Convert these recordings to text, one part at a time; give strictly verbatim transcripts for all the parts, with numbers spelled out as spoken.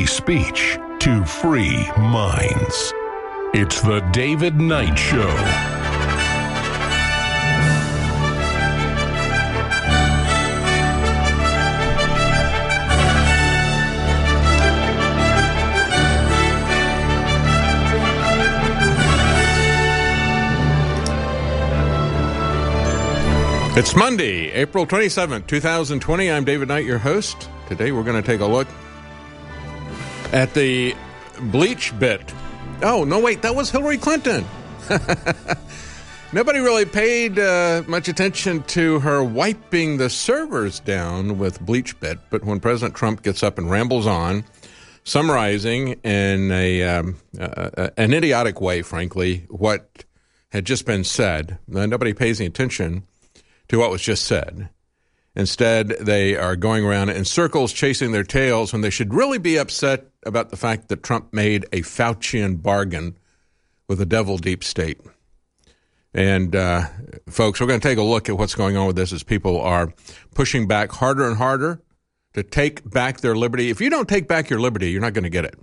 free speech to free minds. It's the David Knight Show. It's Monday, April twenty-seventh, twenty twenty. I'm David Knight, your host. Today we're going to take a look at the bleach bit. Oh, no, wait, that was Hillary Clinton. Nobody really paid uh, much attention to her wiping the servers down with bleach bit, but when President Trump gets up and rambles on, summarizing in a um, uh, an idiotic way, frankly, what had just been said, nobody pays any attention to what was just said. Instead, they are going around in circles chasing their tails when they should really be upset about the fact that Trump made a Faucian bargain with the devil deep state. And, uh, folks, we're going to take a look at what's going on with this as people are pushing back harder and harder to take back their liberty. If you don't take back your liberty, you're not going to get it.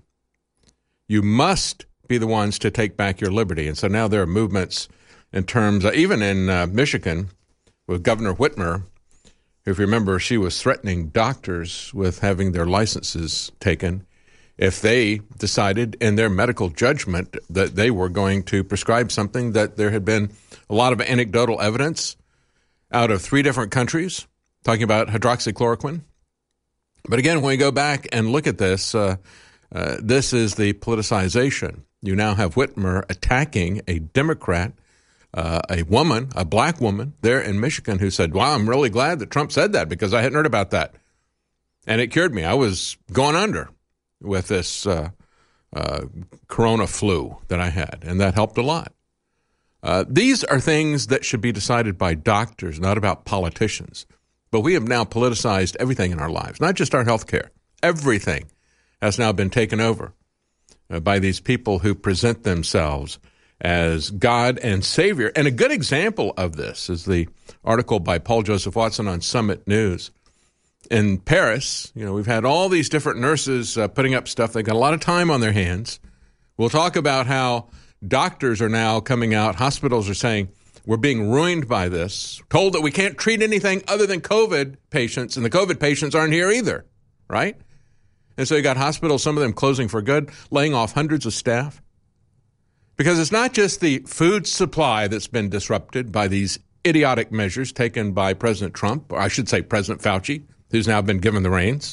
You must be the ones to take back your liberty. And so now there are movements in terms, uh, even in uh, Michigan, with Governor Whitmer. If you remember, she was threatening doctors with having their licenses taken if they decided in their medical judgment that they were going to prescribe something that there had been a lot of anecdotal evidence out of three different countries talking about hydroxychloroquine. But again, when we go back and look at this, uh, uh, this is the politicization. You now have Whitmer attacking a Democrat, Uh, a woman, a black woman there in Michigan who said, wow, I'm really glad that Trump said that because I hadn't heard about that. And it cured me. I was going under with this uh, uh, corona flu that I had, and that helped a lot. Uh, these are things that should be decided by doctors, not about politicians. But we have now politicized everything in our lives, not just our health care. Everything has now been taken over uh, by these people who present themselves as God and Savior. And a good example of this is the article by Paul Joseph Watson on Summit News. In Paris, you know, we've had all these different nurses uh, putting up stuff. They've got a lot of time on their hands. We'll talk about how doctors are now coming out. Hospitals are saying, we're being ruined by this, told that we can't treat anything other than COVID patients, and the COVID patients aren't here either, right? And so you got hospitals, some of them closing for good, laying off hundreds of staff. Because it's not just the food supply that's been disrupted by these idiotic measures taken by President Trump, or I should say President Fauci, who's now been given the reins.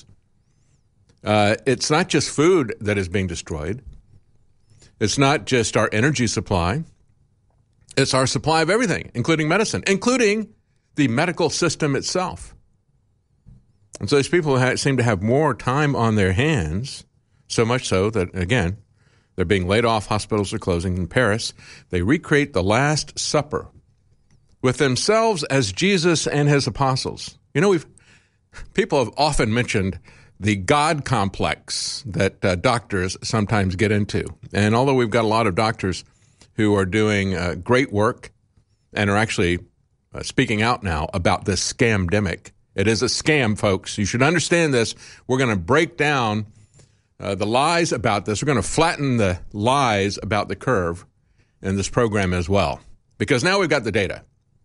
Uh, it's not just food that is being destroyed. It's not just our energy supply. It's our supply of everything, including medicine, including the medical system itself. And so these people ha- seem to have more time on their hands, so much so that, again, they're being laid off. Hospitals are closing. In Paris, they recreate the Last Supper with themselves as Jesus and his apostles. You know, we've people have often mentioned the God complex that uh, doctors sometimes get into. And although we've got a lot of doctors who are doing uh, great work and are actually uh, speaking out now about this scamdemic, it is a scam, folks. You should understand this. We're going to break down Uh, the lies about this. We're going to flatten the lies about the curve in this program as well, because now we've got the data.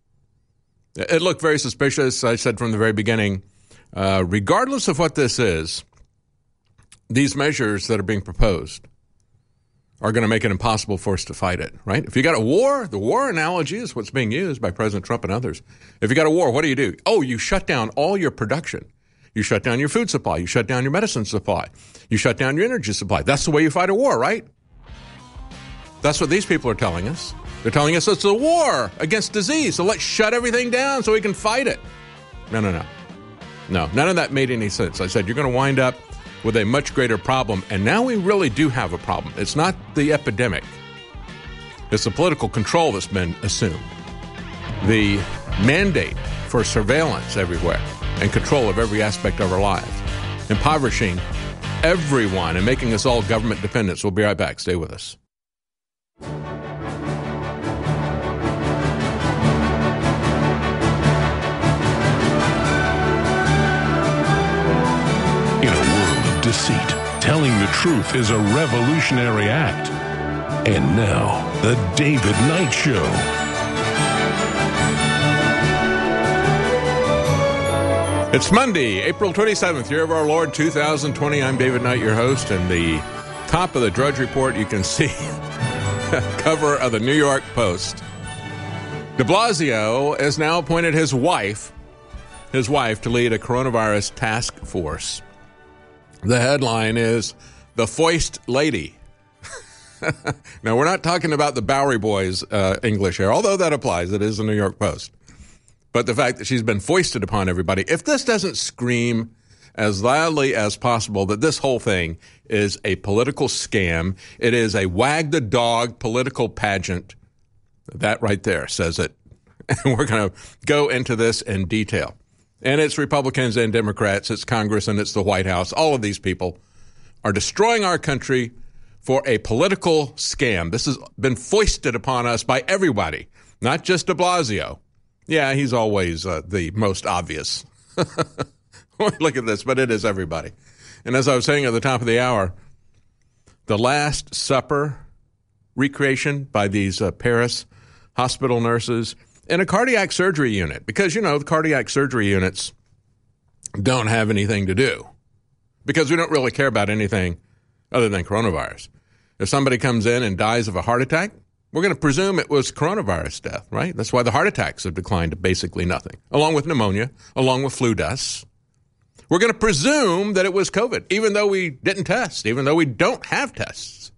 It looked very suspicious. I said from the very beginning, uh, regardless of what this is, these measures that are being proposed are going to make it impossible for us to fight it, right? If you got a war, the war analogy is what's being used by President Trump and others. If you got a war, what do you do? Oh, you shut down all your production. You shut down your food supply. You shut down your medicine supply. You shut down your energy supply. That's the way you fight a war, right? That's what these people are telling us. They're telling us it's a war against disease, so let's shut everything down so we can fight it. No, no, no. No, none of that made any sense. I said, you're going to wind up with a much greater problem, and now we really do have a problem. It's not the epidemic. It's the political control that's been assumed. The mandate for surveillance everywhere and control of every aspect of our lives, impoverishing everyone and making us all government dependents. We'll be right back. Stay with us. In a world of deceit, Telling the truth is a revolutionary act. And now, The David Knight Show. It's Monday, April twenty-seventh, year of our Lord, two thousand twenty. I'm David Knight, your host, and the top of the Drudge Report, you can see cover of the New York Post. De Blasio has now appointed his wife, his wife to lead a coronavirus task force. The headline is, The Foist Lady. Now, we're not talking about the Bowery Boys uh, English here, although that applies. It is the New York Post. But the fact that she's been foisted upon everybody, if this doesn't scream as loudly as possible that this whole thing is a political scam, it is a wag the dog political pageant, that right there says it. And we're going to go into this in detail. And it's Republicans and Democrats, it's Congress, and it's the White House. All of these people are destroying our country for a political scam. This has been foisted upon us by everybody, not just de Blasio. Yeah, he's always uh, the most obvious. Look at this, but it is everybody. And as I was saying at the top of the hour, the Last Supper recreation by these uh, Paris hospital nurses in a cardiac surgery unit, because, you know, the cardiac surgery units don't have anything to do because we don't really care about anything other than coronavirus. If somebody comes in and dies of a heart attack, we're going to presume it was coronavirus death, right? That's why the heart attacks have declined to basically nothing, along with pneumonia, along with flu deaths. We're going to presume that it was COVID, even though we didn't test, even though we don't have tests.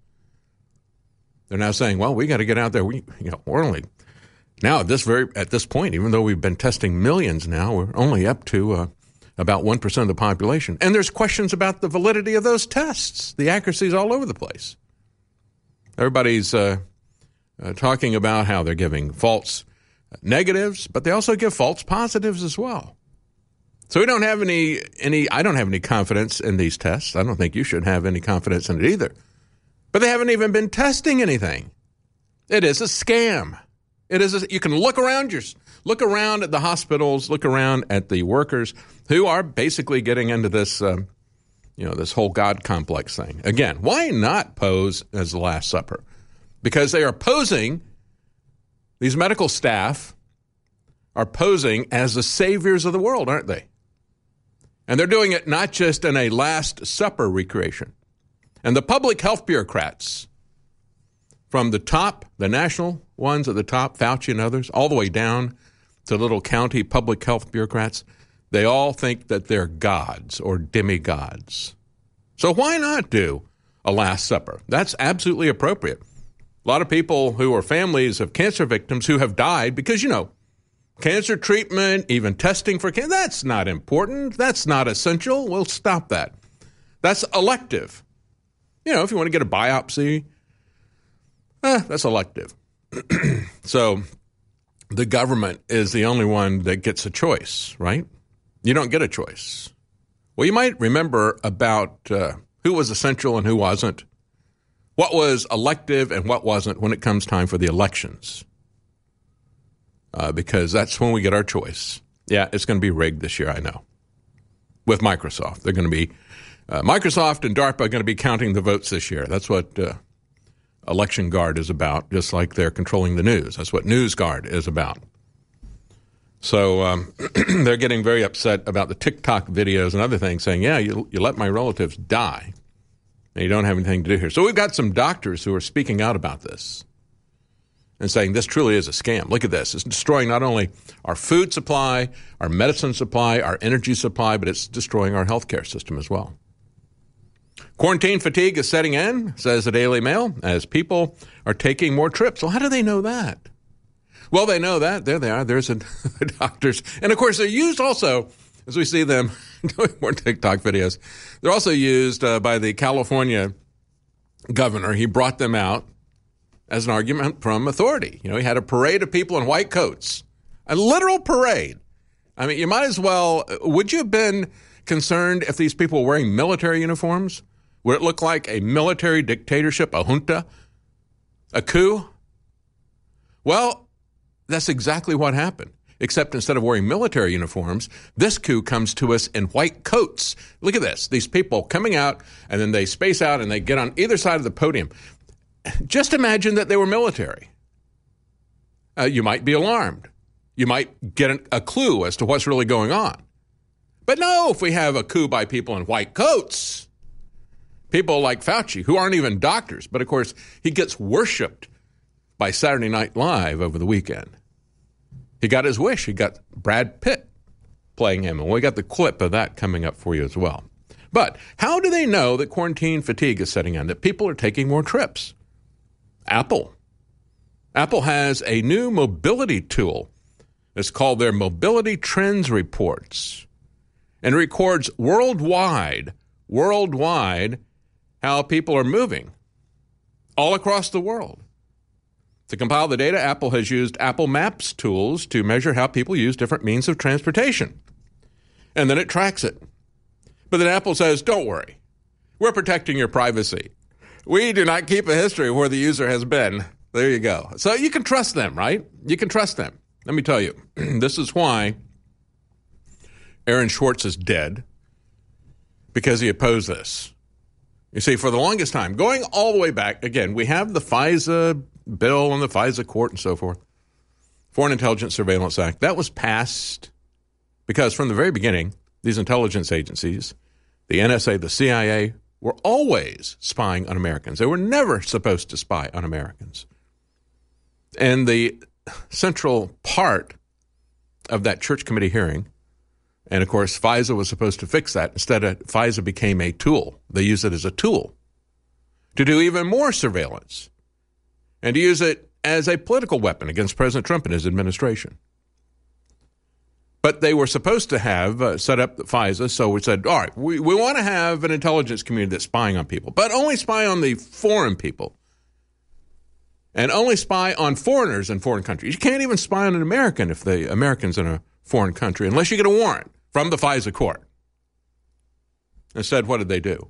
They're now saying, well, we got to get out there. We, you know, we're only now at this very at this point, even though we've been testing millions now, we're only up to uh, about one percent of the population. And there's questions about the validity of those tests. The accuracy is all over the place. Everybody's uh, uh, talking about how they're giving false negatives, but they also give false positives as well. So we don't have any, any, I don't have any confidence in these tests. I don't think you should have any confidence in it either. But they haven't even been testing anything. It is a scam. It is. A, you can look around your, look around at the hospitals, look around at the workers who are basically getting into this, um, you know, this whole God complex thing. Again, why not pose as the Last Supper? Because they are posing, these medical staff are posing as the saviors of the world, aren't they? And they're doing it not just in a Last Supper recreation. And the public health bureaucrats, from the top, the national ones at the top, Fauci and others, all the way down to little county public health bureaucrats, they all think that they're gods or demigods. So why not do a Last Supper? That's absolutely appropriate. A lot of people who are families of cancer victims who have died because, you know, cancer treatment, even testing for cancer, that's not important. That's not essential. We'll stop that. That's elective. You know, if you want to get a biopsy, eh, that's elective. So the government is the only one that gets a choice, right? You don't get a choice. Well, you might remember about uh, who was essential and who wasn't, what was elective and what wasn't when it comes time for the elections, uh, because that's when we get our choice. Yeah, it's going to be rigged this year, I know, with Microsoft. They're going to be, uh, Microsoft and DARPA are going to be counting the votes this year. That's what uh, Election Guard is about, just like they're controlling the news. That's what News Guard is about. So um, they're getting very upset about the TikTok videos and other things, saying, yeah, you, you let my relatives die, and you don't have anything to do here. So we've got some doctors who are speaking out about this and saying this truly is a scam. Look at this. It's destroying not only our food supply, our medicine supply, our energy supply, but it's destroying our healthcare system as well. Quarantine fatigue is setting in, says the Daily Mail, as people are taking more trips. Well, how do they know that? Well, they know that. There they are. There's a, the doctors. And, of course, they're used also, as we see them doing more TikTok videos, they're also used uh, by the California governor. He brought them out as an argument from authority. You know, he had a parade of people in white coats, a literal parade. I mean, you might as well, would you have been concerned if these people were wearing military uniforms? Would it look like a military dictatorship, a junta, a coup? Well, that's exactly what happened. except instead of wearing military uniforms, this coup comes to us in white coats. Look at this. These people coming out, and then they space out, and they get on either side of the podium. Just imagine that they were military. Uh, you might be alarmed. You might get an, a clue as to what's really going on. But no, if we have a coup by people in white coats, people like Fauci, who aren't even doctors, but of course he gets worshipped by Saturday Night Live over the weekend. He got his wish. He got Brad Pitt playing him, and we got the clip of that coming up for you as well. But how do they know that quarantine fatigue is setting in, that people are taking more trips? Apple. Apple has a new mobility tool. It's called their Mobility Trends Reports, and records worldwide, worldwide, how people are moving all across the world. To compile the data, Apple has used Apple Maps tools to measure how people use different means of transportation. And then it tracks it. But then Apple says, don't worry. We're protecting your privacy. We do not keep a history of where the user has been. There you go. So you can trust them, right? You can trust them. Let me tell you, this is why Aaron Swartz is dead, because he opposed this. You see, for the longest time, going all the way back, again, we have the FISA bill and the FISA court and so forth, Foreign Intelligence Surveillance Act. That was passed because from the very beginning, these intelligence agencies, the N S A, the C I A, were always spying on Americans. They were never supposed to spy on Americans. And the central part of that church committee hearing, and of course, FISA was supposed to fix that. Instead, of, FISA became a tool. They use it as a tool to do even more surveillance and to use it as a political weapon against President Trump and his administration. But they were supposed to have uh, set up the FISA, so we said, all right, we, we want to have an intelligence community that's spying on people, but only spy on the foreign people. And only spy on foreigners in foreign countries. You can't even spy on an American if the American's in a foreign country, unless you get a warrant from the FISA court. Instead, what did they do?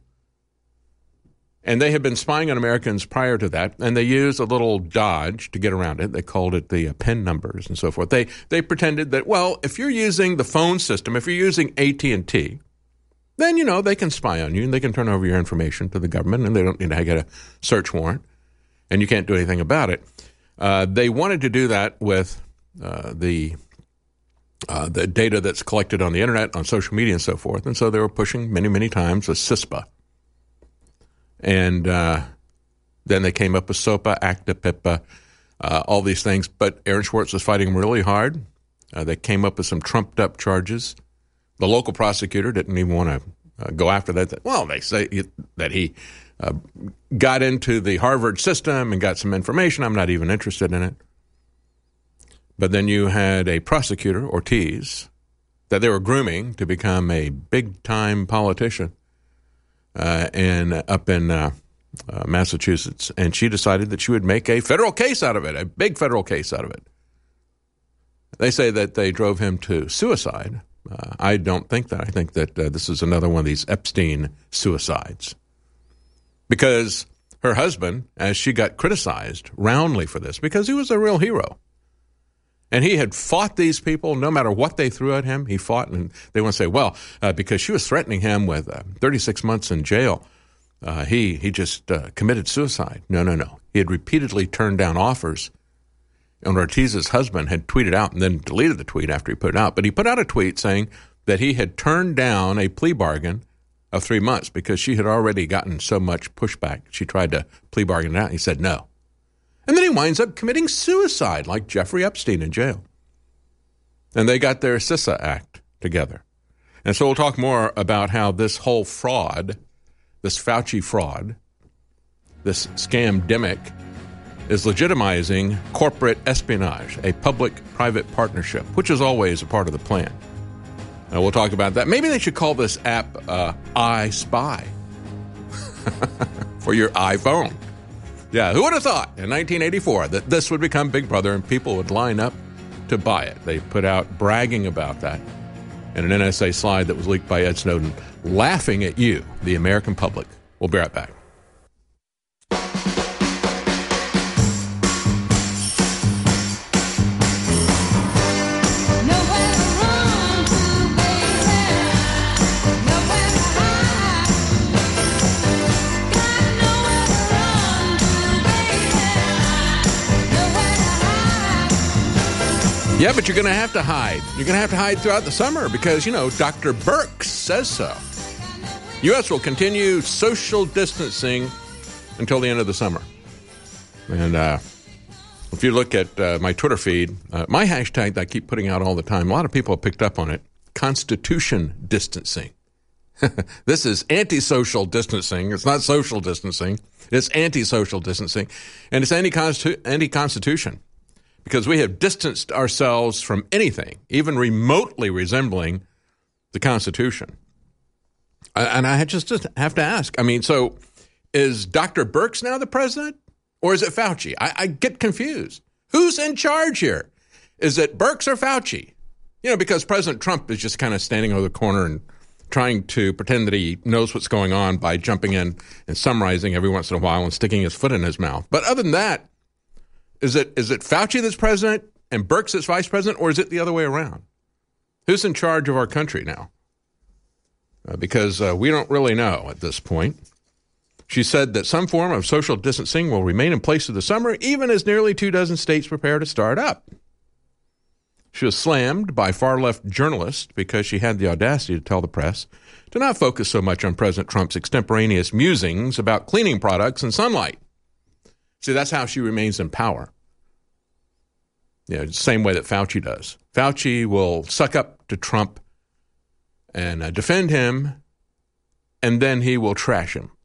And they had been spying on Americans prior to that, and they used a little dodge to get around it. They called it the uh, PIN numbers and so forth. They they pretended that, well, if you're using the phone system, if you're using A T and T, then, you know, they can spy on you, and they can turn over your information to the government, and they don't need to get a search warrant, and you can't do anything about it. Uh, they wanted to do that with uh, the uh, the data that's collected on the internet, on social media, and so forth. And so they were pushing many, many times a CISPA. And uh, then they came up with SOPA, ACTA, PIPA, uh, all these things. But Aaron Swartz was fighting really hard. Uh, they came up with some trumped-up charges. The local prosecutor didn't even want to uh, go after that. Well, they say that he uh, got into the Harvard system and got some information. I'm not even interested in it. But then you had a prosecutor, Ortiz, that they were grooming to become a big-time politician. Uh, and up in uh, uh, Massachusetts, and she decided that she would make a federal case out of it, a big federal case out of it. They say that they drove him to suicide. Uh, I don't think that. I think that uh, this is another one of these Epstein suicides. Because her husband, as she got criticized roundly for this, because he was a real hero. And he had fought these people no matter what they threw at him. He fought, and they want to say, well, uh, because she was threatening him with uh, thirty-six months in jail, uh, he he just uh, committed suicide. No, no, no. He had repeatedly turned down offers. And Ortiz's husband had tweeted out and then deleted the tweet after he put it out. But he put out a tweet saying that he had turned down a plea bargain of three months because she had already gotten so much pushback. She tried to plea bargain it out. He said no. And then he winds up committing suicide like Jeffrey Epstein in jail. And they got their CISA Act together. And so we'll talk more about how this whole fraud, this Fauci fraud, this scam-demic, is legitimizing corporate espionage, a public-private partnership, which is always a part of the plan. And we'll talk about that. Maybe they should call this app uh, iSpy for your iPhone. Yeah, who would have thought in nineteen eighty-four that this would become Big Brother and people would line up to buy it? They put out bragging about that in an N S A slide that was leaked by Ed Snowden, laughing at you, the American public. We'll be right back. Yeah, but you're going to have to hide. You're going to have to hide throughout the summer because, you know, Doctor Birx says so. U S will continue social distancing until the end of the summer. And uh, if you look at uh, my Twitter feed, uh, my hashtag that I keep putting out all the time, a lot of people have picked up on it, Constitution distancing. This is anti-social distancing. It's not social distancing. It's anti-social distancing. And it's anti-constitu- anti-constitution because we have distanced ourselves from anything, even remotely resembling the Constitution. And I just have to ask, I mean, so is Doctor Birx now the president or is it Fauci? I, I get confused. Who's in charge here? Is it Birx or Fauci? You know, because President Trump is just kind of standing over the corner and trying to pretend that he knows what's going on by jumping in and summarizing every once in a while and sticking his foot in his mouth. But other than that, is it is it Fauci that's president and Birx that's vice president, or is it the other way around? Who's in charge of our country now? Uh, because uh, we don't really know at this point. She said that some form of social distancing will remain in place through the summer, even as nearly two dozen states prepare to start up. She was slammed by far-left journalists because she had the audacity to tell the press to not focus so much on President Trump's extemporaneous musings about cleaning products and sunlight. See, that's how she remains in power. You know, the same way that Fauci does. Fauci will suck up to Trump and uh, defend him, and then he will trash him.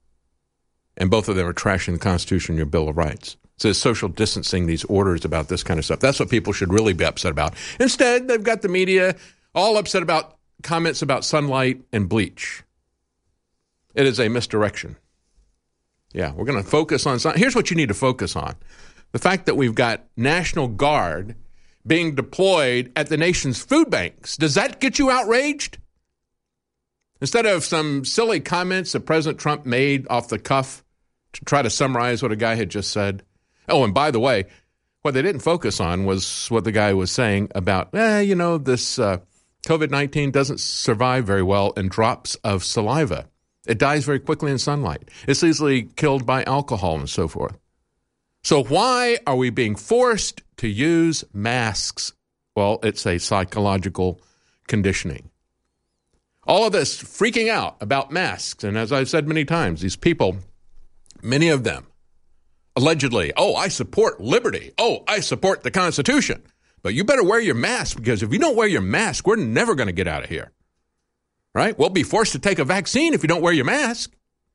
And both of them are trashing the Constitution and your Bill of Rights. It says social distancing, these orders about this kind of stuff. That's what people should really be upset about. Instead, they've got the media all upset about comments about sunlight and bleach. It is a misdirection. Yeah, we're going to focus on sun. Here's what you need to focus on. The fact that we've got National Guard being deployed at the nation's food banks. Does that get you outraged? Instead of some silly comments that President Trump made off the cuff to try to summarize what a guy had just said. Oh, and by the way, what they didn't focus on was what the guy was saying about, eh, you know, this uh, covid nineteen doesn't survive very well in drops of saliva. It dies very quickly in sunlight. It's easily killed by alcohol and so forth. So why are we being forced to use masks? Well, it's a psychological conditioning. All of this freaking out about masks. And as I've said many times, these people, many of them, allegedly, oh, I support liberty. Oh, I support the Constitution. But you better wear your mask because if you don't wear your mask, we're never going to get out of here. Right? We'll be forced to take a vaccine if you don't wear your mask.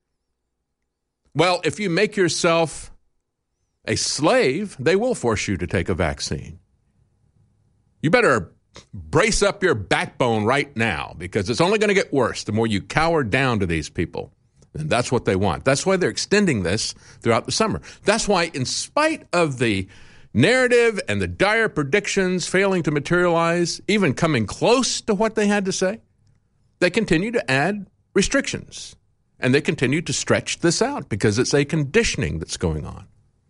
Well, if you make yourself a slave, they will force you to take a vaccine. You better brace up your backbone right now because it's only going to get worse the more you cower down to these people. And that's what they want. That's why they're extending this throughout the summer. That's why, in spite of the narrative and the dire predictions failing to materialize, even coming close to what they had to say, they continue to add restrictions. And they continue to stretch this out because it's a conditioning that's going on.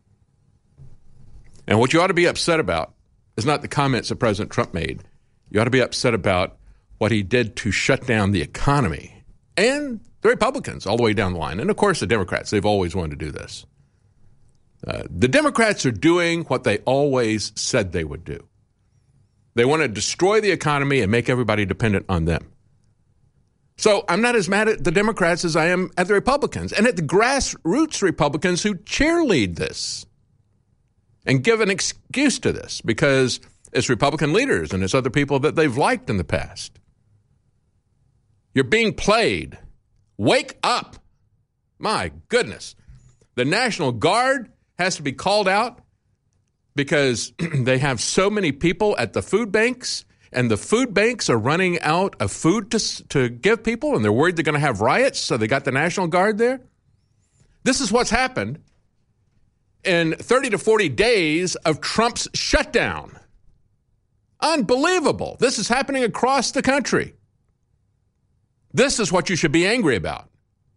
And what you ought to be upset about is not the comments that President Trump made. You ought to be upset about what he did to shut down the economy and the Republicans all the way down the line. And, of course, the Democrats, they've always wanted to do this. Uh, the Democrats are doing what they always said they would do. They want to destroy the economy and make everybody dependent on them. So I'm not as mad at the Democrats as I am at the Republicans and at the grassroots Republicans who cheerlead this and give an excuse to this because it's Republican leaders and it's other people that they've liked in the past. You're being played. Wake up. My goodness. The National Guard has to be called out because they have so many people at the food banks and the food banks are running out of food to, to give people and they're worried they're going to have riots, so they got the National Guard there. This is what's happened in thirty to forty days of Trump's shutdown. Unbelievable. This is happening across the country. This is what you should be angry about.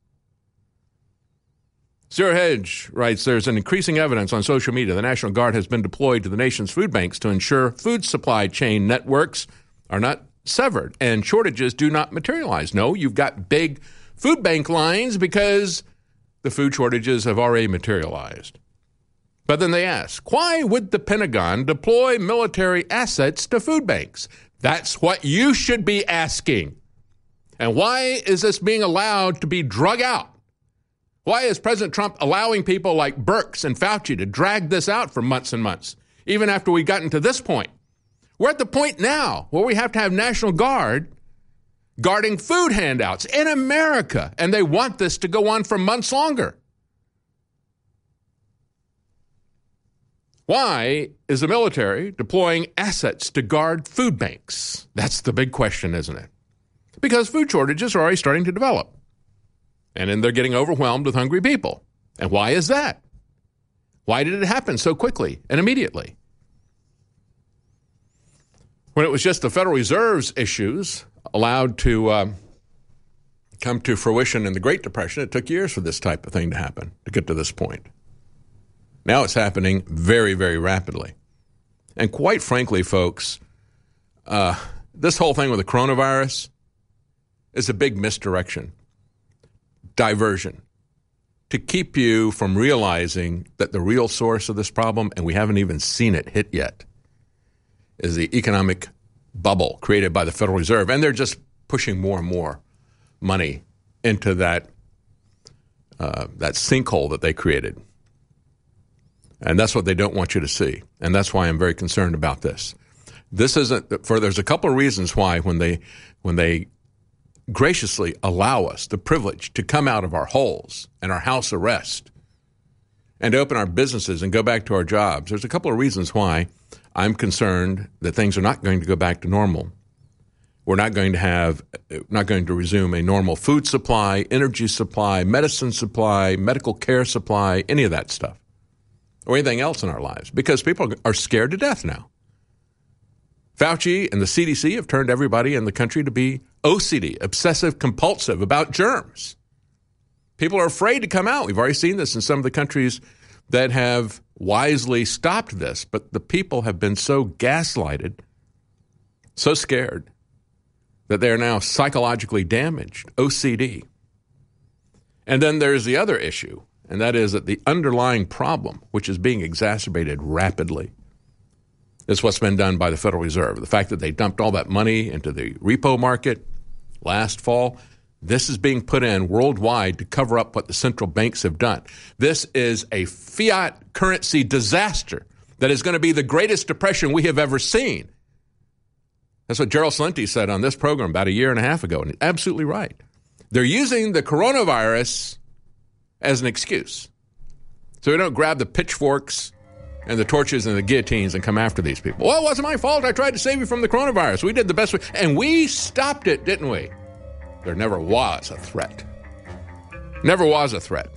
Zero Hedge writes, there's an increasing evidence on social media the National Guard has been deployed to the nation's food banks to ensure food supply chain networks are not severed and shortages do not materialize. No, you've got big food bank lines because the food shortages have already materialized. But then they ask, why would the Pentagon deploy military assets to food banks? That's what you should be asking. And why is this being allowed to be drug out? Why is President Trump allowing people like Birx and Fauci to drag this out for months and months, even after we've gotten to this point? We're at the point now where we have to have National Guard guarding food handouts in America, and they want this to go on for months longer. Why is the military deploying assets to guard food banks? That's the big question, isn't it? Because food shortages are already starting to develop. And then they're getting overwhelmed with hungry people. And why is that? Why did it happen so quickly and immediately? When it was just the Federal Reserve's issues allowed to uh, come to fruition in the Great Depression, it took years for this type of thing to happen, to get to this point. Now it's happening very, very rapidly. And quite frankly, folks, uh, this whole thing with the coronavirus is a big misdirection, diversion, to keep you from realizing that the real source of this problem, and we haven't even seen it hit yet, is the economic bubble created by the Federal Reserve. And they're just pushing more and more money into that, uh, that sinkhole that they created. And that's what they don't want you to see. And that's why I'm very concerned about this. This isn't for, there's a couple of reasons why when they, when they graciously allow us the privilege to come out of our holes and our house arrest and to open our businesses and go back to our jobs, there's a couple of reasons why I'm concerned that things are not going to go back to normal. We're not going to have, not going to resume a normal food supply, energy supply, medicine supply, medical care supply, any of that stuff, or anything else in our lives, because people are scared to death now. Fauci and the C D C have turned everybody in the country to be O C D, obsessive compulsive about germs. People are afraid to come out. We've already seen this in some of the countries that have wisely stopped this, but the people have been so gaslighted, so scared, that they are now psychologically damaged, O C D. And then there's the other issue, and that is that the underlying problem, which is being exacerbated rapidly, is what's been done by the Federal Reserve. The fact that they dumped all that money into the repo market last fall, this is being put in worldwide to cover up what the central banks have done. This is a fiat currency disaster that is going to be the greatest depression we have ever seen. That's what Gerald Celente said on this program about a year and a half ago, and he's absolutely right. They're using the coronavirus as an excuse. So we don't grab the pitchforks and the torches and the guillotines and come after these people. Well, it wasn't my fault. I tried to save you from the coronavirus. We did the best we, and we stopped it, didn't we? There never was a threat. Never was a threat.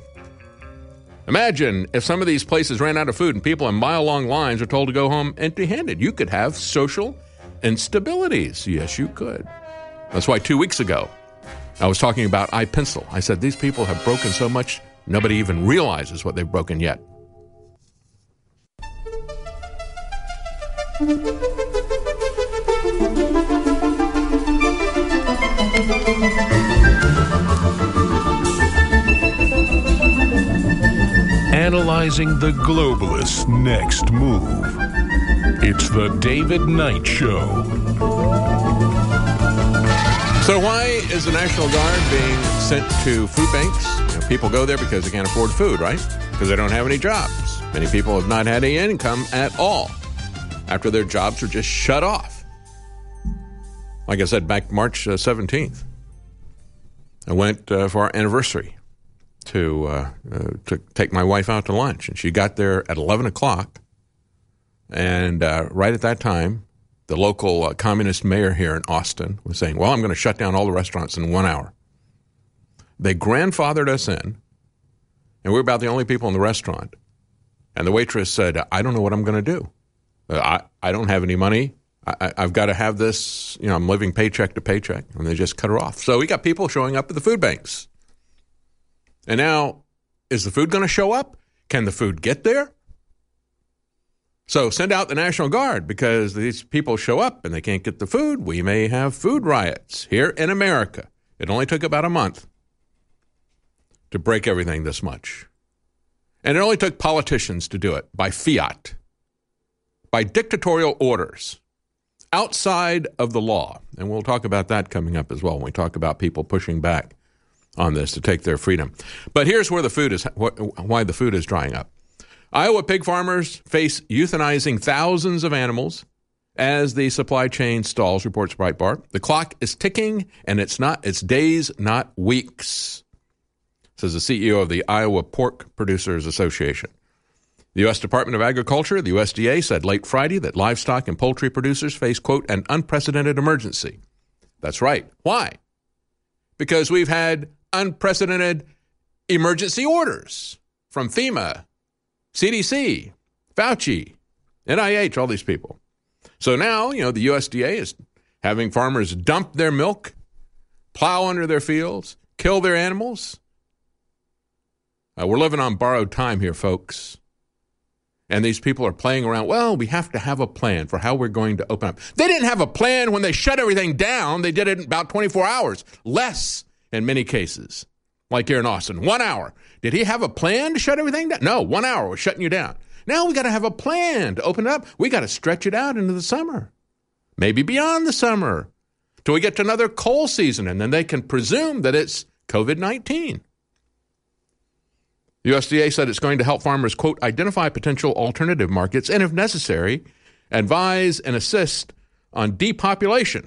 Imagine if some of these places ran out of food and people in mile-long lines are told to go home empty-handed. You could have social instabilities. Yes, you could. That's why two weeks ago, I was talking about iPencil. I said, these people have broken so much, nobody even realizes what they've broken yet. Analyzing the globalists' next move. It's the David Knight Show. So why is the National Guard being sent to food banks? You know, people go there because they can't afford food, right? Because they don't have any jobs. Many people have not had any income at all after their jobs were just shut off. Like I said, back March seventeenth, I went uh, for our anniversary to uh, uh, to take my wife out to lunch, and she got there at eleven o'clock, and uh, right at that time, the local uh, communist mayor here in Austin was saying, well, I'm going to shut down all the restaurants in one hour. They grandfathered us in, and we were about the only people in the restaurant, and the waitress said, I don't know what I'm going to do. Uh, I, I don't have any money. I, I've got to have this, you know, I'm living paycheck to paycheck, and they just cut her off. So we got people showing up at the food banks. And now, is the food going to show up? Can the food get there? So send out the National Guard, because these people show up and they can't get the food. We may have food riots here in America. It only took about a month to break everything this much. And it only took politicians to do it by fiat, by dictatorial orders, outside of the law. And we'll talk about that coming up as well when we talk about people pushing back on this to take their freedom. But here's where the food is, why the food is drying up. Iowa pig farmers face euthanizing thousands of animals as the supply chain stalls, reports Breitbart. The clock is ticking, and it's not it's days, not weeks, says the C E O of the Iowa Pork Producers Association. The U S Department of Agriculture, the U S D A, said late Friday that livestock and poultry producers face, quote, an unprecedented emergency. That's right. Why? Because we've had unprecedented emergency orders from FEMA, C D C, Fauci, N I H, all these people. So now, you know, the U S D A is having farmers dump their milk, plow under their fields, kill their animals. Uh, we're living on borrowed time here, folks. And these people are playing around. Well, we have to have a plan for how we're going to open up. They didn't have a plan when they shut everything down. They did it in about twenty-four hours, less in many cases, like here in Austin. One hour. Did he have a plan to shut everything down? No, one hour was shutting you down. Now we got to have a plan to open it up. We got to stretch it out into the summer, maybe beyond the summer, till we get to another cold season, and then they can presume that it's covid nineteen. The U S D A said it's going to help farmers, quote, identify potential alternative markets and, if necessary, advise and assist on depopulation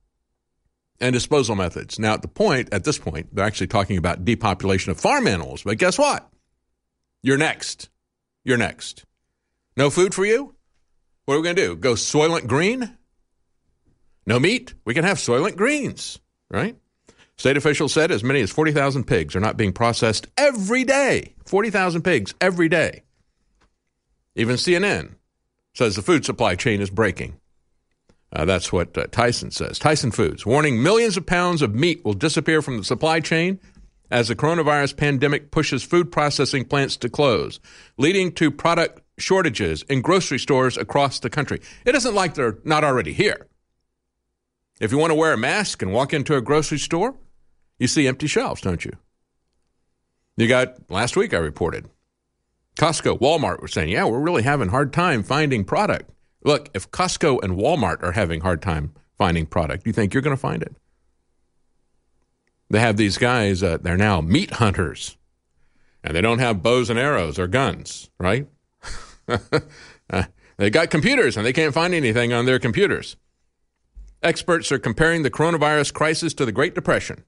and disposal methods. Now, at the point, at this point, they're actually talking about depopulation of farm animals. But guess what? You're next. You're next. No food for you? What are we going to do? Go Soylent Green? No meat? We can have Soylent Greens, right? State officials said as many as forty thousand pigs are not being processed every day. forty thousand pigs every day. Even C N N says the food supply chain is breaking. Uh, that's what uh, Tyson says. Tyson Foods warning millions of pounds of meat will disappear from the supply chain as the coronavirus pandemic pushes food processing plants to close, leading to product shortages in grocery stores across the country. It isn't like they're not already here. If you want to wear a mask and walk into a grocery store, you see empty shelves, don't you? You got, last week I reported, Costco, Walmart were saying, yeah, we're really having a hard time finding product. Look, if Costco and Walmart are having a hard time finding product, you think you're going to find it? They have these guys, uh, they're now meat hunters, and they don't have bows and arrows or guns, right? uh, they got computers, and they can't find anything on their computers. Experts are comparing the coronavirus crisis to the Great Depression.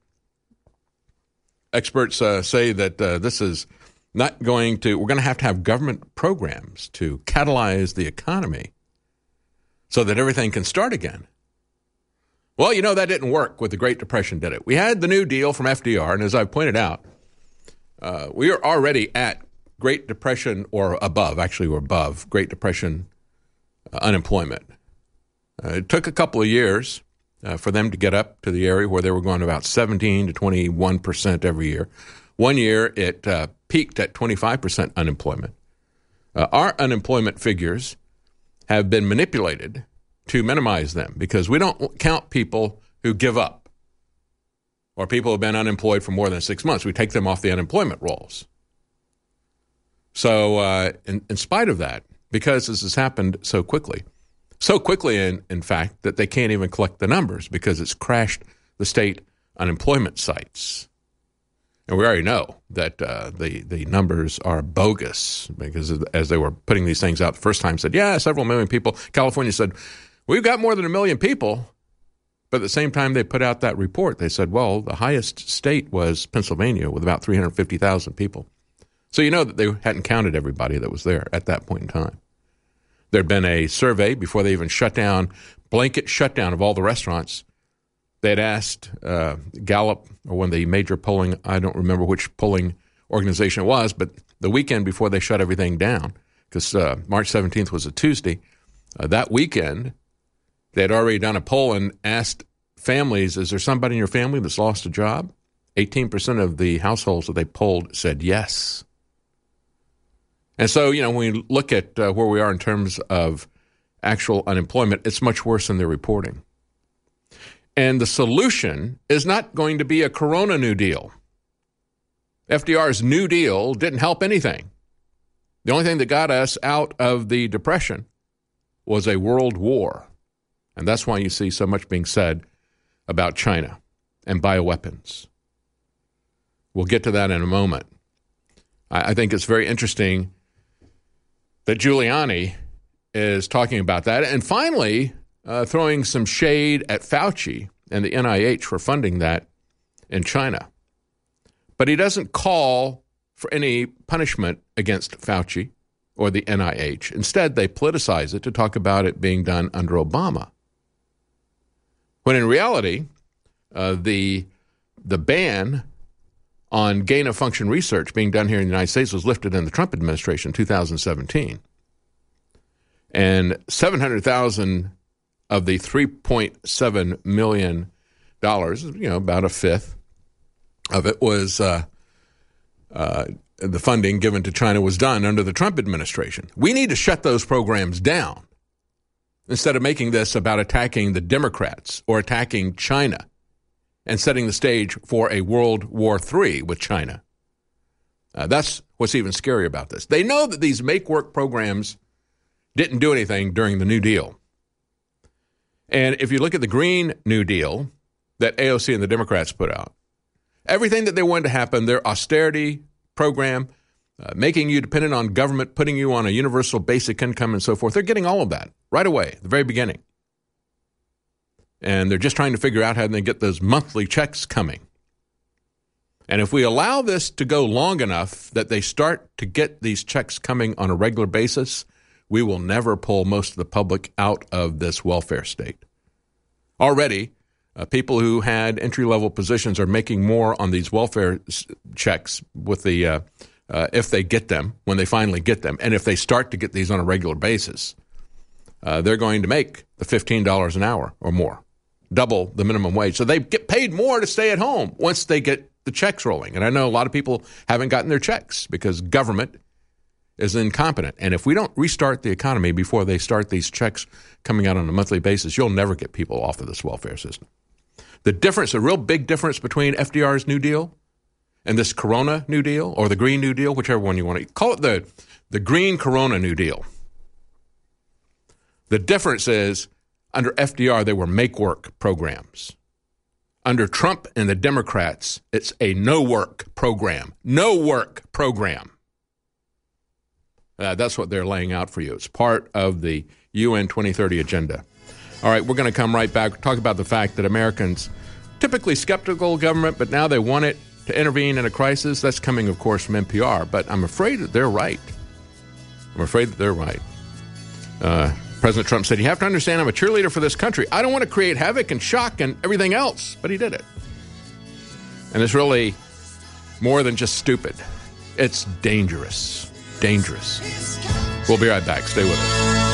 Experts uh, say that uh, this is not going to, we're going to have to have government programs to catalyze the economy so that everything can start again. Well, you know, that didn't work with the Great Depression, did it? We had the New Deal from F D R, and as I've pointed out, uh, we are already at Great Depression or above, actually we're above Great Depression uh, unemployment. Uh, it took a couple of years uh, for them to get up to the area where they were going about seventeen to twenty-one percent every year. One year it uh, peaked at twenty-five percent unemployment. Uh, our unemployment figures have been manipulated to minimize them because we don't count people who give up or people who have been unemployed for more than six months. We take them off the unemployment rolls. So uh, in, in spite of that, because this has happened so quickly, so quickly, in, in fact, that they can't even collect the numbers because it's crashed the state unemployment sites. And we already know that uh, the, the numbers are bogus because as they were putting these things out the first time, said, yeah, several million people. California said, we've got more than a million people. But at the same time they put out that report, they said, well, the highest state was Pennsylvania with about three hundred fifty thousand people. So you know that they hadn't counted everybody that was there at that point in time. There'd been a survey before they even shut down, blanket shutdown of all the restaurants. They'd asked uh, Gallup, or one of the major polling, I don't remember which polling organization it was, but the weekend before they shut everything down, because uh, March seventeenth was a Tuesday, uh, that weekend they'd already done a poll and asked families, is there somebody in your family that's lost a job? eighteen percent of the households that they polled said yes. And so, you know, when we look at uh, where we are in terms of actual unemployment, it's much worse than they're reporting. And the solution is not going to be a Corona New Deal. F D R's New Deal didn't help anything. The only thing that got us out of the Depression was a world war. And that's why you see so much being said about China and bioweapons. We'll get to that in a moment. I, I think it's very interesting that Giuliani is talking about that. And finally, uh, throwing some shade at Fauci and the N I H for funding that in China. But he doesn't call for any punishment against Fauci or the N I H. Instead, they politicize it to talk about it being done under Obama. When in reality, uh, the the ban on gain-of-function research being done here in the United States was lifted in the Trump administration in two thousand seventeen. And seven hundred thousand of the three point seven million dollars, you know, about a fifth of it was uh, uh, the funding given to China was done under the Trump administration. We need to shut those programs down instead of making this about attacking the Democrats or attacking China and setting the stage for a World War Three with China. Uh, that's what's even scarier about this. They know that these make-work programs didn't do anything during the New Deal. And if you look at the Green New Deal that A O C and the Democrats put out, everything that they wanted to happen, their austerity program, uh, making you dependent on government, putting you on a universal basic income and so forth, they're getting all of that right away, at the very beginning. And they're just trying to figure out how they get those monthly checks coming. And if we allow this to go long enough that they start to get these checks coming on a regular basis, we will never pull most of the public out of this welfare state. Already, uh, people who had entry-level positions are making more on these welfare s- checks with the uh, uh, if they get them, when they finally get them, and if they start to get these on a regular basis, uh, they're going to make the fifteen dollars an hour or more, double the minimum wage. So they get paid more to stay at home once they get the checks rolling. And I know a lot of people haven't gotten their checks because government is incompetent. And if we don't restart the economy before they start these checks coming out on a monthly basis, you'll never get people off of this welfare system. The difference, a real big difference between F D R's New Deal and this Corona New Deal, or the Green New Deal, whichever one you want to call it, the, the Green Corona New Deal. The difference is under F D R, they were make-work programs. Under Trump and the Democrats, it's a no-work program. No-work program. Uh, that's what they're laying out for you. It's part of the U N twenty thirty agenda. All right, we're going to come right back, talk about the fact that Americans typically skeptical of government, but now they want it to intervene in a crisis. That's coming, of course, from N P R, but I'm afraid that they're right. I'm afraid that they're right. Uh, President Trump said, you have to understand I'm a cheerleader for this country. I don't want to create havoc and shock and everything else, but he did it. And it's really more than just stupid. It's dangerous. Dangerous. We'll be right back. Stay with us.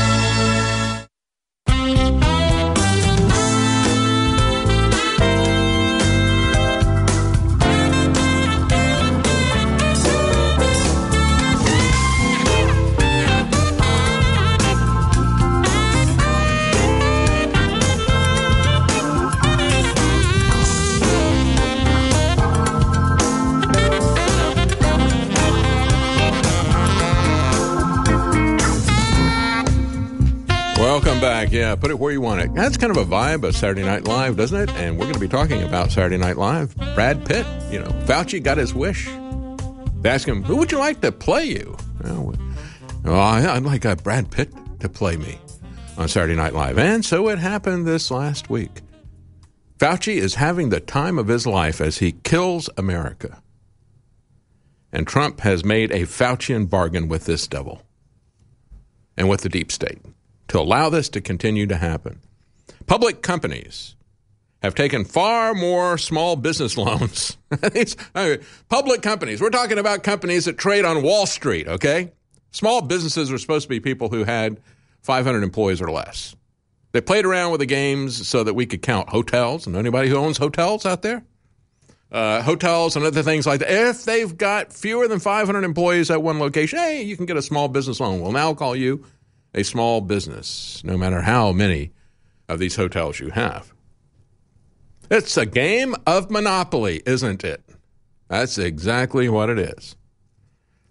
Welcome back. Yeah, put it where you want it. That's kind of a vibe of Saturday Night Live, doesn't it? And we're going to be talking about Saturday Night Live. Brad Pitt, you know, Fauci got his wish. They asked him, who would you like to play you? Well, I'd like uh, Brad Pitt to play me on Saturday Night Live. And so it happened this last week. Fauci is having the time of his life as he kills America. And Trump has made a Faucian bargain with this devil and with the deep state to allow this to continue to happen. Public companies have taken far more small business loans. Public companies. We're talking about companies that trade on Wall Street, okay? Small businesses are supposed to be people who had five hundred employees or less. They played around with the games so that we could count hotels. And anybody who owns hotels out there? Uh, hotels and other things like that. If they've got fewer than five hundred employees at one location, hey, you can get a small business loan. We'll now call you a small business, no matter how many of these hotels you have. It's a game of Monopoly, isn't it? That's exactly what it is.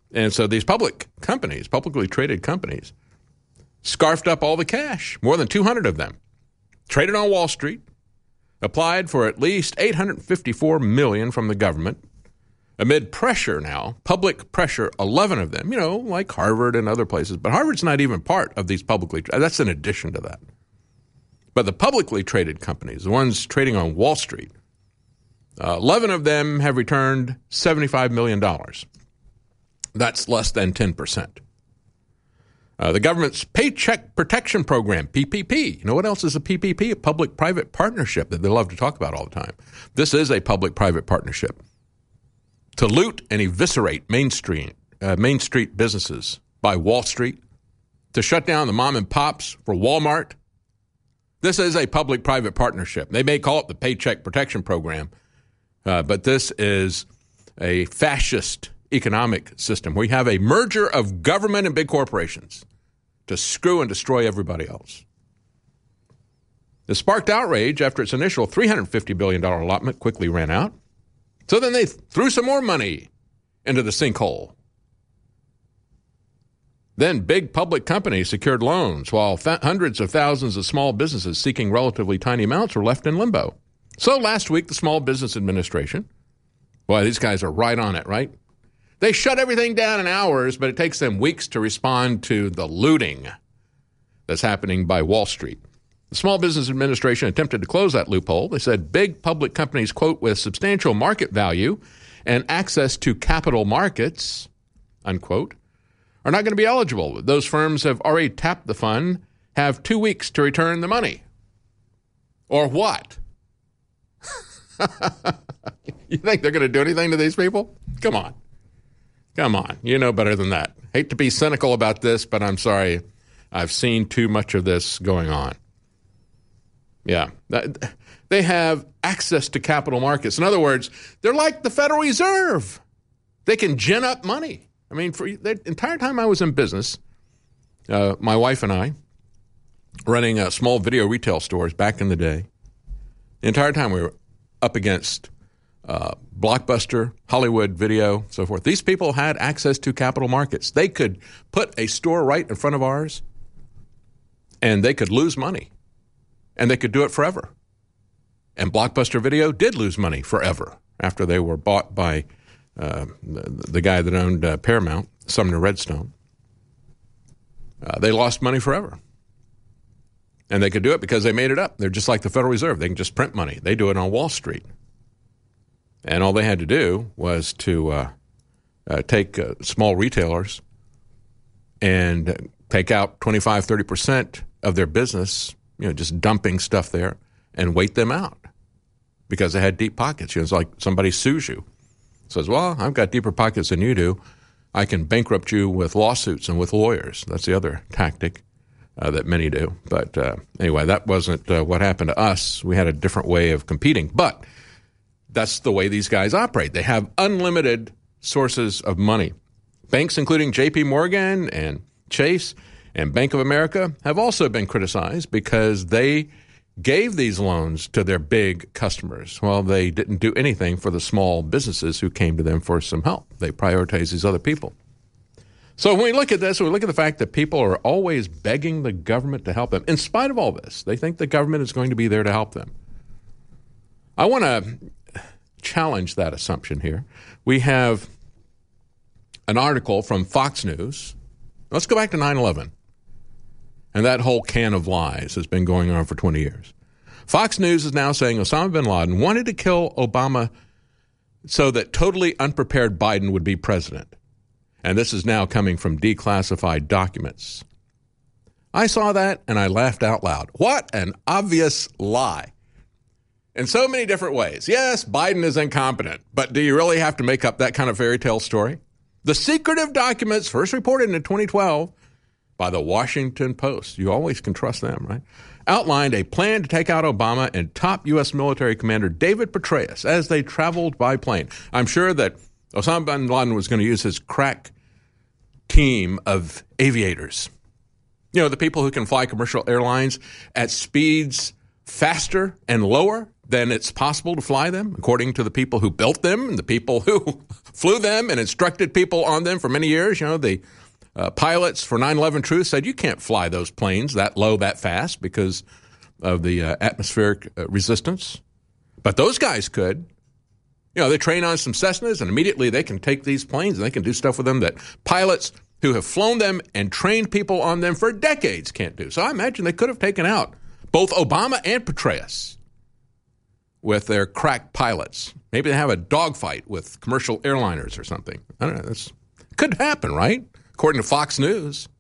And so these public companies, publicly traded companies, scarfed up all the cash, more than two hundred of them, traded on Wall Street, applied for at least eight hundred fifty-four million dollars from the government. Amid pressure now, public pressure, eleven of them, you know, like Harvard and other places. But Harvard's not even part of these publicly, that's in addition to that. But the publicly traded companies, the ones trading on Wall Street, uh, eleven of them have returned seventy-five million dollars. That's less than ten percent. Uh, the government's Paycheck Protection Program, P P P. You know what else is a P P P? A public-private partnership that they love to talk about all the time. This is a public-private partnership to loot and eviscerate Main Street, uh, Main Street businesses by Wall Street, to shut down the mom and pops for Walmart. This is a public-private partnership. They may call it the Paycheck Protection Program, uh, but this is a fascist economic system where you have a merger of government and big corporations to screw and destroy everybody else. It sparked outrage after its initial three hundred fifty billion dollars allotment quickly ran out. So then they threw some more money into the sinkhole. Then big public companies secured loans while th- hundreds of thousands of small businesses seeking relatively tiny amounts were left in limbo. So last week, the Small Business Administration, boy, these guys are right on it, right? They shut everything down in hours, but it takes them weeks to respond to the looting that's happening by Wall Street. The Small Business Administration attempted to close that loophole. They said big public companies, quote, with substantial market value and access to capital markets, unquote, are not going to be eligible. Those firms have already tapped the fund, have two weeks to return the money. Or what? You think they're going to do anything to these people? Come on. Come on. You know better than that. Hate to be cynical about this, but I'm sorry. I've seen too much of this going on. Yeah. They have access to capital markets. In other words, they're like the Federal Reserve. They can gin up money. I mean, for the entire time I was in business, uh, my wife and I, running uh, small video retail stores back in the day, the entire time we were up against uh, Blockbuster, Hollywood Video, so forth. These people had access to capital markets. They could put a store right in front of ours, and they could lose money, and they could do it forever. And Blockbuster Video did lose money forever after they were bought by uh, the, the guy that owned uh, Paramount, Sumner Redstone. Uh, they lost money forever. And they could do it because they made it up. They're just like the Federal Reserve. They can just print money. They do it on Wall Street. And all they had to do was to uh, uh, take uh, small retailers and take out twenty-five, thirty percent of their business, you know, just dumping stuff there, and wait them out because they had deep pockets. You know, it's like somebody sues you. Says, well, I've got deeper pockets than you do. I can bankrupt you with lawsuits and with lawyers. That's the other tactic uh, that many do. But uh, anyway, that wasn't uh, what happened to us. We had a different way of competing. But that's the way these guys operate. They have unlimited sources of money. Banks, including J P Morgan and Chase and Bank of America, have also been criticized because they gave these loans to their big customers. Well, they didn't do anything for the small businesses who came to them for some help. They prioritized these other people. So when we look at this, we look at the fact that people are always begging the government to help them. In spite of all this, they think the government is going to be there to help them. I want to challenge that assumption here. We have an article from Fox News. Let's go back to nine eleven. And that whole can of lies has been going on for twenty years. Fox News is now saying Osama bin Laden wanted to kill Obama so that totally unprepared Biden would be president. And this is now coming from declassified documents. I saw that and I laughed out loud. What an obvious lie. In so many different ways. Yes, Biden is incompetent, but do you really have to make up that kind of fairy tale story? The secretive documents first reported in twenty twelve by the Washington Post, you always can trust them, right, outlined a plan to take out Obama and top U S military commander David Petraeus as they traveled by plane. I'm sure that Osama bin Laden was going to use his crack team of aviators. You know, the people who can fly commercial airlines at speeds faster and lower than it's possible to fly them, according to the people who built them and the people who flew them and instructed people on them for many years. You know, the uh, pilots for nine eleven Truth said you can't fly those planes that low, that fast because of the uh, atmospheric uh, resistance. But those guys could. You know, they train on some Cessnas, and immediately they can take these planes and they can do stuff with them that pilots who have flown them and trained people on them for decades can't do. So I imagine they could have taken out both Obama and Petraeus with their crack pilots. Maybe they have a dogfight with commercial airliners or something. I don't know. This could happen, right? According to Fox News.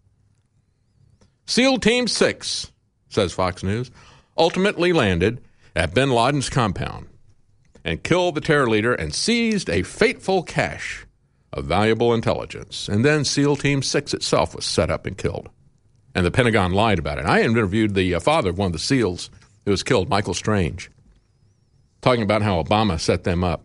SEAL Team six, says Fox News, ultimately landed at bin Laden's compound and killed the terror leader and seized a fateful cache of valuable intelligence. And then SEAL Team six itself was set up and killed. And the Pentagon lied about it. I interviewed the uh, father of one of the SEALs who was killed, Michael Strange, talking about how Obama set them up.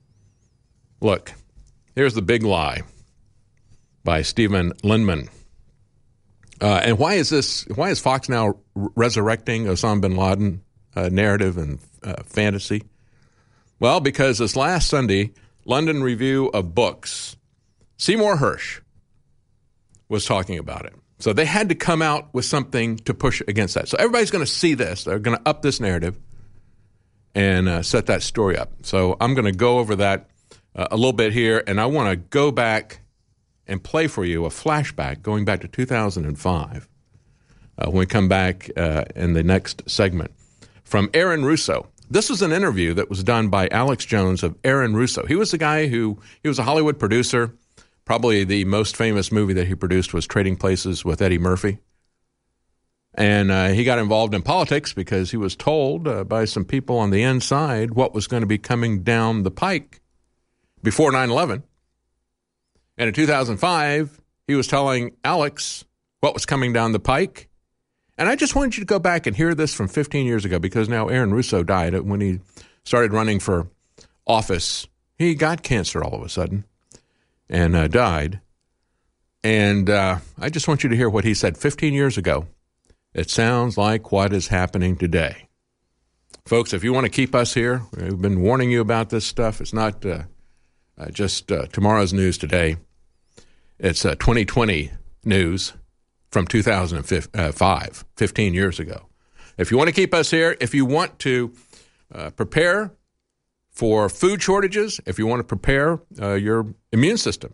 Look, here's the big lie by Stephen Lindman. Uh, and why is this? Why is Fox now r- resurrecting Osama bin Laden uh, narrative and uh, fantasy? Well, because this last Sunday, London Review of Books, Seymour Hersh was talking about it. So they had to come out with something to push against that. So everybody's going to see this. They're going to up this narrative and uh, set that story up. So I'm going to go over that uh, a little bit here, and I want to go back and play for you a flashback going back to two thousand five uh, when we come back uh, in the next segment from Aaron Russo. This was an interview that was done by Alex Jones of Aaron Russo. He was the guy who, he was a Hollywood producer. Probably the most famous movie that he produced was Trading Places with Eddie Murphy. And uh, he got involved in politics because he was told uh, by some people on the inside what was going to be coming down the pike before nine eleven. And in two thousand five, he was telling Alex what was coming down the pike. And I just wanted you to go back and hear this from fifteen years ago, because now Aaron Russo died when he started running for office. He got cancer all of a sudden and uh, died. And uh, I just want you to hear what he said fifteen years ago. It sounds like what is happening today. Folks, if you want to keep us here, we've been warning you about this stuff. It's not uh, uh, just uh, tomorrow's news today. It's uh, twenty twenty news from two thousand five, fifteen years ago. If you want to keep us here, if you want to uh, prepare for food shortages, if you want to prepare uh, your immune system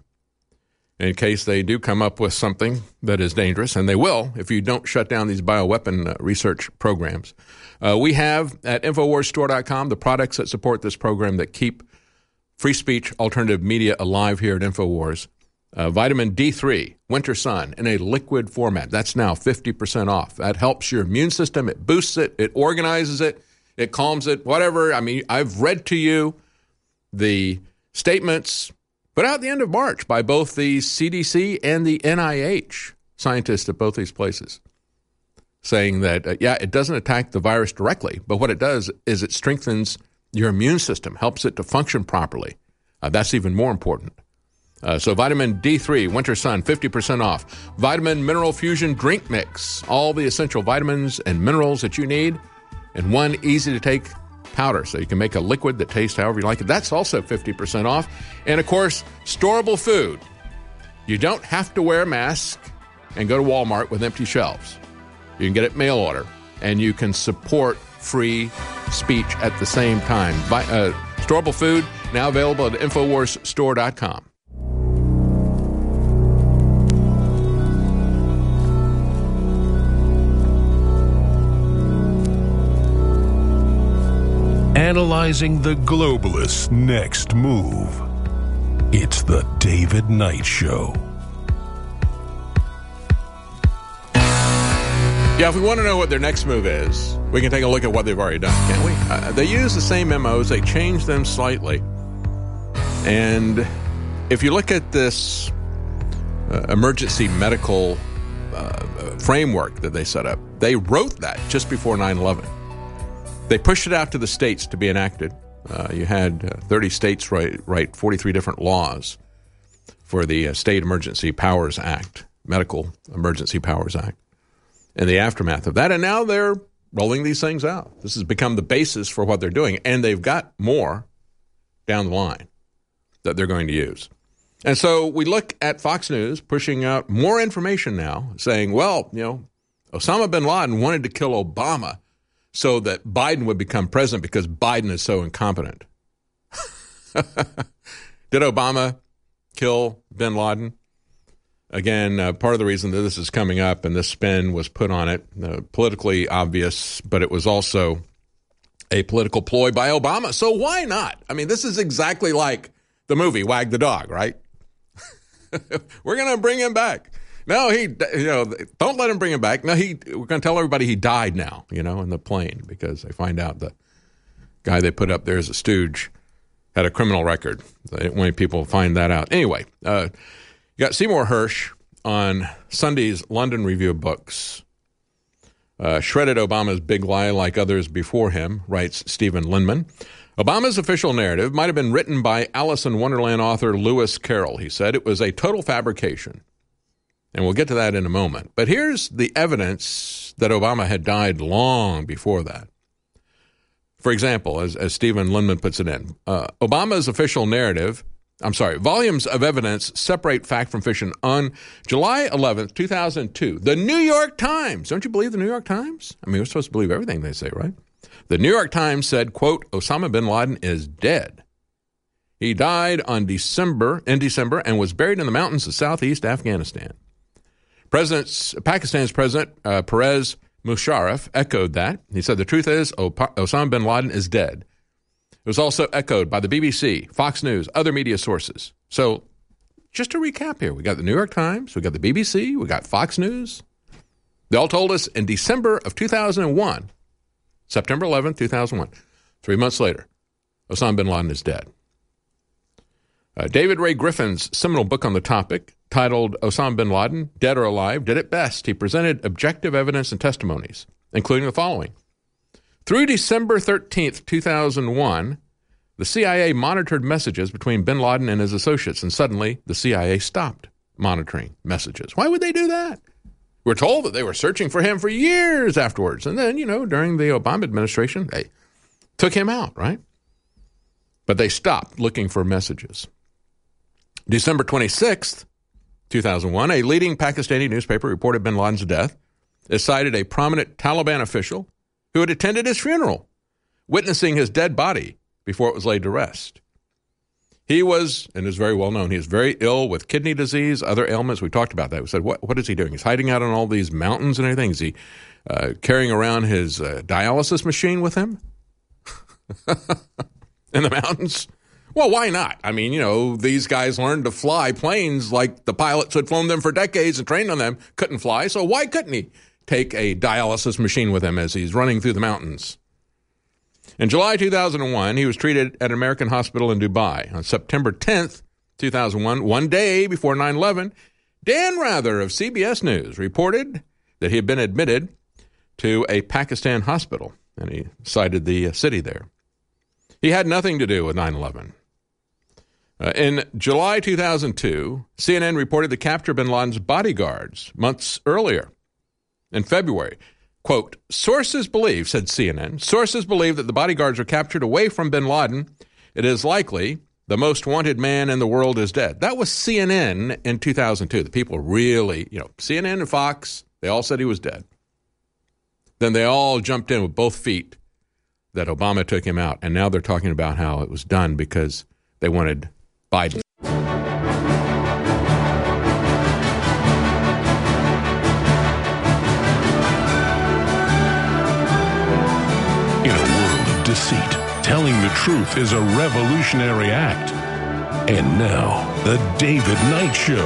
in case they do come up with something that is dangerous, and they will if you don't shut down these bioweapon uh, research programs, uh, we have at Infowars Store dot com the products that support this program that keep free speech alternative media alive here at Infowars. Uh, vitamin D three, Winter Sun, in a liquid format. That's now fifty percent off. That helps your immune system. It boosts it. It organizes it. It calms it, whatever. I mean, I've read to you the statements put out at the end of March by both the C D C and the N I H, scientists at both these places, saying that, uh, yeah, it doesn't attack the virus directly, but what it does is it strengthens your immune system, helps it to function properly. Uh, that's even more important. Uh, so vitamin D three, Winter Sun, fifty percent off. Vitamin Mineral Fusion Drink Mix, all the essential vitamins and minerals that you need in one easy-to-take powder, so you can make a liquid that tastes however you like it. That's also fifty percent off. And, of course, storable food. You don't have to wear a mask and go to Walmart with empty shelves. You can get it mail order, and you can support free speech at the same time. Vi- uh, storable food, now available at Infowars Store dot com. Analyzing the globalists' next move. It's the David Knight Show. Yeah, if we want to know what their next move is, we can take a look at what they've already done, can't we? Uh, they use the same memos. They change them slightly. And if you look at this uh, emergency medical uh, framework that they set up, they wrote that just before nine eleven. They pushed it out to the states to be enacted. Uh, you had uh, thirty states write, write forty-three different laws for the uh, State Emergency Powers Act, Medical Emergency Powers Act, in the aftermath of that. And now they're rolling these things out. This has become the basis for what they're doing, and they've got more down the line that they're going to use. And so we look at Fox News pushing out more information now, saying, well, you know, Osama bin Laden wanted to kill Obama so that Biden would become president because Biden is so incompetent. Did Obama kill bin Laden? Again, uh, part of the reason that this is coming up and this spin was put on it, uh, politically obvious, but it was also a political ploy by Obama. So why not? I mean, this is exactly like the movie Wag the Dog, right? We're going to bring him back. No, he, you know, don't let him bring him back. No, he, we're going to tell everybody he died now, you know, in the plane because they find out the guy they put up there as a stooge had a criminal record. They didn't want people to find that out. Anyway, uh, you got Seymour Hersh on Sunday's London Review of Books. Uh, shredded Obama's big lie like others before him, writes Stephen Linman. Obama's official narrative might have been written by Alice in Wonderland author Lewis Carroll. He said it was a total fabrication. And we'll get to that in a moment. But here's the evidence that Obama had died long before that. For example, as, as Stephen Linman puts it in, uh, Obama's official narrative, I'm sorry, volumes of evidence separate fact from fiction. On July eleventh, two thousand two, the New York Times, don't you believe the New York Times? I mean, we're supposed to believe everything they say, right? The New York Times said, quote, Osama bin Laden is dead. He died on December, in December and was buried in the mountains of southeast Afghanistan. President's, Pakistan's President uh, Pervez Musharraf echoed that. He said, the truth is Op- Osama bin Laden is dead. It was also echoed by the B B C, Fox News, other media sources. So just to recap here, we got the New York Times, we got the B B C, we got Fox News. They all told us in December of two thousand one, September eleventh, two thousand one, three months later, Osama bin Laden is dead. Uh, David Ray Griffin's seminal book on the topic, titled Osama bin Laden, Dead or Alive, did it best. He presented objective evidence and testimonies, including the following. Through December thirteenth, two thousand one, the C I A monitored messages between bin Laden and his associates, and suddenly the C I A stopped monitoring messages. Why would they do that? We're told that they were searching for him for years afterwards. And then, you know, during the Obama administration, they took him out, right? But they stopped looking for messages. December twenty-sixth, two thousand one, a leading Pakistani newspaper reported bin Laden's death. It cited a prominent Taliban official who had attended his funeral, witnessing his dead body before it was laid to rest. He was, and is very well known, he is very ill with kidney disease, other ailments. We talked about that. We said, what, what is he doing? He's hiding out on all these mountains and everything. Is he uh, carrying around his uh, dialysis machine with him in the mountains? Well, why not? I mean, you know, these guys learned to fly planes like the pilots who had flown them for decades and trained on them couldn't fly. So why couldn't he take a dialysis machine with him as he's running through the mountains? In July two thousand one, he was treated at an American hospital in Dubai. On September tenth, two thousand one, one day before nine eleven, Dan Rather of C B S News reported that he had been admitted to a Pakistan hospital, and he cited the city there. He had nothing to do with nine eleven. Uh, in July two thousand two, C N N reported the capture of bin Laden's bodyguards months earlier. In February, quote, sources believe, said C N N, sources believe that the bodyguards were captured away from bin Laden. It is likely the most wanted man in the world is dead. That was C N N in two thousand two. The people really, you know, C N N and Fox, they all said he was dead. Then they all jumped in with both feet that Obama took him out. And now they're talking about how it was done because they wanted Biden. In a world of deceit, telling the truth is a revolutionary act. And now, The David Knight Show.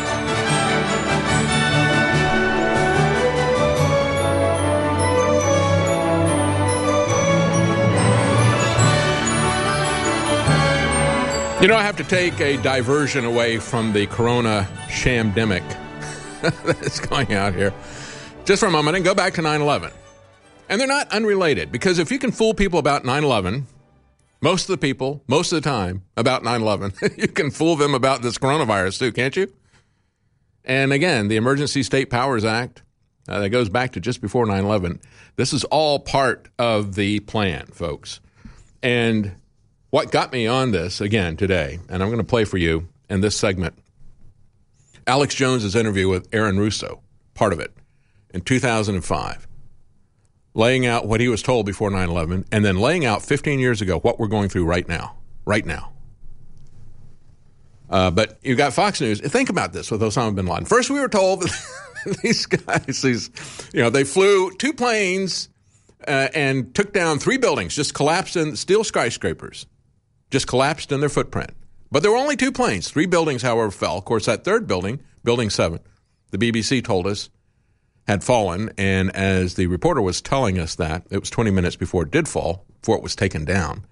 You know, I have to take a diversion away from the corona shamdemic that's going out here just for a moment and go back to nine eleven. And they're not unrelated, because if you can fool people about nine eleven, most of the people, most of the time, about nine eleven, you can fool them about this coronavirus too, can't you? And again, the Emergency State Powers Act, uh, that goes back to just before nine eleven. This is all part of the plan, folks. And what got me on this again today, and I'm going to play for you in this segment, Alex Jones's interview with Aaron Russo, part of it, in two thousand five, laying out what he was told before nine eleven, and then laying out fifteen years ago what we're going through right now, right now. Uh, but you got Fox News. Think about this with Osama bin Laden. First, we were told that these guys, these, you know, they flew two planes uh, and took down three buildings, just collapsed in steel skyscrapers, just collapsed in their footprint. But there were only two planes. Three buildings, however, fell. Of course, that third building, Building seven, the B B C told us, had fallen. And as the reporter was telling us that, it was twenty minutes before it did fall, before it was taken down.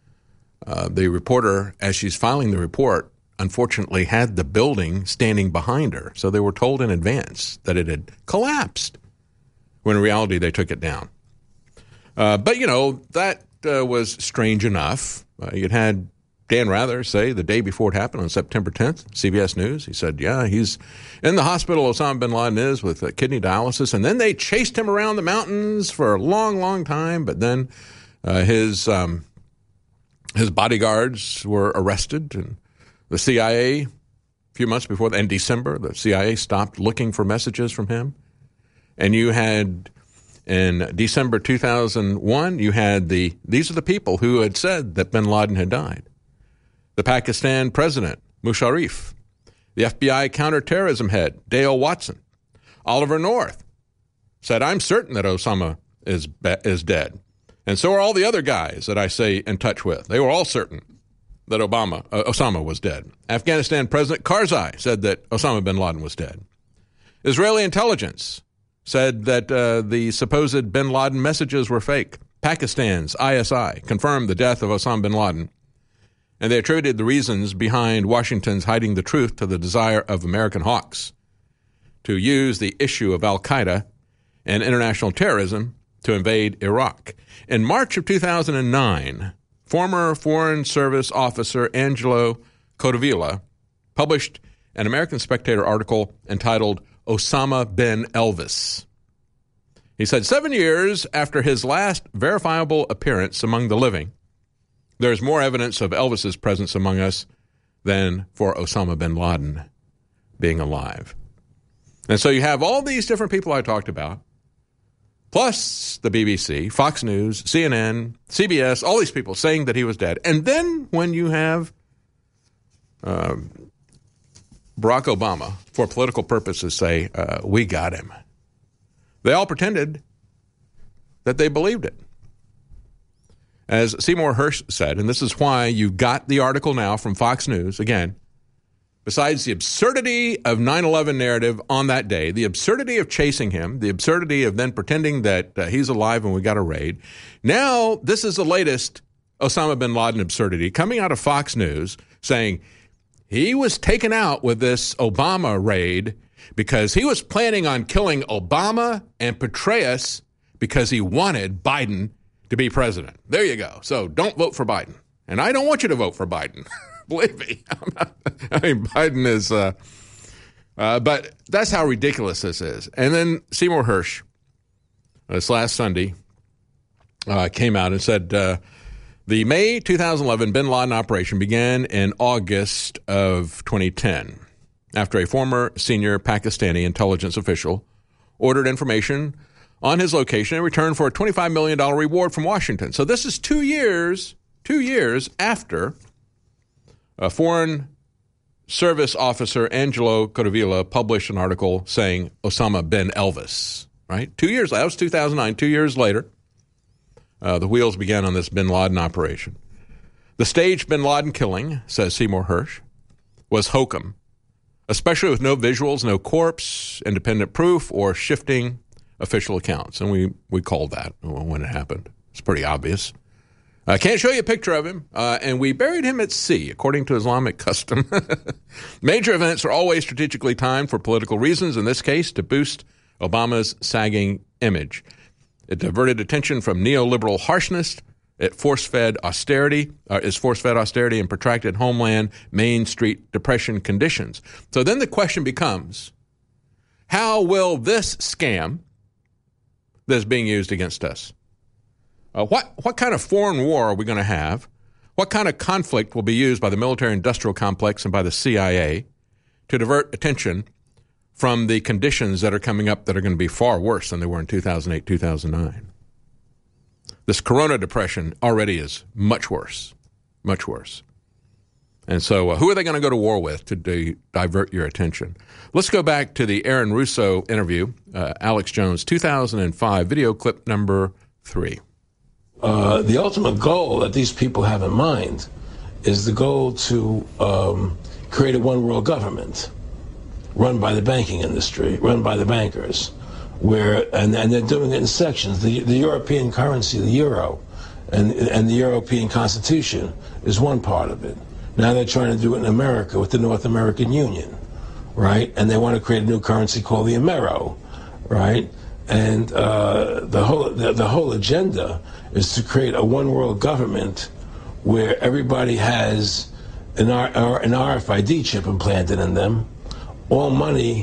Uh, the reporter, as she's filing the report, unfortunately had the building standing behind her. So they were told in advance that it had collapsed, when in reality they took it down. Uh, but, you know, that uh, was strange enough. Uh, you'd had Dan Rather say the day before it happened on September tenth, C B S News, he said, yeah, he's in the hospital, Osama bin Laden is, with uh, kidney dialysis. And then they chased him around the mountains for a long, long time. But then uh, his um, his bodyguards were arrested, and the C I A, a few months before, in December, the C I A stopped looking for messages from him. And you had, in December two thousand one, you had the, these are the people who had said that bin Laden had died. The Pakistan president, Musharraf, the F B I counterterrorism head, Dale Watson, Oliver North, said, I'm certain that Osama is is dead. And so are all the other guys that I stay in touch with. They were all certain that Obama, uh, Osama was dead. Afghanistan President Karzai said that Osama bin Laden was dead. Israeli intelligence said that uh, the supposed bin Laden messages were fake. Pakistan's I S I confirmed the death of Osama bin Laden, and they attributed the reasons behind Washington's hiding the truth to the desire of American hawks to use the issue of al-Qaeda and international terrorism to invade Iraq. In March of two thousand nine, former Foreign Service officer Angelo Codevilla published an American Spectator article entitled Osama bin Elvis. He said, seven years after his last verifiable appearance among the living, there's more evidence of Elvis's presence among us than for Osama bin Laden being alive. And so you have all these different people I talked about, plus the B B C, Fox News, C N N, C B S, all these people saying that he was dead. And then when you have um, Barack Obama, for political purposes, say, uh, we got him, they all pretended that they believed it. As Seymour Hersh said, and this is why you got the article now from Fox News, again, besides the absurdity of nine eleven narrative on that day, the absurdity of chasing him, the absurdity of then pretending that uh, he's alive and we got a raid, now this is the latest Osama bin Laden absurdity coming out of Fox News saying he was taken out with this Obama raid because he was planning on killing Obama and Petraeus because he wanted Biden to be president. There you go. So don't vote for Biden. And I don't want you to vote for Biden. Believe me. I'm not, I mean, Biden is, uh, uh, but that's how ridiculous this is. And then Seymour Hersh, this last Sunday, uh, came out and said uh, the May two thousand eleven bin Laden operation began in August of twenty ten after a former senior Pakistani intelligence official ordered information on his location in return for a twenty-five million dollars reward from Washington. So this is two years, two years after a Foreign Service officer, Angelo Codevilla, published an article saying Osama bin Elvis, right? Two years, that was two thousand nine, two years later, uh, the wheels began on this bin Laden operation. The staged bin Laden killing, says Seymour Hersh, was hokum, especially with no visuals, no corpse, independent proof, or shifting official accounts. And we, we called that when it happened. It's pretty obvious. I can't show you a picture of him. Uh, and we buried him at sea, according to Islamic custom. Major events are always strategically timed for political reasons, in this case, to boost Obama's sagging image. It diverted attention from neoliberal harshness. It force-fed austerity, uh, is force-fed austerity and protracted homeland Main Street Depression conditions. So then the question becomes, How will this scam that's being used against us, uh, what, what kind of foreign war are we going to have? What kind of conflict will be used by the military-industrial complex and by the C I A to divert attention from the conditions that are coming up that are going to be far worse than they were in two thousand eight, two thousand nine? This Corona depression already is much worse, much worse. And so uh, who are they going to go to war with to di- divert your attention? Let's go back to the Aaron Russo interview, uh, Alex Jones, two thousand five, video clip number three. Uh, the ultimate goal that these people have in mind is the goal to um, create a one-world government run by the banking industry, run by the bankers, where and, and they're doing it in sections. The, the European currency, the euro, and, and the European Constitution is one part of it. Now they're trying to do it in America with the North American Union, right? And they want to create a new currency called the Amero, right? And uh, the whole the, the whole agenda is to create a one-world government where everybody has an, R, an R F I D chip implanted in them. All money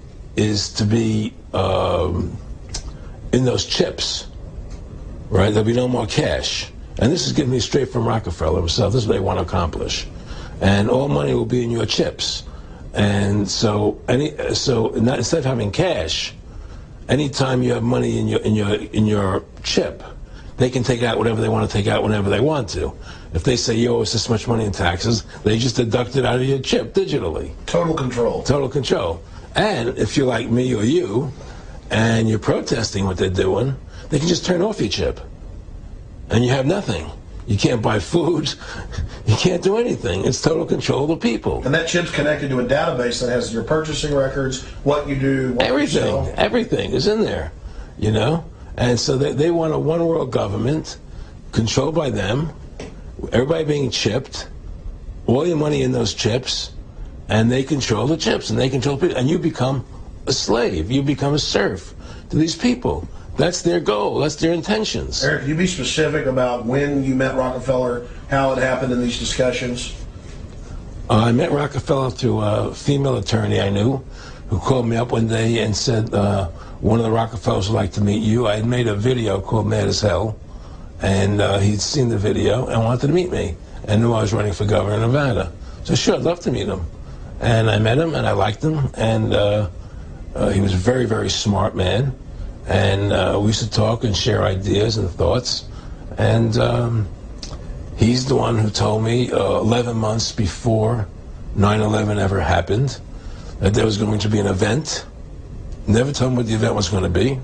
is to be um, in those chips, right? There'll be no more cash. And this is giving me straight from Rockefeller himself. This is what they want to accomplish. And all money will be in your chips. And so, any so not, instead of having cash, anytime you have money in your in your in your chip, they can take out whatever they want to take out whenever they want to. If they say you owe us this much money in taxes, they just deduct it out of your chip digitally. Total control. Total control. And if you're like me or you, and you're protesting what they're doing, they can just turn off your chip, and you have nothing. You can't buy food. You can't do anything. It's total control of the people. And that chip's connected to a database that has your purchasing records, what you do, what everything, you sell. Everything is in there, you know? And so they, they want a one-world government controlled by them, everybody being chipped, all your money in those chips, and they control the chips, and they control people. And you become a slave. You become a serf to these people. That's their goal. That's their intentions. Eric, can you be specific about when you met Rockefeller, how it happened in these discussions? Uh, I met Rockefeller through a female attorney I knew who called me up one day and said, uh, one of the Rockefellers would like to meet you. I had made a video called Mad as Hell, and uh, he'd seen the video and wanted to meet me and knew I was running for governor of Nevada. So sure, I'd love to meet him. And I met him, and I liked him, and uh, uh, he was a very, very smart man. And uh, we used to talk and share ideas and thoughts. And um, he's the one who told me uh, eleven months before nine eleven ever happened that there was going to be an event. Never told me what the event was going to be.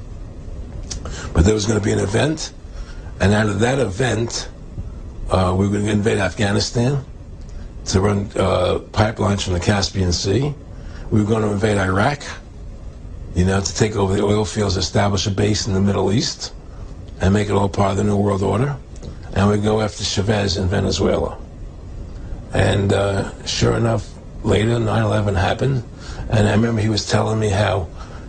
But there was going to be an event. And out of that event, uh, we were going to invade Afghanistan to run uh, pipelines from the Caspian Sea. We were going to invade Iraq, you know, to take over the oil fields, establish a base in the Middle East, and make it all part of the New World Order. And we go after Chavez in Venezuela. And uh, sure enough, later, nine eleven happened. And I remember he was telling me how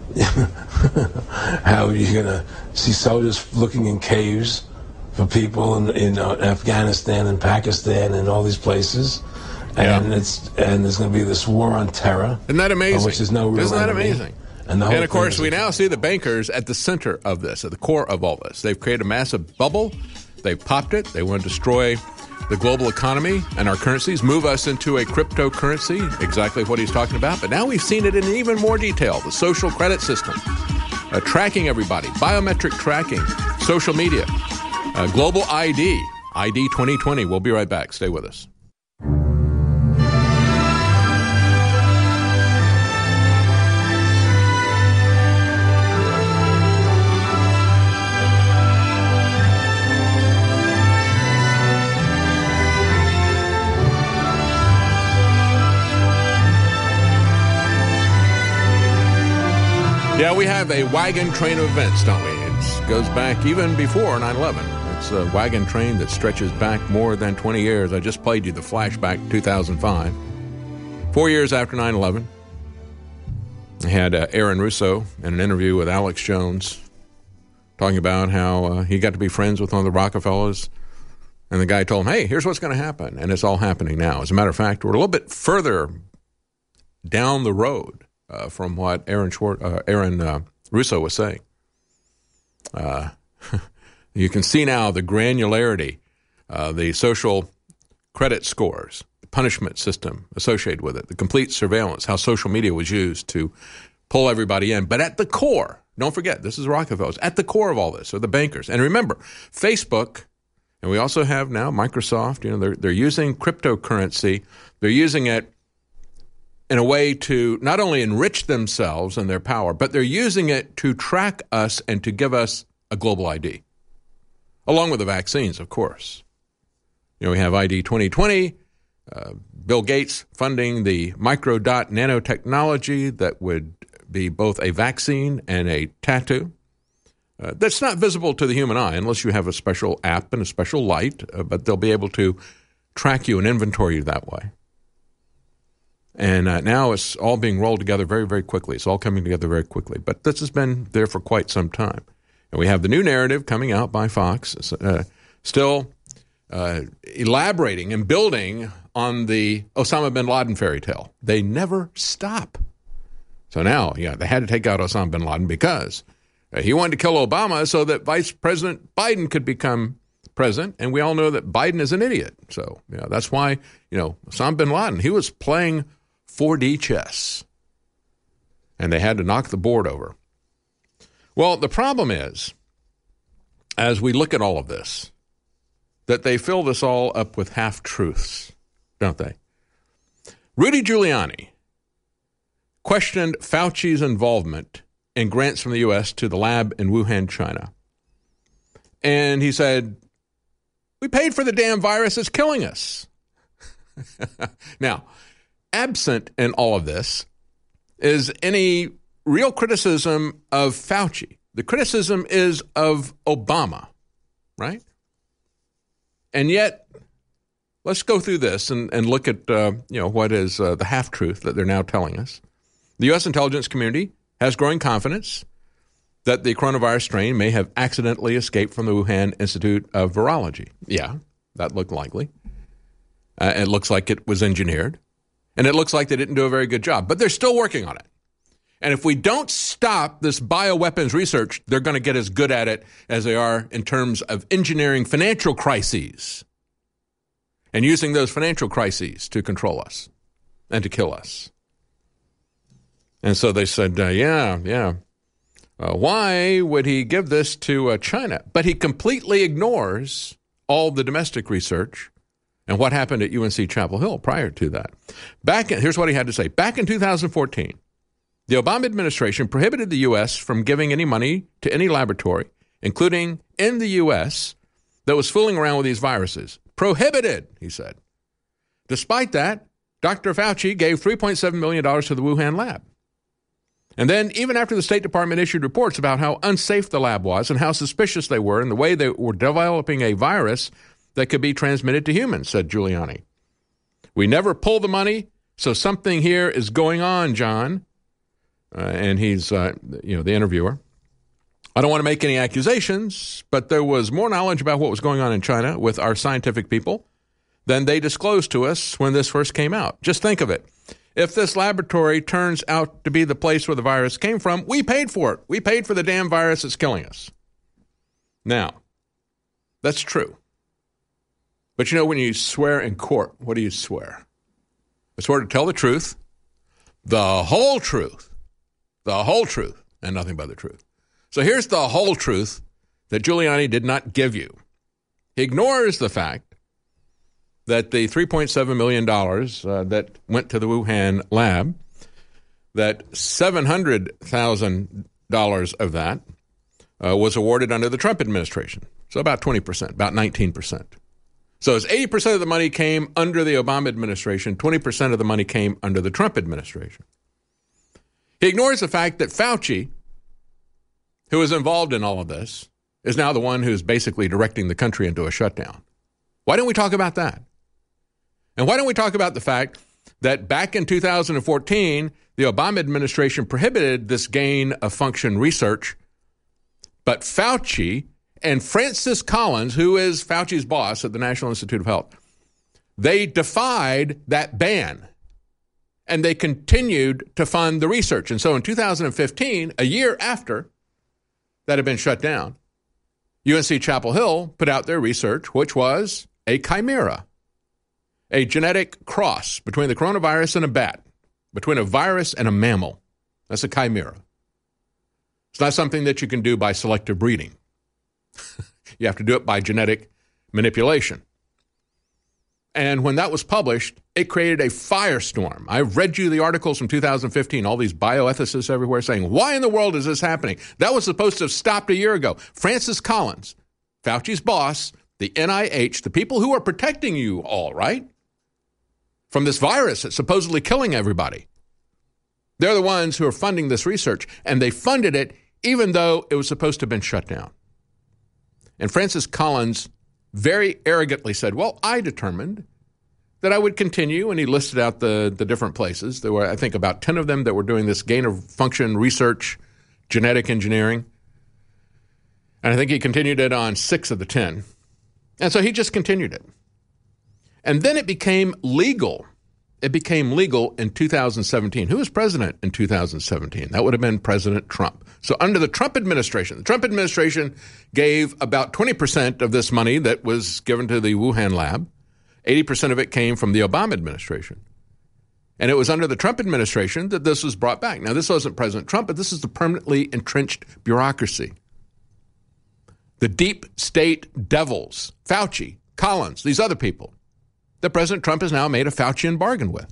how you're going to see soldiers looking in caves for people in, in uh, Afghanistan and Pakistan and all these places. And Yeah. it's and there's going to be this war on terror. Isn't that amazing? Which is no real Isn't that enemy. amazing? And, the whole And of thing course, is- we now see the bankers at the center of this, at the core of all this. They've created a massive bubble. They've popped it. They want to destroy the global economy and our currencies, move us into a cryptocurrency, exactly what he's talking about. But now we've seen it in even more detail, the social credit system, uh, tracking everybody, biometric tracking, social media, uh, global I D, I D twenty twenty. We'll be right back. Stay with us. Yeah, we have a wagon train of events, don't we? It goes back even before nine eleven. It's a wagon train that stretches back more than twenty years. I just played you the flashback two thousand five. Four years after nine eleven, I had uh, Aaron Russo in an interview with Alex Jones talking about how uh, he got to be friends with one of the Rockefellers. And the guy told him, hey, here's what's going to happen. And it's all happening now. As a matter of fact, we're a little bit further down the road uh, from what Aaron Schwart, uh, Aaron uh, Russo was saying. Uh, you can see now the granularity, uh, the social credit scores, the punishment system associated with it, the complete surveillance, how social media was used to pull everybody in. But at the core, don't forget, this is Rockefeller's, at the core of all this are the bankers. And remember, Facebook, and we also have now Microsoft, you know, they're, they're using cryptocurrency. They're using it in a way to not only enrich themselves and their power, but they're using it to track us and to give us a global I D, along with the vaccines, of course. You know, we have I D twenty twenty, uh, Bill Gates funding the microdot nanotechnology that would be both a vaccine and a tattoo. Uh, that's not visible to the human eye unless you have a special app and a special light, uh, but they'll be able to track you and inventory you that way. And uh, now it's all being rolled together very, very quickly. It's all coming together very quickly. But this has been there for quite some time. And we have the new narrative coming out by Fox, uh, still uh, elaborating and building on the Osama bin Laden fairy tale. They never stop. So now, yeah, they had to take out Osama bin Laden because uh, he wanted to kill Obama so that Vice President Biden could become president. And we all know that Biden is an idiot. So yeah, that's why, you know, Osama bin Laden, he was playing four D chess. And they had to knock the board over. Well, the problem is, as we look at all of this, that they fill this all up with half-truths, don't they? Rudy Giuliani questioned Fauci's involvement in grants from the U S to the lab in Wuhan, China. And he said, we paid for the damn virus, it's killing us. Now, absent in all of this is any real criticism of Fauci. The criticism is of Obama, right? And yet, let's go through this and, and look at uh, you know what is uh, the half-truth that they're now telling us. The U S intelligence community has growing confidence that the coronavirus strain may have accidentally escaped from the Wuhan Institute of Virology. Yeah, that looked likely. Uh, it looks like it was engineered. And it looks like they didn't do a very good job. But they're still working on it. And if we don't stop this bioweapons research, they're going to get as good at it as they are in terms of engineering financial crises and using those financial crises to control us and to kill us. And so they said, uh, yeah, yeah. Uh, why would he give this to uh, China? But he completely ignores all the domestic research and what happened at U N C Chapel Hill prior to that. Back in, here's what he had to say. Back in two thousand fourteen, the Obama administration prohibited the U S from giving any money to any laboratory, including in the U S, that was fooling around with these viruses. Prohibited, he said. Despite that, Doctor Fauci gave three point seven million dollars to the Wuhan lab. And then, even after the State Department issued reports about how unsafe the lab was and how suspicious they were in the way they were developing a virus that could be transmitted to humans, said Giuliani. We never pull the money, so something here is going on, John. Uh, and he's, uh, you know, the interviewer. I don't want to make any accusations, but there was more knowledge about what was going on in China with our scientific people than they disclosed to us when this first came out. Just think of it. If this laboratory turns out to be the place where the virus came from, we paid for it. We paid for the damn virus that's killing us. Now, that's true. But you know, when you swear in court, what do you swear? I swear to tell the truth, the whole truth, the whole truth, and nothing but the truth. So here's the whole truth that Giuliani did not give you. He ignores the fact that the three point seven million dollars uh, that went to the Wuhan lab, that seven hundred thousand dollars of that uh, was awarded under the Trump administration. So about twenty percent, about nineteen percent. So as eighty percent of the money came under the Obama administration, twenty percent of the money came under the Trump administration. He ignores the fact that Fauci, who is involved in all of this, is now the one who's basically directing the country into a shutdown. Why don't we talk about that? And why don't we talk about the fact that back in two thousand fourteen, the Obama administration prohibited this gain of function research, but Fauci and Francis Collins, who is Fauci's boss at the National Institute of Health, they defied that ban. And they continued to fund the research. And so in two thousand fifteen, a year after that had been shut down, U N C Chapel Hill put out their research, which was a chimera, a genetic cross between the coronavirus and a bat, between a virus and a mammal. That's a chimera. It's not something that you can do by selective breeding. You have to do it by genetic manipulation. And when that was published, it created a firestorm. I read you the articles from two thousand fifteen, all these bioethicists everywhere saying, why in the world is this happening? That was supposed to have stopped a year ago. Francis Collins, Fauci's boss, the N I H, the people who are protecting you all, right, from this virus that's supposedly killing everybody. They're the ones who are funding this research, and they funded it even though it was supposed to have been shut down. And Francis Collins very arrogantly said, well, I determined that I would continue, and he listed out the, the different places. There were, I think, about ten of them that were doing this gain-of-function research, genetic engineering. And I think he continued it on six of the ten. And so he just continued it. And then it became legal. It became legal in two thousand seventeen. Who was president in two thousand seventeen? That would have been President Trump. So under the Trump administration, the Trump administration gave about twenty percent of this money that was given to the Wuhan lab. eighty percent of it came from the Obama administration. And it was under the Trump administration that this was brought back. Now, this wasn't President Trump, but this is the permanently entrenched bureaucracy. The deep state devils, Fauci, Collins, these other people, that President Trump has now made a Faucian bargain with.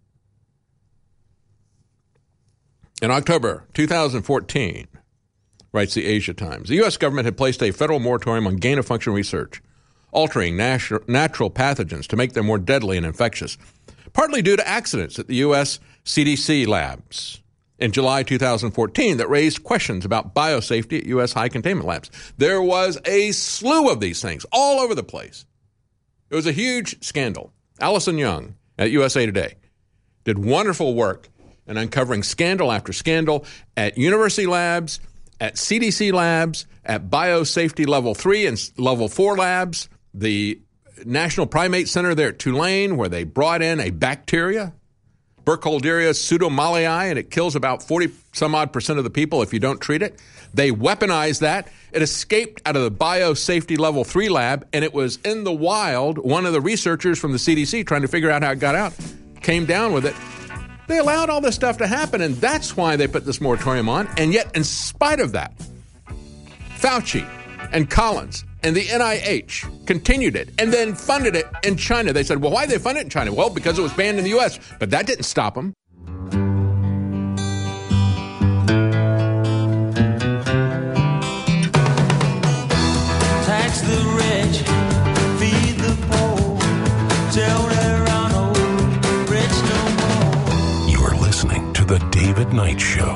In October two thousand fourteen, writes the Asia Times, the U S government had placed a federal moratorium on gain-of-function research, altering natu- natural pathogens to make them more deadly and infectious, partly due to accidents at the U S C D C labs in July two thousand fourteen that raised questions about biosafety at U S high-containment labs. There was a slew of these things all over the place. It was a huge scandal. Allison Young at U S A Today did wonderful work in uncovering scandal after scandal at university labs, at C D C labs, at biosafety level three and level four labs, the National Primate Center there at Tulane, where they brought in a bacteria, Burkholderia pseudomallei, and it kills about forty some odd percent of the people if you don't treat it. They weaponized that. It escaped out of the biosafety level three lab, and it was in the wild. One of the researchers from the C D C trying to figure out how it got out came down with it. They allowed all this stuff to happen, and that's why they put this moratorium on. And yet, in spite of that, Fauci and Collins and the N I H continued it and then funded it in China. They said, well, why did they fund it in China? Well, because it was banned in the U S, but that didn't stop them. Tax the rich, feed the poor, tell there are no rich no more. You are listening to The David Knight Show.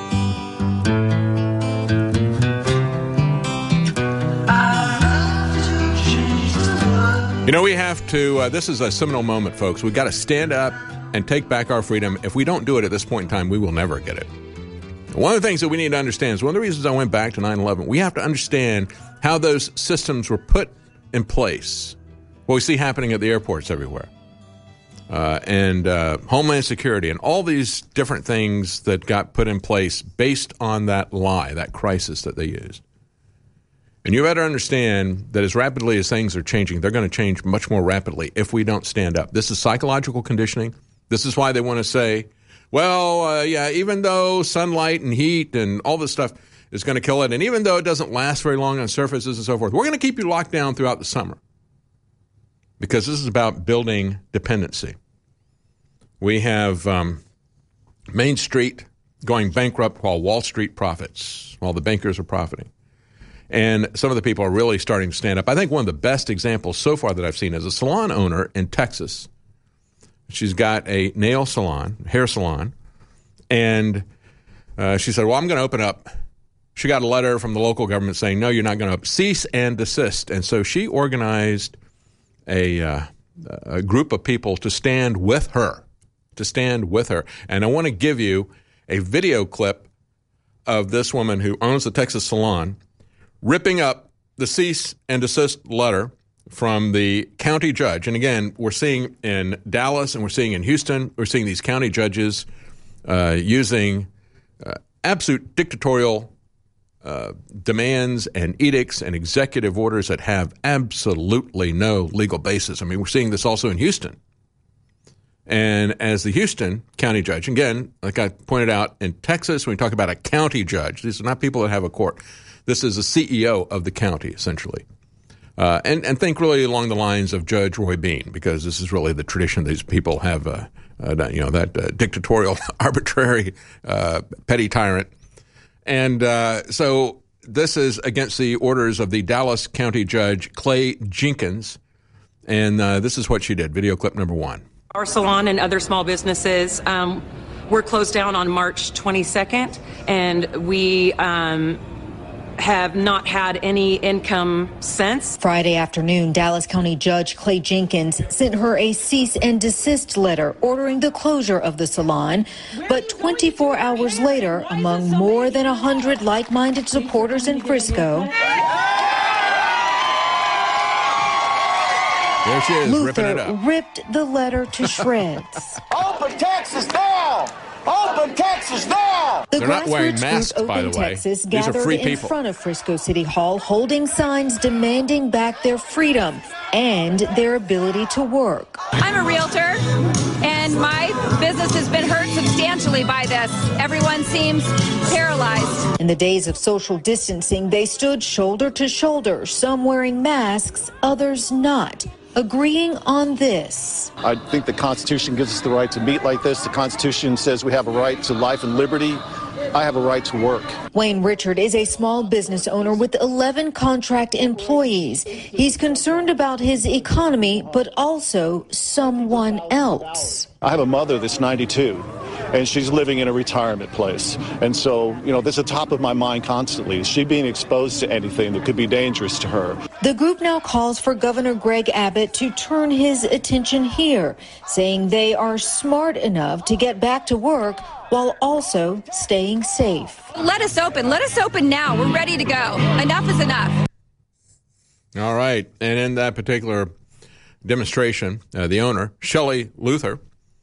You know, we have to, uh, this is a seminal moment, folks. We've got to stand up and take back our freedom. If we don't do it at this point in time, we will never get it. One of the things that we need to understand is one of the reasons I went back to nine eleven, we have to understand how those systems were put in place. What we see happening at the airports everywhere. Uh, and uh, Homeland Security and all these different things that got put in place based on that lie, that crisis that they used. And you better understand that as rapidly as things are changing, they're going to change much more rapidly if we don't stand up. This is psychological conditioning. This is why they want to say, well, uh, yeah, even though sunlight and heat and all this stuff is going to kill it, and even though it doesn't last very long on surfaces and so forth, we're going to keep you locked down throughout the summer. Because this is about building dependency. We have um, Main Street going bankrupt while Wall Street profits, while the bankers are profiting. And some of the people are really starting to stand up. I think one of the best examples so far that I've seen is a salon owner in Texas. She's got a nail salon, hair salon, and uh, she said, well, I'm going to open up. She got a letter from the local government saying, no, you're not going to cease and desist. And so she organized a, uh, a group of people to stand with her, to stand with her. And I want to give you a video clip of this woman who owns the Texas salon ripping up the cease and desist letter from the county judge. And again, we're seeing in Dallas and we're seeing in Houston, we're seeing these county judges uh, using uh, absolute dictatorial uh, demands and edicts and executive orders that have absolutely no legal basis. I mean, we're seeing this also in Houston. And as the Houston county judge, again, like I pointed out in Texas, when we talk about a county judge, these are not people that have a court. This is a C E O of the county, essentially. Uh, and, and think really along the lines of Judge Roy Bean, because this is really the tradition. These people have, uh, uh, you know, that uh, dictatorial, arbitrary, uh, petty tyrant. And uh, so this is against the orders of the Dallas County Judge Clay Jenkins. And uh, this is what she did. Video clip number one. Our salon and other small businesses um, were closed down on March twenty-second, and we um, have not had any income since. Friday afternoon, Dallas County Judge Clay Jenkins sent her a cease and desist letter ordering the closure of the salon. But twenty-four hours later, among more than one hundred like-minded supporters in Frisco, there she is, Luther ripping it up. ripped the letter to shreds. Open Texas now! Open Texas now! The They're not wearing grassroots masks, group by the Open way. Texas These are gathered free in people. front of Frisco City Hall, holding signs demanding back their freedom and their ability to work. I'm a realtor, and my business has been hurt substantially by this. Everyone seems paralyzed. In the days of social distancing, they stood shoulder to shoulder, some wearing masks, others not, agreeing on this. I think the Constitution gives us the right to meet like this. The Constitution says we have a right to life and liberty. I have a right to work. Wayne Richard is a small business owner with eleven contract employees. He's concerned about his economy, but also someone else. I have a mother that's ninety-two, and she's living in a retirement place. And so, you know, this is top of my mind constantly. Is she being exposed to anything that could be dangerous to her? The group now calls for Governor Greg Abbott to turn his attention here, saying they are smart enough to get back to work while also staying safe. Let us open. Let us open now. We're ready to go. Enough is enough. All right. And in that particular demonstration, uh, the owner, Shelley Luther,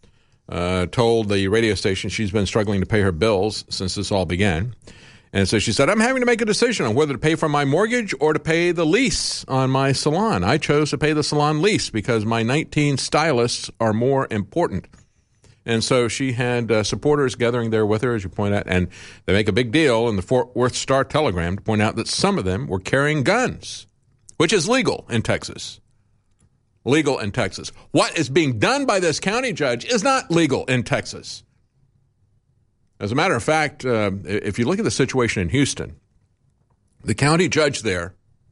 uh, told the radio station she's been struggling to pay her bills since this all began. And so she said, I'm having to make a decision on whether to pay for my mortgage or to pay the lease on my salon. I chose to pay the salon lease because my nineteen stylists are more important. And so she had uh, supporters gathering there with her, as you point out, and they make a big deal in the Fort Worth Star-Telegram to point out that some of them were carrying guns, which is legal in Texas. Legal in Texas. What is being done by this county judge is not legal in Texas. As a matter of fact, uh, if you look at the situation in Houston, the county judge there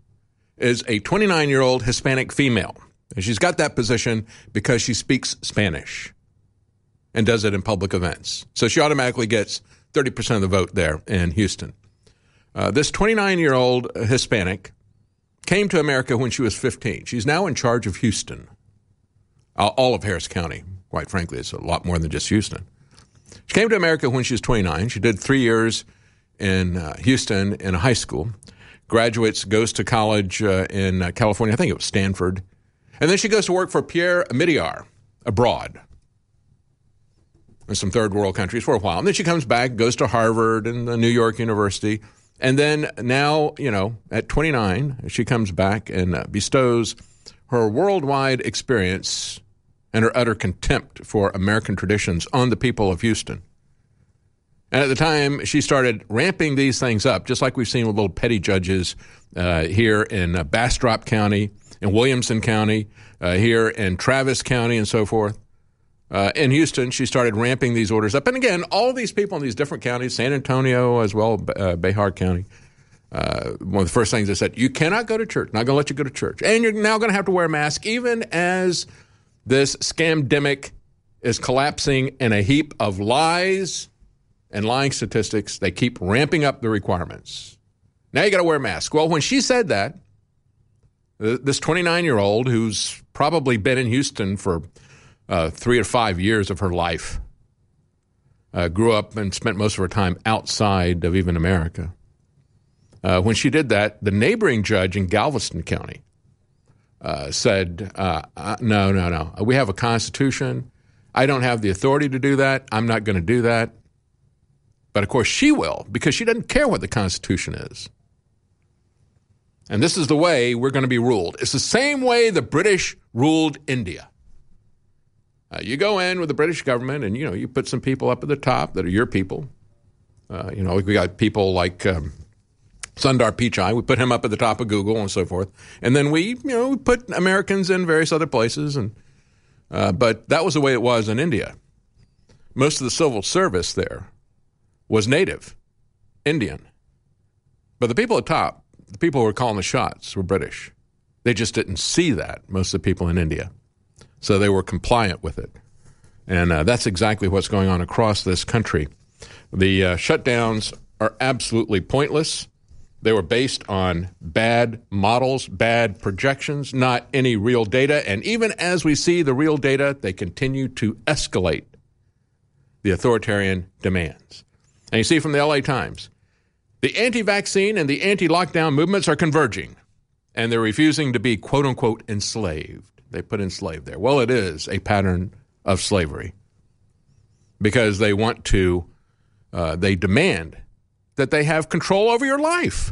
is a twenty-nine-year-old Hispanic female. And she's got that position because she speaks Spanish and does it in public events. So she automatically gets thirty percent of the vote there in Houston. Uh, this twenty-nine-year-old Hispanic came to America when she was fifteen. She's now in charge of Houston, uh, all of Harris County. Quite frankly, it's a lot more than just Houston. She came to America when she was twenty-nine. She did three years in uh, Houston in a high school. Graduates, goes to college uh, in uh, California. I think it was Stanford. And then she goes to work for Pierre Omidyar abroad in some third world countries for a while. And then she comes back, goes to Harvard and the New York University. And then now, you know, at twenty-nine, she comes back and uh, bestows her worldwide experience and her utter contempt for American traditions on the people of Houston. And at the time, she started ramping these things up, just like we've seen with little petty judges uh, here in uh, Bastrop County, in Williamson County, uh, here in Travis County, and so forth. Uh, in Houston, she started ramping these orders up. And again, all of these people in these different counties, San Antonio as well, uh, Behar County, uh, one of the first things they said, you cannot go to church, not going to let you go to church. And you're now going to have to wear a mask, even as this scamdemic is collapsing in a heap of lies and lying statistics. They keep ramping up the requirements. Now you got to wear a mask. Well, when she said that, this twenty-nine-year-old who's probably been in Houston for uh, three or five years of her life, uh, grew up and spent most of her time outside of even America. Uh, when she did that, the neighboring judge in Galveston County uh, said, uh, uh, no, no, no. We have a constitution. I don't have the authority to do that. I'm not going to do that. But, of course, she will, because she doesn't care what the Constitution is. And this is the way we're going to be ruled. It's the same way the British ruled India. Uh, you go in with the British government and, you know, you put some people up at the top that are your people. Uh, you know, we got people like um, Sundar Pichai. We put him up at the top of Google and so forth. And then we, you know, we put Americans in various other places. And uh, but that was the way it was in India. Most of the civil service there was native, Indian. But the people at top, the people who were calling the shots, were British. They just didn't see that, most of the people in India. So they were compliant with it. And uh, that's exactly what's going on across this country. The uh, shutdowns are absolutely pointless. They were based on bad models, bad projections, not any real data. And even as we see the real data, they continue to escalate the authoritarian demands. And you see from the L A Times, the anti-vaccine and the anti-lockdown movements are converging, and they're refusing to be, quote-unquote, enslaved. They put enslaved there. Well, it is a pattern of slavery because they want to, uh, they demand that they have control over your life.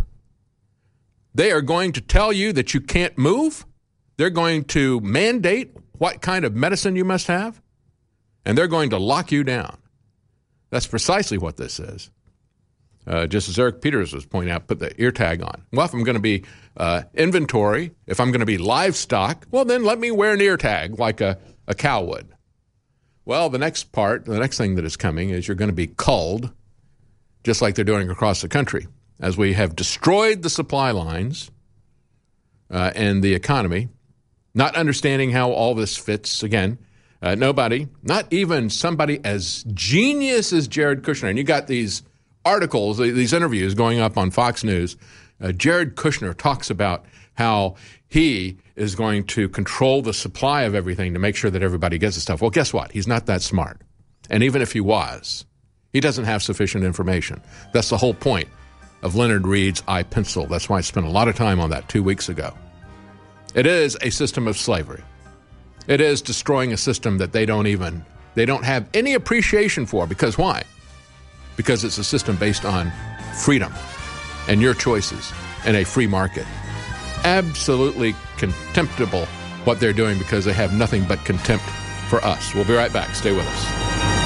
They are going to tell you that you can't move. They're going to mandate what kind of medicine you must have, and they're going to lock you down. That's precisely what this is. Uh, just as Eric Peters was pointing out, put the ear tag on. Well, if I'm going to be uh, inventory, if I'm going to be livestock, well, then let me wear an ear tag like a, a cow would. Well, the next part, the next thing that is coming is you're going to be culled, just like they're doing across the country, as we have destroyed the supply lines uh, and the economy, not understanding how all this fits. Again, uh, nobody, not even somebody as genius as Jared Kushner, and you got these articles, these interviews going up on Fox News. Uh, Jared Kushner talks about how he is going to control the supply of everything to make sure that everybody gets the stuff. Well, guess what? He's not that smart. And even if he was, he doesn't have sufficient information. That's the whole point of Leonard Read's iPencil. That's why I spent a lot of time on that two weeks ago. It is a system of slavery. It is destroying a system that they don't even, they don't have any appreciation for. Because why? Because it's a system based on freedom and your choices in a free market. Absolutely contemptible what they're doing because they have nothing but contempt for us. We'll be right back. Stay with us.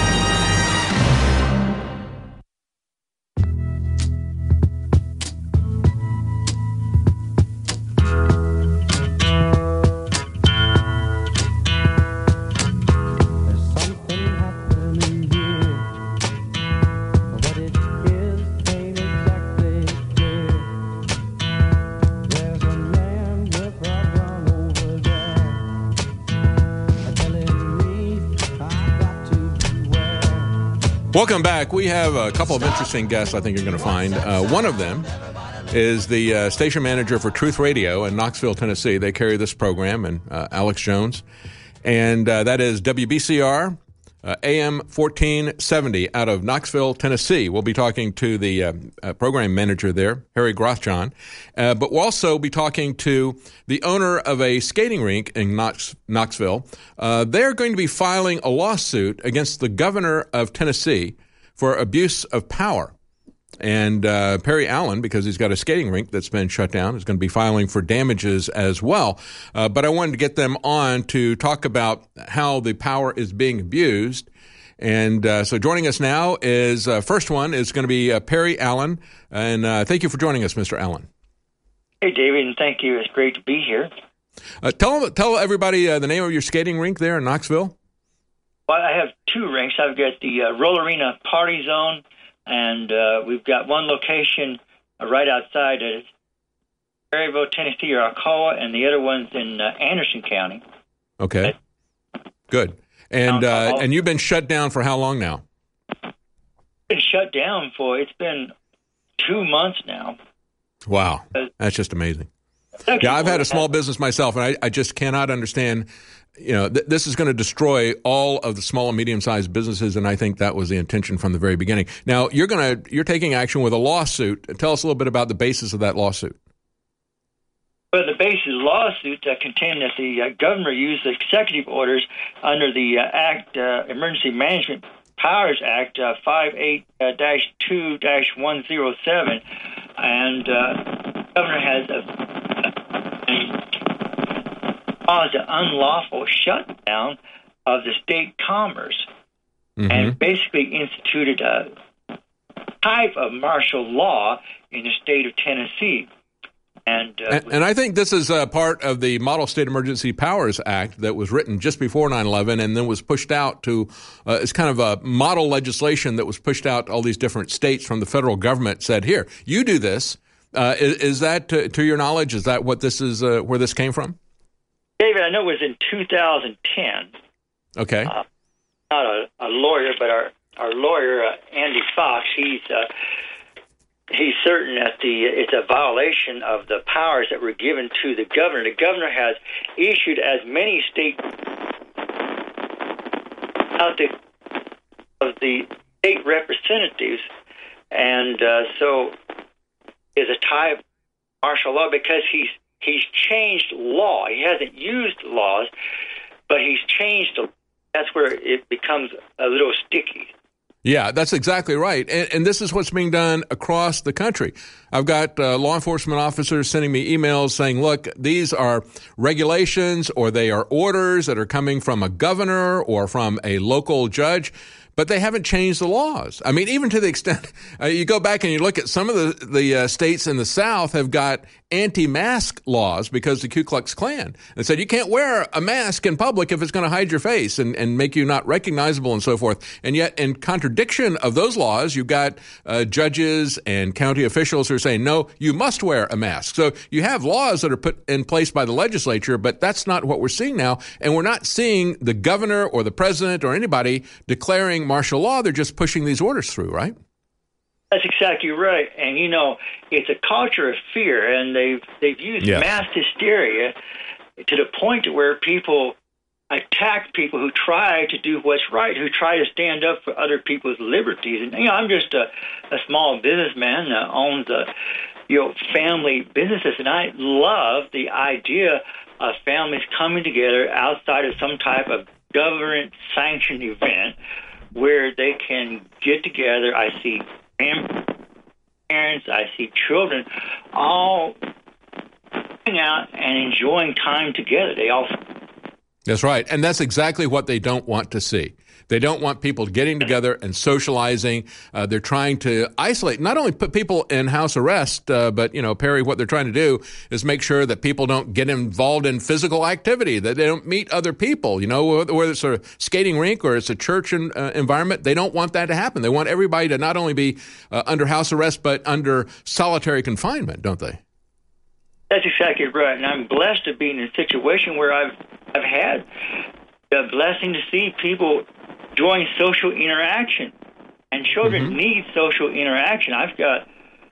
Welcome back. We have a couple of interesting guests I think you're going to find. Uh, one of them is the uh, station manager for Truth Radio in Knoxville, Tennessee. They carry this program, and uh, Alex Jones. And uh, that is W B C R, uh, A M fourteen seventy out of Knoxville, Tennessee. We'll be talking to the uh, uh, program manager there, Harry Grothjohn. Uh, but we'll also be talking to the owner of a skating rink in Knox- Knoxville. Uh, they're going to be filing a lawsuit against the governor of Tennessee for abuse of power. And uh, Perry Allen, because he's got a skating rink that's been shut down, is going to be filing for damages as well. Uh, but I wanted to get them on to talk about how the power is being abused. And uh, so joining us now is, uh, first one is going to be uh, Perry Allen. And uh, thank you for joining us, Mister Allen. Hey, David, and thank you. It's great to be here. Uh, tell tell everybody uh, the name of your skating rink there in Knoxville. Well, I have two rinks. I've got the uh, Roll Arena Party Zone, and uh, we've got one location uh, right outside of Perryville, Tennessee, or Alcoa, and the other one's in uh, Anderson County. Okay, good. And uh, and you've been shut down for how long now? Been shut down for, it's been two months now. Wow, that's just amazing. Yeah, I've had a small business myself, and I, I just cannot understand, you know, th- this is going to destroy all of the small and medium-sized businesses, and I think that was the intention from the very beginning. Now, you're going to, you're taking action with a lawsuit. Tell us a little bit about the basis of that lawsuit. But the basis of the lawsuit uh, contend that the uh, governor used the executive orders under the uh, Act, uh, Emergency Management Powers Act, uh, fifty-eight dash two dash one oh seven, and uh, the governor has a, a, caused an unlawful shutdown of the state commerce, mm-hmm. and basically instituted a type of martial law in the state of Tennessee. And, uh, and, and I think this is a part of the Model State Emergency Powers Act that was written just before nine eleven and then was pushed out to, uh, it's kind of a model legislation that was pushed out to all these different states from the federal government, said, here, you do this. Uh, is, is that, to, to your knowledge, is that what this is, uh, where this came from? David, I know it was in two thousand ten. Okay. Uh, not a, a lawyer, but our, our lawyer, uh, Andy Fox, he's... Uh, He's certain that the it's a violation of the powers that were given to the governor. The governor has issued as many state out the of the state representatives, and uh, so is a type of martial law because he's he's changed law. He hasn't used laws, but he's changed the. That's where it becomes a little sticky. Yeah, that's exactly right. And, and this is what's being done across the country. I've got uh, law enforcement officers sending me emails saying, look, these are regulations or they are orders that are coming from a governor or from a local judge, but they haven't changed the laws. I mean, even to the extent uh, you go back and you look at some of the, the uh, states in the South have got anti-mask laws because the Ku Klux Klan. They said you can't wear a mask in public if it's going to hide your face and, and make you not recognizable and so forth. And yet, in contradiction of those laws, you've got uh, judges and county officials who are saying, no, you must wear a mask. So you have laws that are put in place by the legislature, but that's not what we're seeing now. And we're not seeing the governor or the president or anybody declaring martial law. They're just pushing these orders through, right? That's exactly right. And, you know, it's a culture of fear, and they've they've used yes. mass hysteria to the point to where people attack people who try to do what's right, who try to stand up for other people's liberties. And, you know, I'm just a, a small businessman that owns a, you know, family businesses, and I love the idea of families coming together outside of some type of government-sanctioned event where they can get together. I see parents, I see children all hanging out and enjoying time together. They all. That's right. And that's exactly what they don't want to see. They don't want people getting together and socializing. Uh, they're trying to isolate, not only put people in house arrest, uh, but, you know, Perry, what they're trying to do is make sure that people don't get involved in physical activity, that they don't meet other people, you know, whether it's a skating rink or it's a church in, uh, environment. They don't want that to happen. They want everybody to not only be uh, under house arrest, but under solitary confinement, don't they? That's exactly right. And I'm blessed to be in a situation where I've, I've had the blessing to see people enjoying social interaction, and children mm-hmm. need social interaction. I've got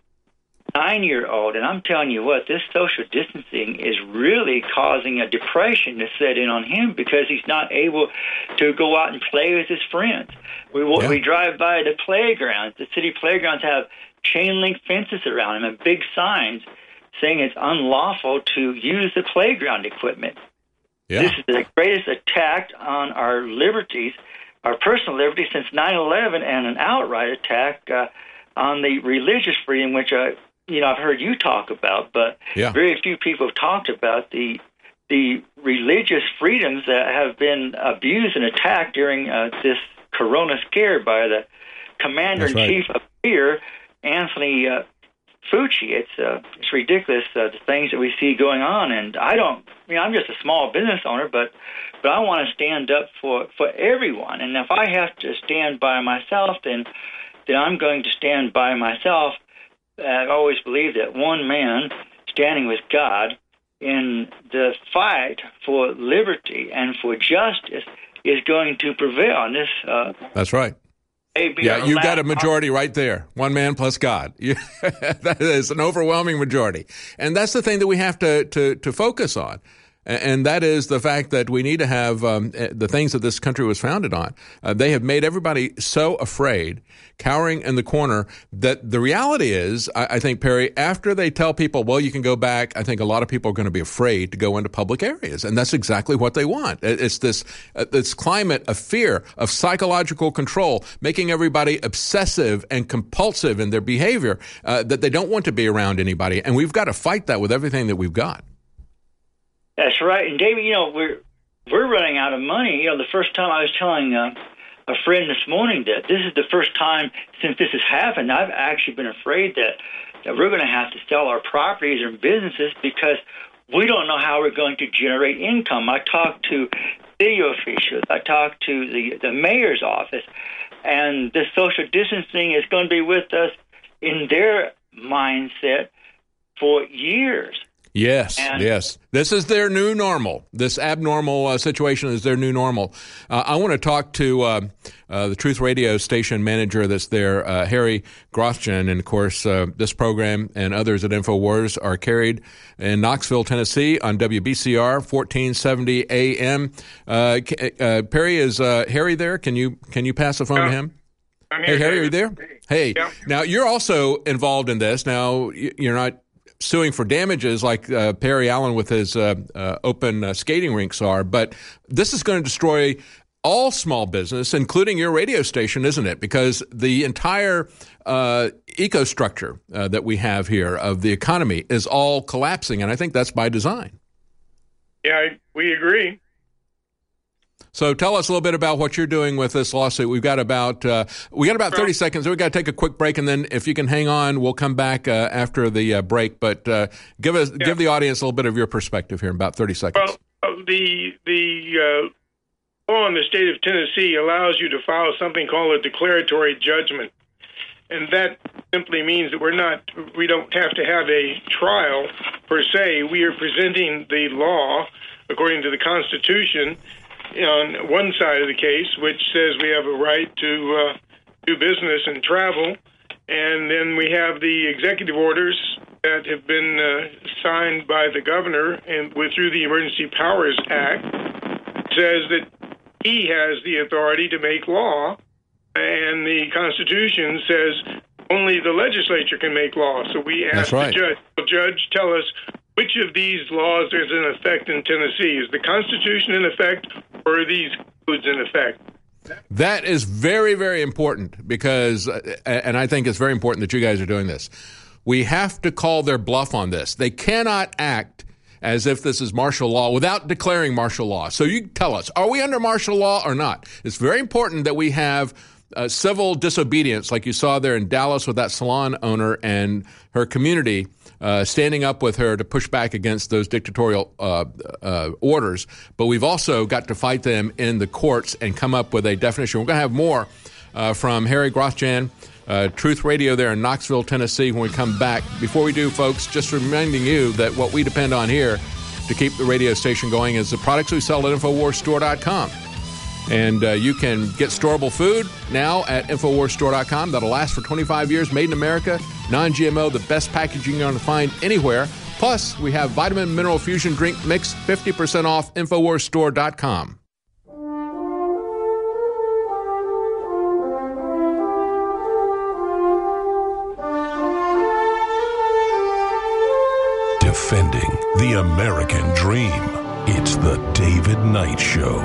a nine-year-old, and I'm telling you what, this social distancing is really causing a depression to set in on him because he's not able to go out and play with his friends. We yeah. we drive by the playgrounds. The city playgrounds have chain-link fences around them and big signs saying it's unlawful to use the playground equipment. Yeah. This is the greatest attack on our liberties, our personal liberty, since nine eleven, and an outright attack uh, on the religious freedom, which I, you know, I've heard you talk about, but yeah. very few people have talked about the the religious freedoms that have been abused and attacked during uh, this corona scare by the commander-in-chief right. of fear, Anthony uh, Fauci. It's uh, it's ridiculous, uh, the things that we see going on, and I don't. I mean, I'm just a small business owner, but but I want to stand up for, for everyone. And if I have to stand by myself, then then I'm going to stand by myself. I've always believed that one man standing with God in the fight for liberty and for justice is going to prevail. And this. Uh, That's right. Yeah, you've got a majority right there. One man plus God. That is an overwhelming majority. And that's the thing that we have to, to, to focus on. and that is the fact that we need to have um, the things that this country was founded on. Uh, they have made everybody so afraid, cowering in the corner, that the reality is, I, I think, Perry, after they tell people, well, you can go back, I think a lot of people are going to be afraid to go into public areas, and that's exactly what they want. It's this, uh, this climate of fear, of psychological control, making everybody obsessive and compulsive in their behavior, uh, that they don't want to be around anybody, and we've got to fight that with everything that we've got. That's right. And David, you know, we're we're running out of money. You know, the first time I was telling uh, a friend this morning that this is the first time since this has happened, I've actually been afraid that, that we're going to have to sell our properties and businesses because we don't know how we're going to generate income. I talked to city officials. I talked to the, the mayor's office, and this social distancing is going to be with us in their mindset for years. Yes, and yes. This is their new normal. This abnormal uh, situation is their new normal. Uh, I want to talk to uh, uh, the Truth Radio station manager that's there, uh, Harry Grothjan. And, of course, uh, this program and others at InfoWars are carried in Knoxville, Tennessee on W B C R fourteen seventy A M. Uh, uh, Perry, is uh, Harry there? Can you can you pass the phone yeah. to him? I'm hey, here, Harry, are you there? Hey. Yeah. Now, you're also involved in this. Now, you're not suing for damages like uh, Perry Allen with his uh, uh, open uh, skating rinks are, but this is going to destroy all small business, including your radio station, isn't it? Because the entire uh, ecostructure uh, that we have here of the economy is all collapsing, and I think that's by design. Yeah, I, we agree. So tell us a little bit about what you're doing with this lawsuit. We've got about uh, we got about thirty seconds. So we've got to take a quick break, and then if you can hang on, we'll come back uh, after the uh, break. But uh, give us yeah. give the audience a little bit of your perspective here in about thirty seconds. Well, the the uh, law in the state of Tennessee allows you to file something called a declaratory judgment, and that simply means that we're not we don't have to have a trial per se. We are presenting the law according to the Constitution on one side of the case, which says we have a right to uh, do business and travel, and then we have the executive orders that have been uh, signed by the governor and with through the Emergency Powers Act, says that he has the authority to make law, and the Constitution says only the legislature can make law. So we ask right. the judge, the judge, tell us which of these laws is in effect in Tennessee. Is the Constitution in effect, or are these codes in effect? That is very, very important because, and I think it's very important that you guys are doing this. We have to call their bluff on this. They cannot act as if this is martial law without declaring martial law. So you tell us, are we under martial law or not? It's very important that we have uh, civil disobedience, like you saw there in Dallas with that salon owner and her community uh, standing up with her to push back against those dictatorial uh, uh, orders. But we've also got to fight them in the courts and come up with a definition. We're going to have more uh, from Harry Grothjan, uh, Truth Radio there in Knoxville, Tennessee, when we come back. Before we do, folks, just reminding you that what we depend on here to keep the radio station going is the products we sell at Infowars Store dot com. And uh, you can get storable food now at Infowars Store dot com. That'll last for twenty-five years, made in America, non G M O, the best packaging you're going to find anywhere. Plus, we have vitamin mineral fusion drink mix, fifty percent off Infowars Store dot com. Defending the American dream. It's the David Knight Show.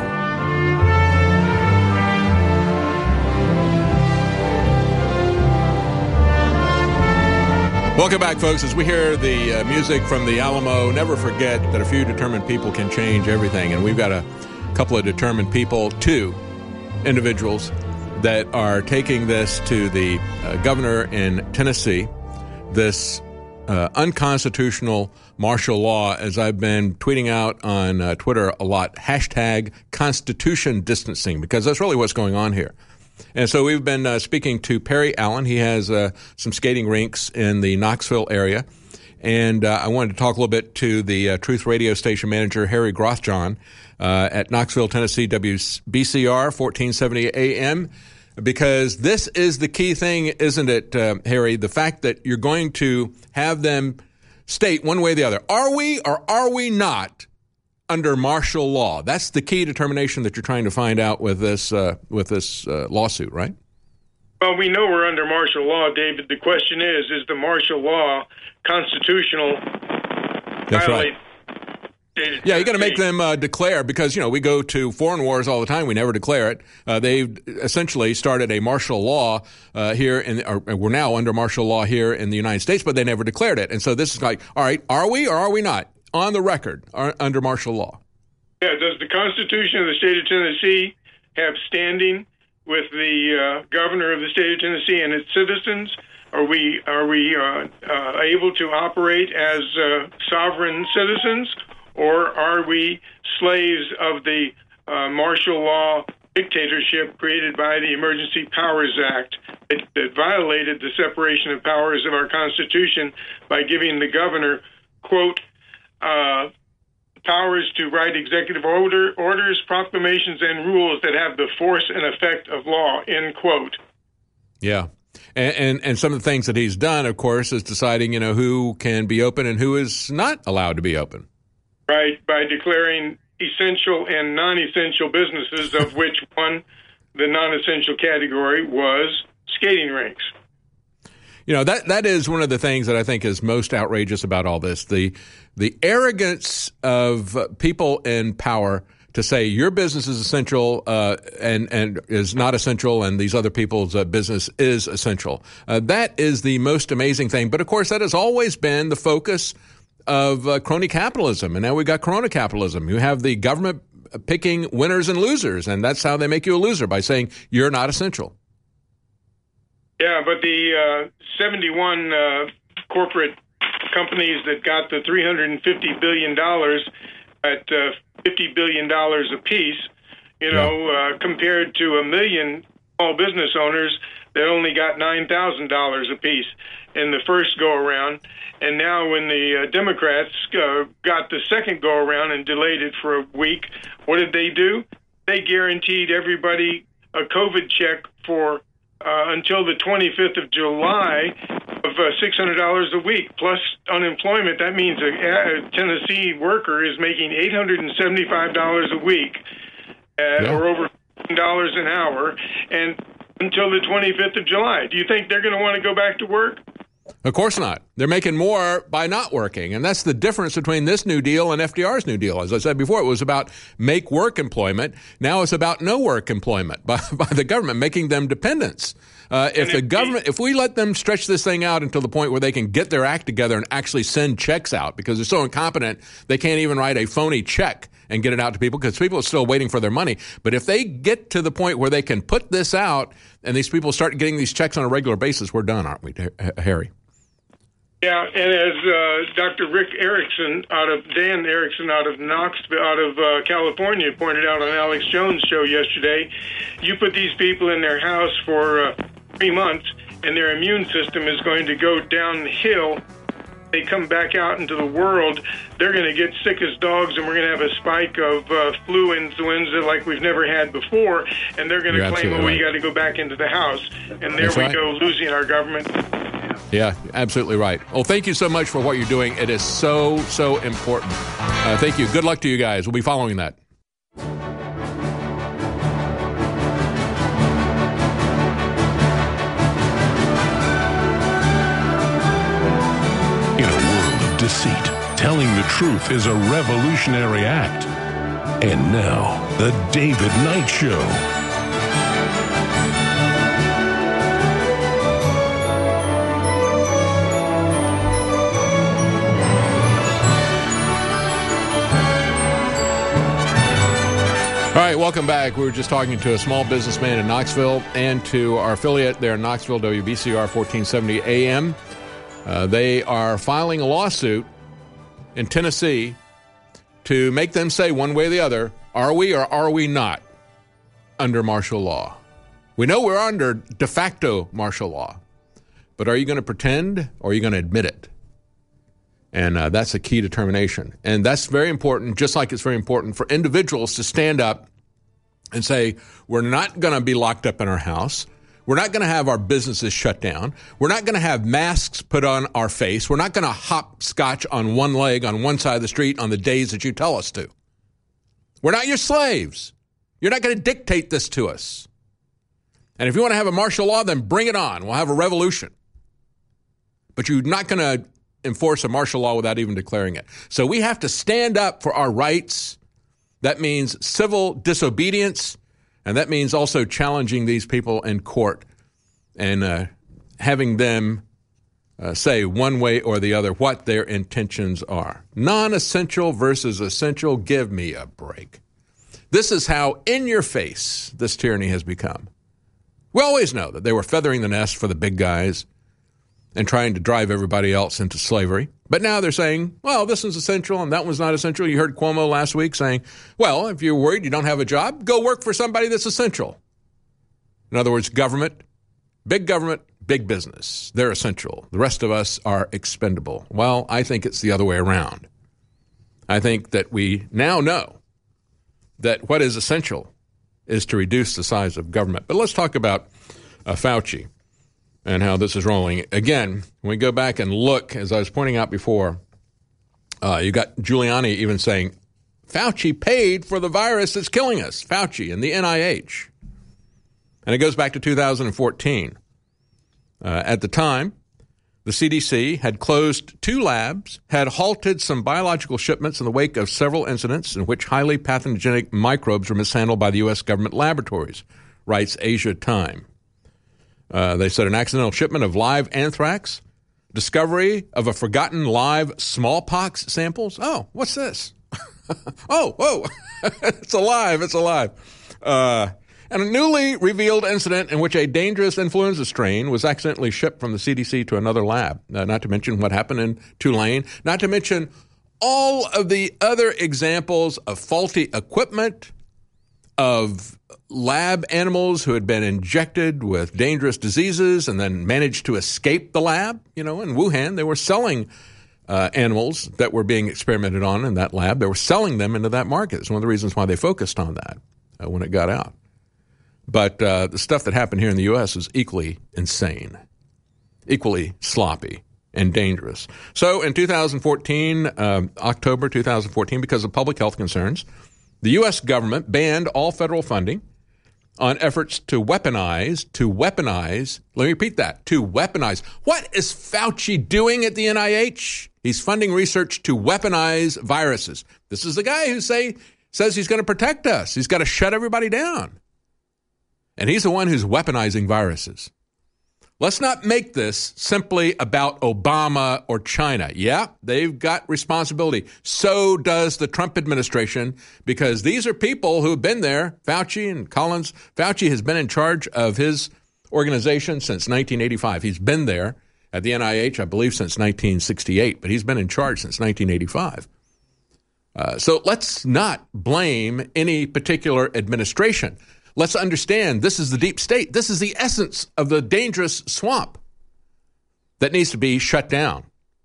Welcome back, folks. As we hear the uh, music from the Alamo, never forget that a few determined people can change everything. And we've got a couple of determined people, two individuals that are taking this to the uh, governor in Tennessee, this uh, unconstitutional martial law, as I've been tweeting out on uh, Twitter a lot, hashtag Constitution distancing, because that's really what's going on here. And so we've been uh, speaking to Perry Allen. He has uh, some skating rinks in the Knoxville area. And uh, I wanted to talk a little bit to the uh, Truth Radio station manager, Harry Grothjan, uh, at Knoxville, Tennessee, W B C R fourteen seventy A M, because this is the key thing, isn't it, uh, Harry? The fact that you're going to have them state one way or the other. Are we or are we not under martial law? That's the key determination that you're trying to find out with this uh, with this uh, lawsuit, right? Well, we know we're under martial law, David. The question is, is the martial law constitutional? That's right. Yeah, you got to make Tennessee? them uh, declare, because, you know, we go to foreign wars all the time. We never declare it. Uh, they've essentially started a martial law uh, here, in, or we're now under martial law here in the United States, but they never declared it. And so this is like, all right, are we or are we not on the record are, under martial law? Yeah, does the Constitution of the state of Tennessee have standing with the uh, governor of the state of Tennessee and its citizens? Are we are we uh, uh, able to operate as uh, sovereign citizens, or are we slaves of the uh, martial law dictatorship created by the Emergency Powers Act that, that violated the separation of powers of our Constitution by giving the governor, quote, uh, powers to write executive order, orders, proclamations, and rules that have the force and effect of law, end quote. Yeah. And, and and some of the things that he's done, of course, is deciding, you know, who can be open and who is not allowed to be open. Right, by declaring essential and non-essential businesses, of which one, the non-essential category, was skating rinks. You know, that that is one of the things that I think is most outrageous about all this. The the arrogance of people in power to say your business is essential uh, and, and is not essential, and these other people's uh, business is essential. Uh, that is the most amazing thing. But, of course, that has always been the focus of uh, crony capitalism. And now we've got corona capitalism. You have the government picking winners and losers, and that's how they make you a loser, by saying you're not essential. Yeah, but the uh, seventy-one uh, corporate companies that got the three hundred fifty billion dollars at uh, fifty billion dollars apiece, you know, uh, compared to a million small business owners that only got nine thousand dollars apiece in the first go-around. And now when the uh, Democrats uh, got the second go-around and delayed it for a week, what did they do? They guaranteed everybody a COVID check for uh, until the twenty-fifth of July of uh, six hundred dollars a week, plus unemployment. That means a, a Tennessee worker is making eight hundred seventy-five dollars a week, uh, yeah. or over fifteen dollars an hour, and until the twenty-fifth of July. Do you think they're going to want to go back to work? Of course not. They're making more by not working. And that's the difference between this New Deal and F D R's New Deal. As I said before, it was about make work employment. Now it's about no work employment by, by the government, making them dependents. Uh, if the government, if we let them stretch this thing out until the point where they can get their act together and actually send checks out, because they're so incompetent, they can't even write a phony check and get it out to people, because people are still waiting for their money. But if they get to the point where they can put this out and these people start getting these checks on a regular basis, we're done, aren't we, Harry? Yeah, and as uh, Doctor Rick Erickson out of Dan Erickson out of Knoxville, out of uh, California, pointed out on Alex Jones' show yesterday, you put these people in their house for uh, three months, and their immune system is going to go downhill. They come back out into the world, they're going to get sick as dogs, and we're going to have a spike of uh, flu influenza like we've never had before, and they're going to claim, oh, right. we got to go back into the house. And there That's we right. go, losing our government. Yeah, absolutely right. Well, thank you so much for what you're doing. It is so, so important. Uh, thank you. Good luck to you guys. We'll be following that. In a world of deceit, telling the truth is a revolutionary act. And now, The David Knight Show. All right, welcome back. We were just talking to a small businessman in Knoxville and to our affiliate there in Knoxville, W B C R fourteen seventy A M. Uh, they are filing a lawsuit in Tennessee to make them say one way or the other, are we or are we not under martial law? We know we're under de facto martial law, but are you going to pretend or are you going to admit it? And uh, that's a key determination. And that's very important, just like it's very important for individuals to stand up and say, we're not going to be locked up in our house. We're not going to have our businesses shut down. We're not going to have masks put on our face. We're not going to hopscotch on one leg on one side of the street on the days that you tell us to. We're not your slaves. You're not going to dictate this to us. And if you want to have a martial law, then bring it on. We'll have a revolution. But you're not going to enforce a martial law without even declaring it. So we have to stand up for our rights. That means civil disobedience, and that means also challenging these people in court and uh, having them uh, say one way or the other what their intentions are. Non-essential versus essential, give me a break. This is how in your face this tyranny has become. We always know that they were feathering the nest for the big guys and trying to drive everybody else into slavery. But now they're saying, well, this is essential and that one's not essential. You heard Cuomo last week saying, well, if you're worried you don't have a job, go work for somebody that's essential. In other words, government, big government, big business. They're essential. The rest of us are expendable. Well, I think it's the other way around. I think that we now know that what is essential is to reduce the size of government. But let's talk about uh, Fauci and how this is rolling. Again, when we go back and look, as I was pointing out before, uh, you got Giuliani even saying, Fauci paid for the virus that's killing us, Fauci and the N I H. And it goes back to two thousand fourteen. Uh, at the time, the C D C had closed two labs, had halted some biological shipments in the wake of several incidents in which highly pathogenic microbes were mishandled by the U S government laboratories, writes Asia Time. Uh, they said an accidental shipment of live anthrax, discovery of a forgotten live smallpox samples. Oh, what's this? oh, whoa, it's alive, it's alive. Uh, and a newly revealed incident in which a dangerous influenza strain was accidentally shipped from the C D C to another lab. Uh, not to mention what happened in Tulane. Not to mention all of the other examples of faulty equipment, of lab animals who had been injected with dangerous diseases and then managed to escape the lab. You know, in Wuhan, they were selling uh, animals that were being experimented on in that lab. They were selling them into that market. It's one of the reasons why they focused on that uh, when it got out. But uh, the stuff that happened here in the U S is equally insane, equally sloppy and dangerous. So in two thousand fourteen, uh, October two thousand fourteen, because of public health concerns, the U S government banned all federal funding on efforts to weaponize, to weaponize, let me repeat that, to weaponize. What is Fauci doing at the N I H? He's funding research to weaponize viruses. This is the guy who say says he's going to protect us. He's got to shut everybody down. And he's the one who's weaponizing viruses. Let's not make this simply about Obama or China. Yeah, they've got responsibility. So does the Trump administration, because these are people who have been there. Fauci and Collins. Fauci has been in charge of his organization since nineteen eighty-five. He's been there at the N I H, I believe, since nineteen sixty-eight, but he's been in charge since nineteen eighty-five. Uh, so let's not blame any particular administration. Let's understand this is the deep state. This is the essence of the dangerous swamp that needs to be shut down.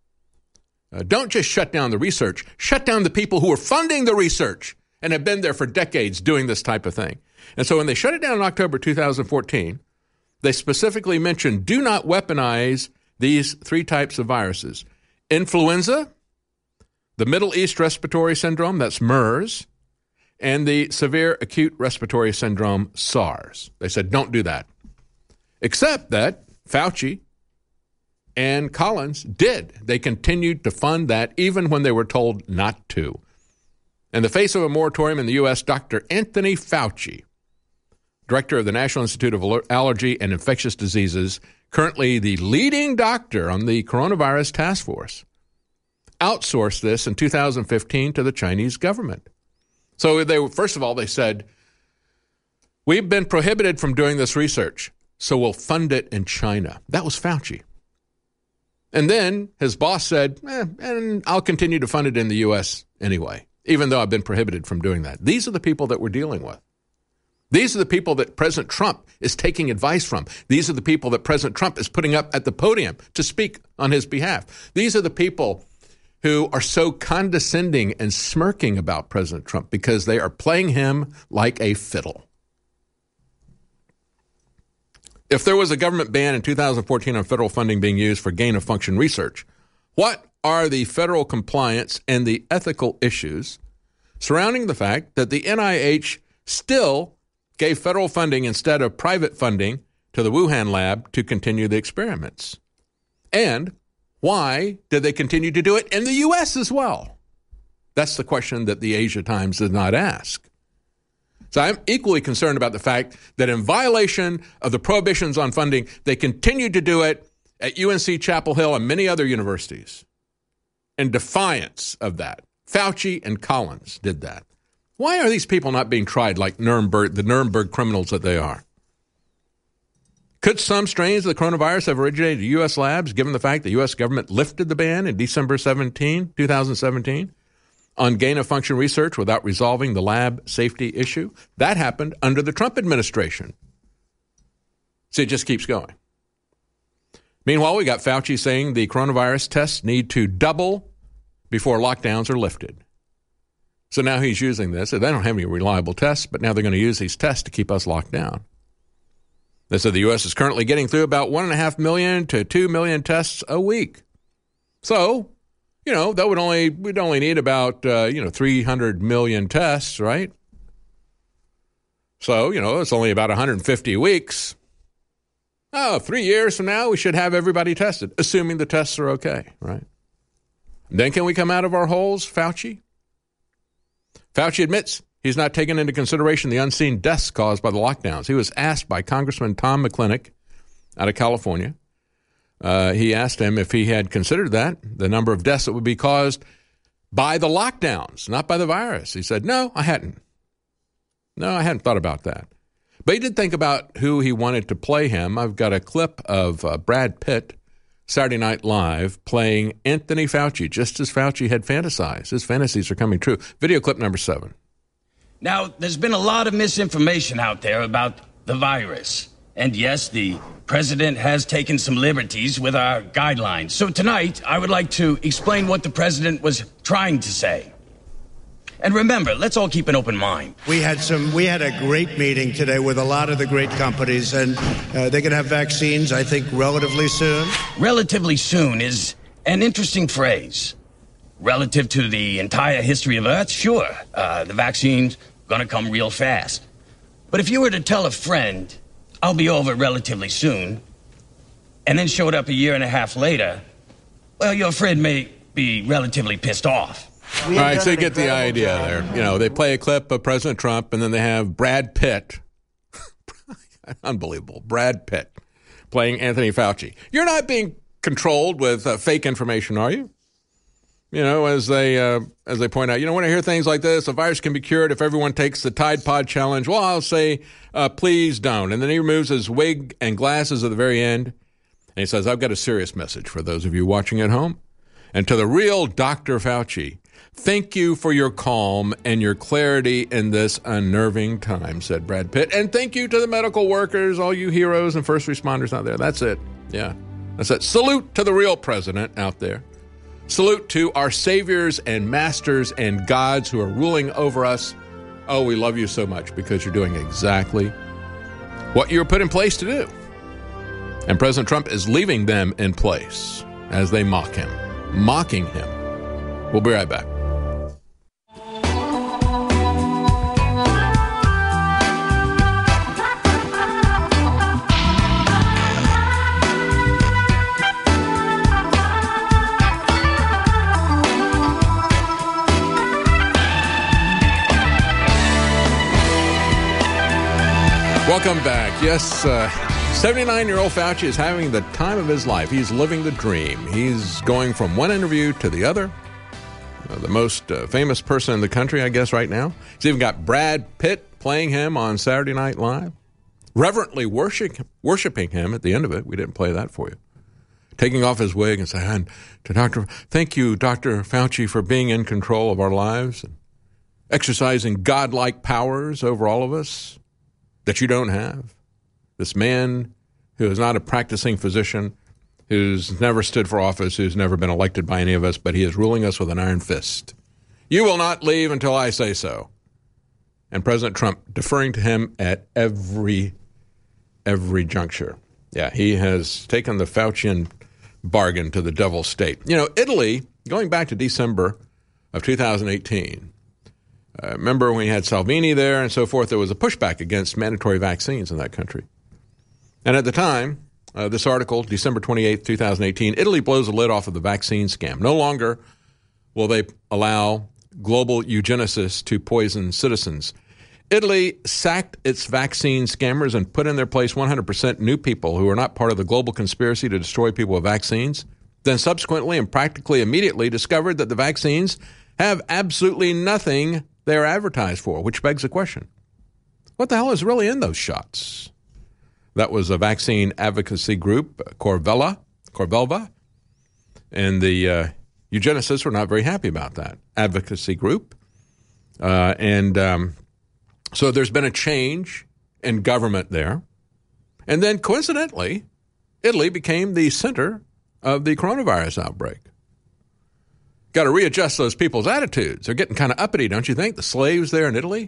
Uh, don't just shut down the research. Shut down the people who are funding the research and have been there for decades doing this type of thing. And so when they shut it down in October two thousand fourteen, they specifically mentioned do not weaponize these three types of viruses. Influenza, the Middle East Respiratory Syndrome, that's MERS, and the Severe Acute Respiratory Syndrome, SARS. They said, don't do that. Except that Fauci and Collins did. They continued to fund that even when they were told not to. In the face of a moratorium in the U S, Doctor Anthony Fauci, director of the National Institute of Allergy and Infectious Diseases, currently the leading doctor on the coronavirus task force, outsourced this in two thousand fifteen to the Chinese government. So they first of all, they said, we've been prohibited from doing this research, so we'll fund it in China. That was Fauci. And then his boss said, eh, and I'll continue to fund it in the U S anyway, even though I've been prohibited from doing that. These are the people that we're dealing with. These are the people that President Trump is taking advice from. These are the people that President Trump is putting up at the podium to speak on his behalf. These are the people who are so condescending and smirking about President Trump because they are playing him like a fiddle. If there was a government ban in two thousand fourteen on federal funding being used for gain-of-function research, what are the federal compliance and the ethical issues surrounding the fact that the N I H still gave federal funding instead of private funding to the Wuhan lab to continue the experiments. And why did they continue to do it in the U S as well? That's the question that the Asia Times did not ask. So I'm equally concerned about the fact that in violation of the prohibitions on funding, they continued to do it at U N C Chapel Hill and many other universities in defiance of that. Fauci and Collins did that. Why are these people not being tried like Nuremberg, the Nuremberg criminals that they are? Could some strains of the coronavirus have originated in U S labs, given the fact the U S government lifted the ban in December seventeenth, twenty seventeen on gain-of-function research without resolving the lab safety issue? That happened under the Trump administration. See, it just keeps going. Meanwhile, we got Fauci saying the coronavirus tests need to double before lockdowns are lifted. So now he's using this. They don't have any reliable tests, but now they're going to use these tests to keep us locked down. They said the U S is currently getting through about one and a half million to two million tests a week. So, you know, that would only we'd only need about uh, you know three hundred million tests, right? So, you know, it's only about one hundred fifty weeks. Oh, three years from now, we should have everybody tested, assuming the tests are okay, right? Then can we come out of our holes, Fauci? Fauci admits he's not taken into consideration the unseen deaths caused by the lockdowns. He was asked by Congressman Tom McClintock out of California. Uh, he asked him if he had considered that, the number of deaths that would be caused by the lockdowns, not by the virus. He said, no, I hadn't. No, I hadn't thought about that. But he did think about who he wanted to play him. I've got a clip of uh, Brad Pitt, Saturday Night Live, playing Anthony Fauci, just as Fauci had fantasized. His fantasies are coming true. Video clip number seven. Now, there's been a lot of misinformation out there about the virus. And yes, the president has taken some liberties with our guidelines. So tonight, I would like to explain what the president was trying to say. And remember, let's all keep an open mind. We had some. We had a great meeting today with a lot of the great companies, and uh, they're going to have vaccines, I think, relatively soon. Relatively soon is an interesting phrase. Relative to the entire history of Earth, sure, uh, the vaccine's going to come real fast. But if you were to tell a friend, I'll be over relatively soon, and then showed up a year and a half later, well, your friend may be relatively pissed off. All right, so you get the idea there. You know, they play a clip of President Trump, and then they have Brad Pitt. Unbelievable. Brad Pitt playing Anthony Fauci. You're not being controlled with uh, fake information, are you? You know, as they uh, as they point out, you know, when I hear things like this, a virus can be cured if everyone takes the Tide Pod challenge. Well, I'll say, uh, please don't. And then he removes his wig and glasses at the very end. And he says, I've got a serious message for those of you watching at home. And to the real Doctor Fauci, thank you for your calm and your clarity in this unnerving time, said Brad Pitt. And thank you to the medical workers, all you heroes and first responders out there. That's it. Yeah, that's it. Salute to the real president out there. Salute to our saviors and masters and gods who are ruling over us. Oh, we love you so much because you're doing exactly what you were put in place to do. And President Trump is leaving them in place as they mock him, mocking him. We'll be right back. Welcome back. Yes, uh, seventy-nine-year-old Fauci is having the time of his life. He's living the dream. He's going from one interview to the other. Uh, the most uh, famous person in the country, I guess, right now. He's even got Brad Pitt playing him on Saturday Night Live, reverently worship, worshiping him at the end of it. We didn't play that for you. Taking off his wig and saying to Doctor, thank you, Doctor Fauci, for being in control of our lives and exercising godlike powers over all of us that you don't have. This man who is not a practicing physician, who's never stood for office, who's never been elected by any of us, but he is ruling us with an iron fist. You will not leave until I say so. And President Trump deferring to him at every, every juncture. Yeah, he has taken the Faucian bargain to the devil's state. You know, Italy, going back to December of two thousand eighteen, Uh, remember when we had Salvini there and so forth, there was a pushback against mandatory vaccines in that country. And at the time, uh, this article, December twenty-eighth, twenty eighteen, Italy blows the lid off of the vaccine scam. No longer will they allow global eugenicists to poison citizens. Italy sacked its vaccine scammers and put in their place one hundred percent new people who are not part of the global conspiracy to destroy people with vaccines. Then subsequently and practically immediately discovered that the vaccines have absolutely nothing they are advertised for, which begs the question, what the hell is really in those shots? That was a vaccine advocacy group, Corvella, Corvelva, and the uh, eugenicists were not very happy about that advocacy group. Uh, and um, so there's been a change in government there. And then coincidentally, Italy became the center of the coronavirus outbreak. Got to readjust those people's attitudes. They're getting kind of uppity, don't you think? The slaves there in Italy.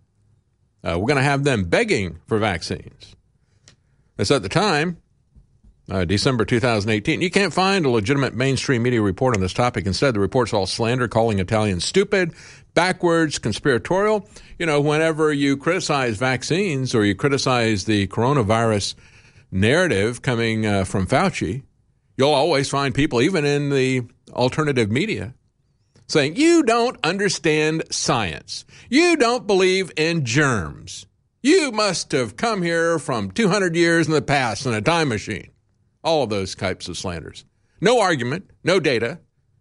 Uh, we're going to have them begging for vaccines. That's at the time, uh, December two thousand eighteen. You can't find a legitimate mainstream media report on this topic. Instead, the report's all slander, calling Italians stupid, backwards, conspiratorial. You know, whenever you criticize vaccines or you criticize the coronavirus narrative coming uh, from Fauci, you'll always find people, even in the alternative media, saying, you don't understand science. You don't believe in germs. You must have come here from two hundred years in the past in a time machine. All of those types of slanders. No argument, no data,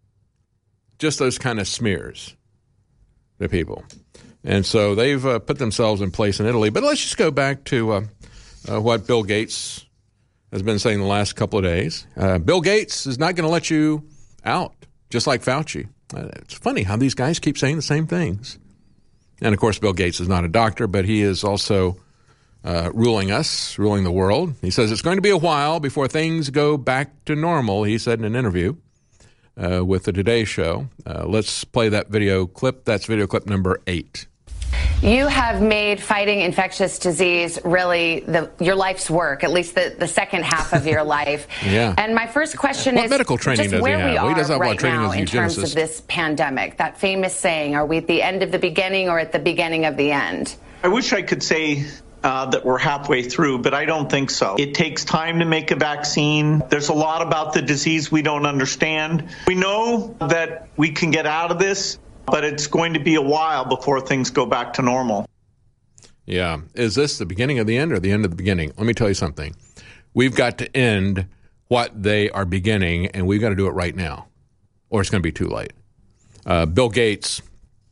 just those kind of smears to people. And so they've uh, put themselves in place in Italy. But let's just go back to uh, uh, what Bill Gates has been saying the last couple of days. Uh, Bill Gates is not going to let you out, just like Fauci. Uh, it's funny how these guys keep saying the same things. And, of course, Bill Gates is not a doctor, but he is also uh, ruling us, ruling the world. He says it's going to be a while before things go back to normal, he said in an interview uh, with the Today Show. Uh, let's play that video clip. That's video clip number eight. You have made fighting infectious disease really the, your life's work, at least the, the second half of your life. Yeah. And my first question what is medical training just does where he have? we Well, he are doesn't have right training now as a in terms eugenicist. of this pandemic. That famous saying, are we at the end of the beginning or at the beginning of the end? I wish I could say uh, that we're halfway through, but I don't think so. It takes time to make a vaccine. There's a lot about the disease we don't understand. We know that we can get out of this, but it's going to be a while before things go back to normal. Yeah. Is this the beginning of the end or the end of the beginning? Let me tell you something. We've got to end what they are beginning, and we've got to do it right now, or it's going to be too late. Uh, Bill Gates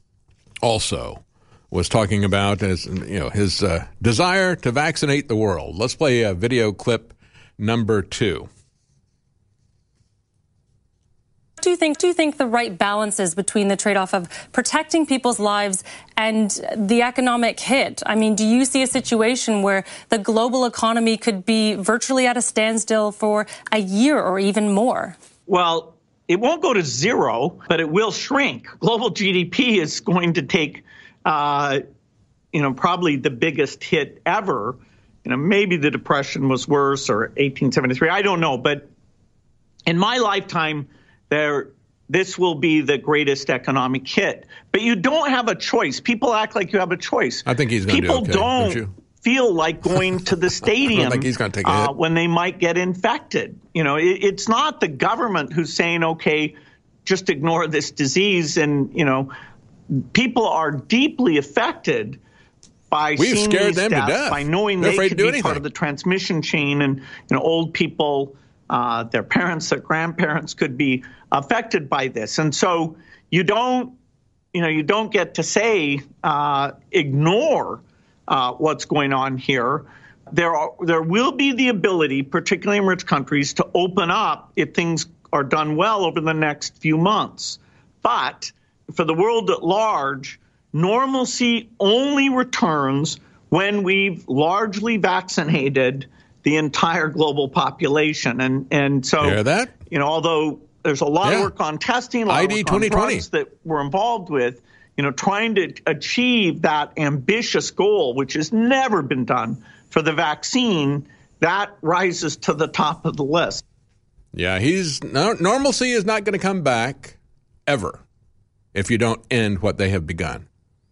also was talking about his, you know, his uh, desire to vaccinate the world. Let's play a video clip number two. Do you think do you think the right balance is between the trade-off of protecting people's lives and the economic hit? I mean, do you see a situation where the global economy could be virtually at a standstill for a year or even more? Well, it won't go to zero, but it will shrink. Global G D P is going to take, uh, you know, probably the biggest hit ever. You know, maybe the Depression was worse or eighteen seventy-three. I don't know. But in my lifetime, There, this will be the greatest economic hit. But you don't have a choice. People act like you have a choice. I think he's going to do okay. People don't, don't feel like going to the stadium I don't think he's going to take a hit. Uh, when they might get infected. You know, it, it's not the government who's saying, okay, just ignore this disease. And, you know, people are deeply affected by We've seeing scared these them to deaths, death. by knowing They're they afraid could to do be anything. part of the transmission chain, and, you know, old people, uh, their parents, their grandparents could be affected by this. And so you don't, you know, you don't get to say, uh, ignore uh, what's going on here. There are, there will be the ability, particularly in rich countries, to open up if things are done well over the next few months. But for the world at large, normalcy only returns when we've largely vaccinated the entire global population. And and so, Hear that? you know, although there's a lot Yeah. of work on testing, a lot I of D work twenty on twenty. drugs that we're involved with, you know, trying to achieve that ambitious goal, which has never been done for the vaccine, that rises to the top of the list. Yeah, he's no, normalcy is not going to come back ever if you don't end what they have begun.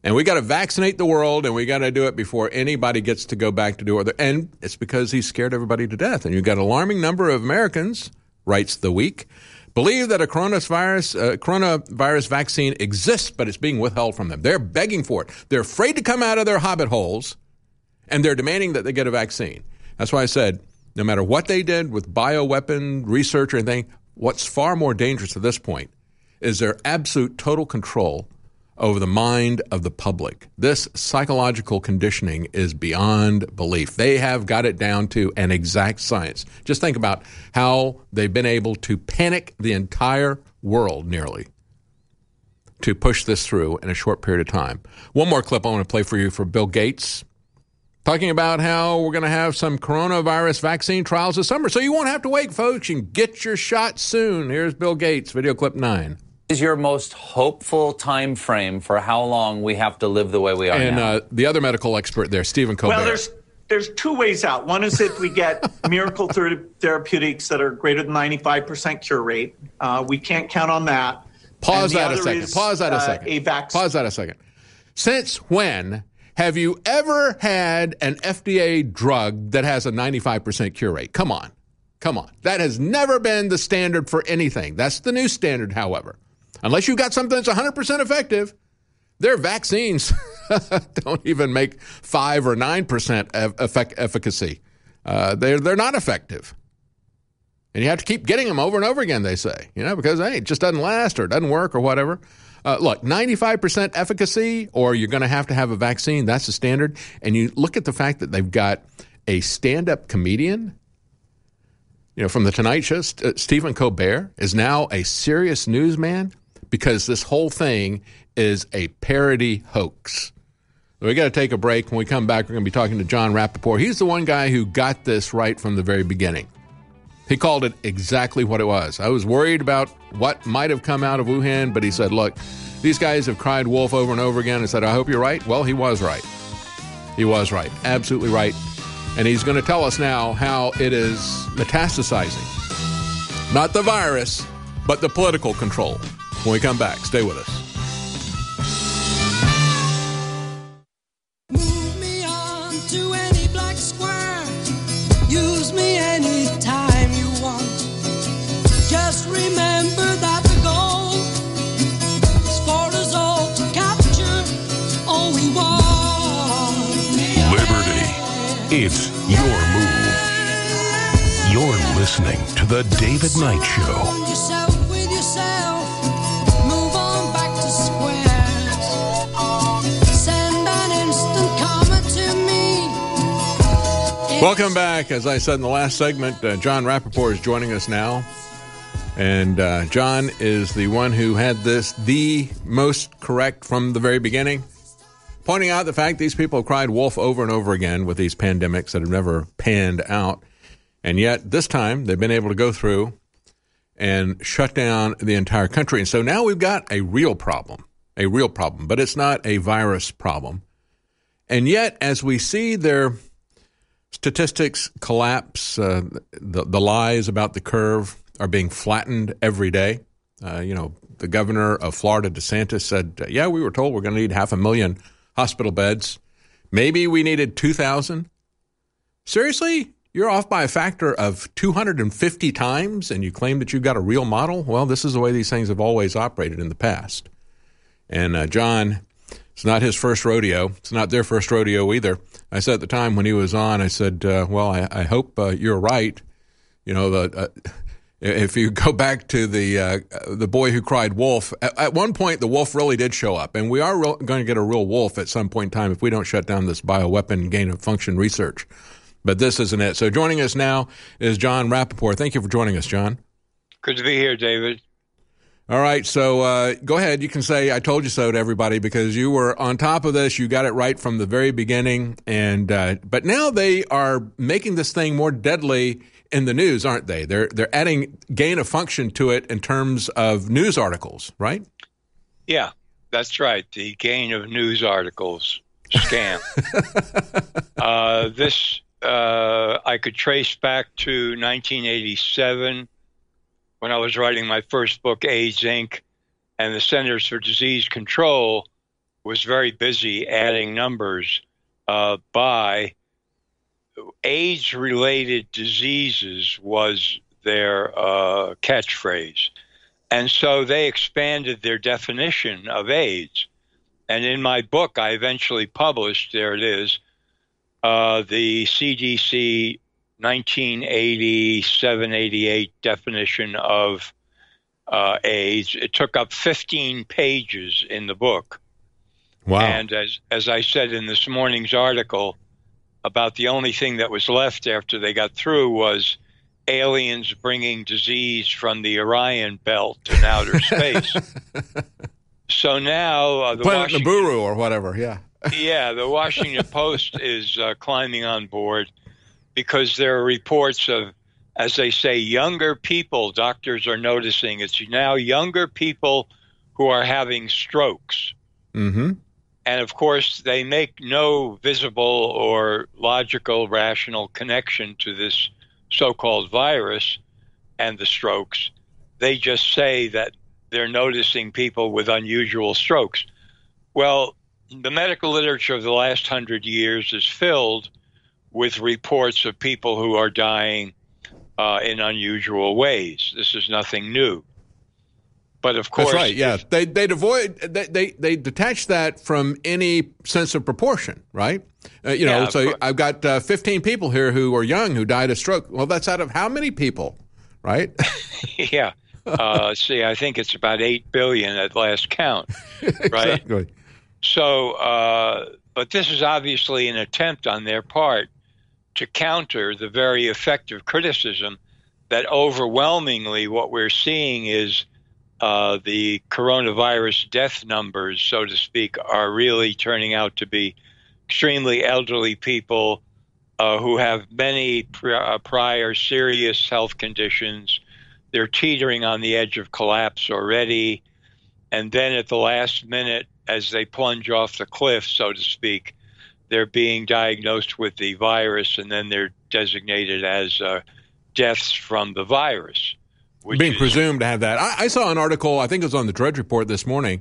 And we got to vaccinate the world, and we got to do it before anybody gets to go back to do it. And it's because he's scared everybody to death. And you've got an alarming number of Americans, writes The Week, believe that a coronavirus, uh, coronavirus vaccine exists, but it's being withheld from them. They're begging for it. They're afraid to come out of their hobbit holes, and they're demanding that they get a vaccine. That's why I said, no matter what they did with bioweapon research or anything, what's far more dangerous at this point is their absolute total control over the mind of the public. This psychological conditioning is beyond belief. They have got it down to an exact science. Just think about how they've been able to panic the entire world nearly to push this through in a short period of time. One more clip I want to play for you for Bill Gates, talking about how we're going to have some coronavirus vaccine trials this summer. So you won't have to wait, folks. You can get your shot soon. Here's Bill Gates, video clip nine. Is your most hopeful time frame for how long we have to live the way we are and, now? And uh, the other medical expert there, Stephen Colbert. Well, there's there's two ways out. One is if we get miracle ther- therapeutics that are greater than ninety-five percent cure rate. Uh, we can't count on that. Pause and that a second. Is, Pause that a uh, second. A vac- Pause that a second. Since when have you ever had an F D A drug that has a ninety-five percent cure rate? Come on. Come on. That has never been the standard for anything. That's the new standard, however. Unless you've got something that's one hundred percent effective, their vaccines don't even make five or nine percent effect- efficacy. Uh, they're, they're not effective. And you have to keep getting them over and over again, they say, you know, because, hey, it just doesn't last or it doesn't work or whatever. Uh, look, ninety-five percent efficacy, or you're going to have to have a vaccine. That's the standard. And you look at the fact that they've got a stand-up comedian, you know, from The Tonight Show, uh, Stephen Colbert, is now a serious newsman because this whole thing is a parody hoax. So we got to take a break. When we come back, we're going to be talking to John Rappaport. He's the one guy who got this right from the very beginning. He called it exactly what it was. I was worried about what might have come out of Wuhan, but he said, look, these guys have cried wolf over and over again. I said, I hope you're right. Well, he was right. He was right. Absolutely right. And he's going to tell us now how it is metastasizing. Not the virus, but the political control. When we come back, stay with us. Move me on to any black square. Use me anytime you want. Just remember that the goal is for us all to capture all we want. Liberty. It's your move. You're listening to The David Knight Show. Yourself with yourself. Move on back to squares. Send an instant comment to me. Welcome back. As I said in the last segment, uh, John Rappaport is joining us now. And uh, John is the one who had this the most correct from the very beginning, pointing out the fact these people have cried wolf over and over again with these pandemics that have never panned out. And yet this time they've been able to go through and shut down the entire country. And so now we've got a real problem, a real problem, but it's not a virus problem. And yet, as we see their statistics collapse, uh, the, the lies about the curve are being flattened every day. Uh, you know, the governor of Florida, DeSantis, said, yeah, we were told we're going to need half a million hospital beds. Maybe we needed two thousand. Seriously? You're off by a factor of two hundred fifty times, and you claim that you've got a real model? Well, this is the way these things have always operated in the past. And uh, John, it's not his first rodeo. It's not their first rodeo either. I said at the time when he was on, I said, uh, well, I, I hope uh, you're right. You know, the, uh, if you go back to the uh, the boy who cried wolf, at, at one point the wolf really did show up, and we are real, going to get a real wolf at some point in time if we don't shut down this bioweapon gain-of-function research. But this isn't it. So joining us now is John Rappaport. Thank you for joining us, John. Good to be here, David. All right. So uh, go ahead. You can say I told you so to everybody because you were on top of this. You got it right from the very beginning. And uh, but now they are making this thing more deadly in the news, aren't they? They're they're adding gain of function to it in terms of news articles, right? Yeah, that's right. The gain of news articles scam. uh, this uh, I could trace back to nineteen eighty-seven when I was writing my first book, AIDS, Incorporated, and the Centers for Disease Control was very busy adding numbers uh, by AIDS-related diseases was their uh, catchphrase. And so they expanded their definition of AIDS. And in my book, I eventually published, there it is, uh, the C D C nineteen eighty-seven eighty-eight definition of uh, AIDS. It took up fifteen pages in the book. Wow. And as, as I said in this morning's article, about the only thing that was left after they got through was aliens bringing disease from the Orion Belt in outer space. So now uh, the Planet Washington, Nibiru or whatever, yeah. yeah, the Washington Post is uh, climbing on board because there are reports of, as they say, younger people. Doctors are noticing it's now younger people who are having strokes. Mm-hmm. And of course, they make no visible or logical, rational connection to this so-called virus and the strokes. They just say that they're noticing people with unusual strokes. Well, the medical literature of the last hundred years is filled with reports of people who are dying uh, in unusual ways. This is nothing new. But of course, that's right. Yeah, if, they they avoid they, they they detach that from any sense of proportion, right? Uh, you know, Yeah, so but- I've got uh, fifteen people here who are young who died of stroke. Well, that's out of how many people, right? yeah. Uh, see, I think it's about eight billion at last count, right? Exactly. So, uh, but this is obviously an attempt on their part to counter the very effective criticism that overwhelmingly what we're seeing is uh, the coronavirus death numbers, so to speak, are really turning out to be extremely elderly people uh, who have many pr- uh, prior serious health conditions. They're teetering on the edge of collapse already. And then at the last minute, as they plunge off the cliff, so to speak, they're being diagnosed with the virus, and then they're designated as uh, deaths from the virus. Which Being is, presumed to have that. I, I saw an article, I think it was on the Drudge Report this morning,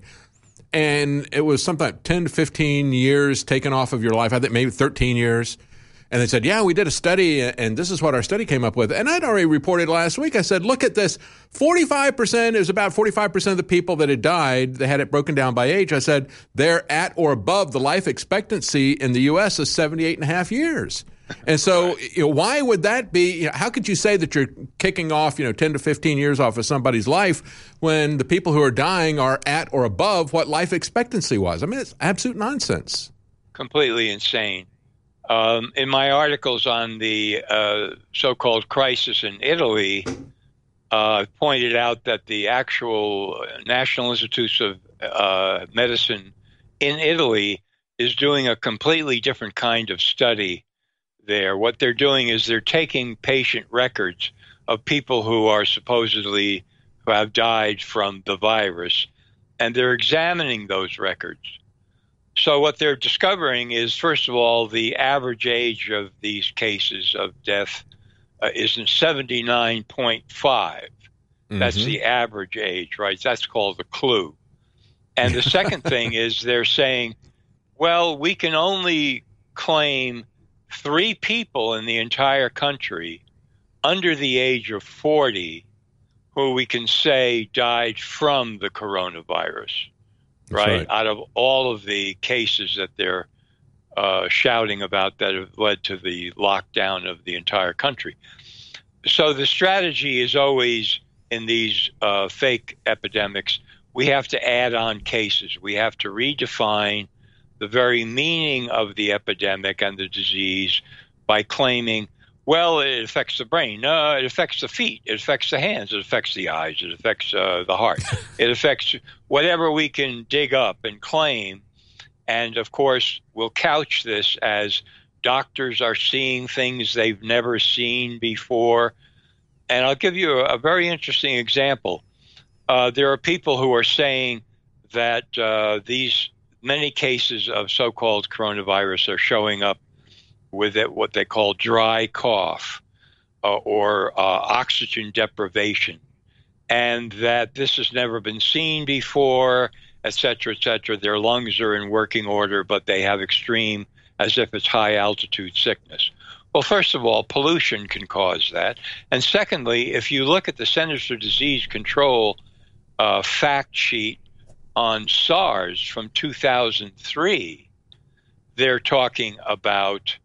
and it was something like ten to fifteen years taken off of your life. I think maybe thirteen years. And they said, yeah, we did a study, and this is what our study came up with. And I'd already reported last week. I said, look at this. forty-five percent, it was about forty-five percent of the people that had died, they had it broken down by age. I said, they're at or above the life expectancy in the U S of seventy-eight and a half years. And so you know, why would that be? You know, how could you say that you're kicking off, you know, ten to fifteen years off of somebody's life when the people who are dying are at or above what life expectancy was? I mean, it's absolute nonsense. Completely insane. Um, in my articles on the uh, so-called crisis in Italy, uh, I pointed out that the actual National Institutes of uh, Medicine in Italy is doing a completely different kind of study there. What they're doing is they're taking patient records of people who are supposedly who have died from the virus, and they're examining those records. So what they're discovering is, first of all, the average age of these cases of death uh, is in seventy-nine point five. Mm-hmm. That's the average age, right? That's called the clue. And the second thing is they're saying, well, we can only claim three people in the entire country under the age of forty who we can say died from the coronavirus. Right? right, out of all of the cases that they're uh, shouting about that have led to the lockdown of the entire country. So the strategy is always in these uh, fake epidemics, we have to add on cases. We have to redefine the very meaning of the epidemic and the disease by claiming, well, it affects the brain. No, it affects the feet. It affects the hands. It affects the eyes. It affects uh, the heart. It affects whatever we can dig up and claim. And, of course, we'll couch this as doctors are seeing things they've never seen before. And I'll give you a, a very interesting example. Uh, there are people who are saying that uh, these many cases of so-called coronavirus are showing up with it, what they call dry cough uh, or uh, oxygen deprivation, and that this has never been seen before, et cetera, et cetera. Their lungs are in working order, but they have extreme, as if it's high altitude sickness. Well, first of all, pollution can cause that. And secondly, if you look at the Centers for Disease Control uh, fact sheet on SARS from two thousand three, they're talking about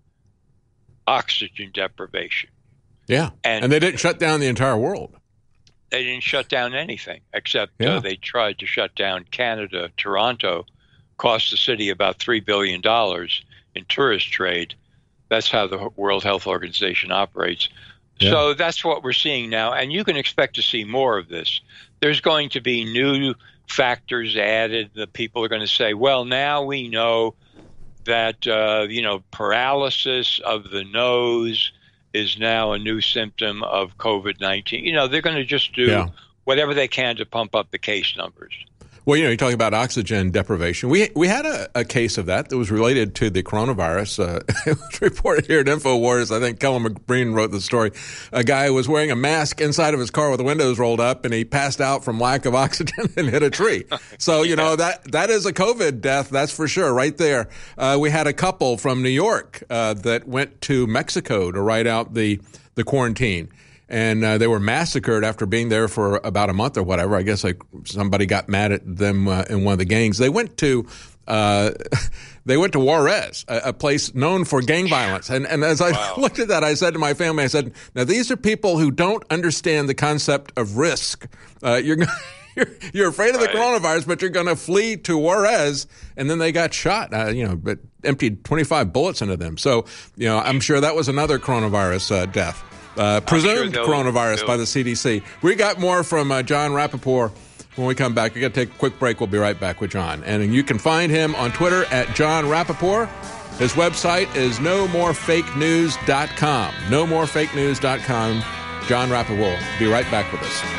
oxygen deprivation. Yeah, and, and they didn't shut down the entire world. They didn't shut down anything, except yeah. uh, they tried to shut down Canada. Toronto cost the city about three billion dollars in tourist trade. That's how the World Health Organization operates. Yeah. So that's what we're seeing now, and you can expect to see more of this. There's going to be new factors added. The people are going to say, well, now we know that, uh, you know, paralysis of the nose is now a new symptom of COVID nineteen. You know, they're going to just do yeah. whatever they can to pump up the case numbers. Well, you know, you're talking about oxygen deprivation. We we had a, a case of that that was related to the coronavirus. Uh, it was reported here at InfoWars. I think Kellen McBreen wrote the story. A guy was wearing a mask inside of his car with the windows rolled up, and he passed out from lack of oxygen and hit a tree. So, you yeah. know, that that is a COVID death, that's for sure, right there. Uh, we had a couple from New York uh, that went to Mexico to ride out the, the quarantine. And uh, they were massacred after being there for about a month or whatever. I guess like somebody got mad at them uh, in one of the gangs. They went to uh, they went to Juarez, a, a place known for gang violence. And, and as I wow. looked at that, I said to my family, I said, "Now these are people who don't understand the concept of risk. Uh, you're you're, you're afraid of the right. coronavirus, but you're going to flee to Juarez." And then they got shot. Uh, you know, but emptied twenty-five bullets into them. So you know, I'm sure that was another coronavirus uh, death. Uh, presumed sure coronavirus they'll, by the C D C. We got more from uh, Jon Rappoport when we come back. We got to take a quick break. We'll be right back with John. And you can find him on Twitter at Jon Rappoport. His website is no more fake news dot com. no more fake news dot com. Jon Rappoport. Be right back with us.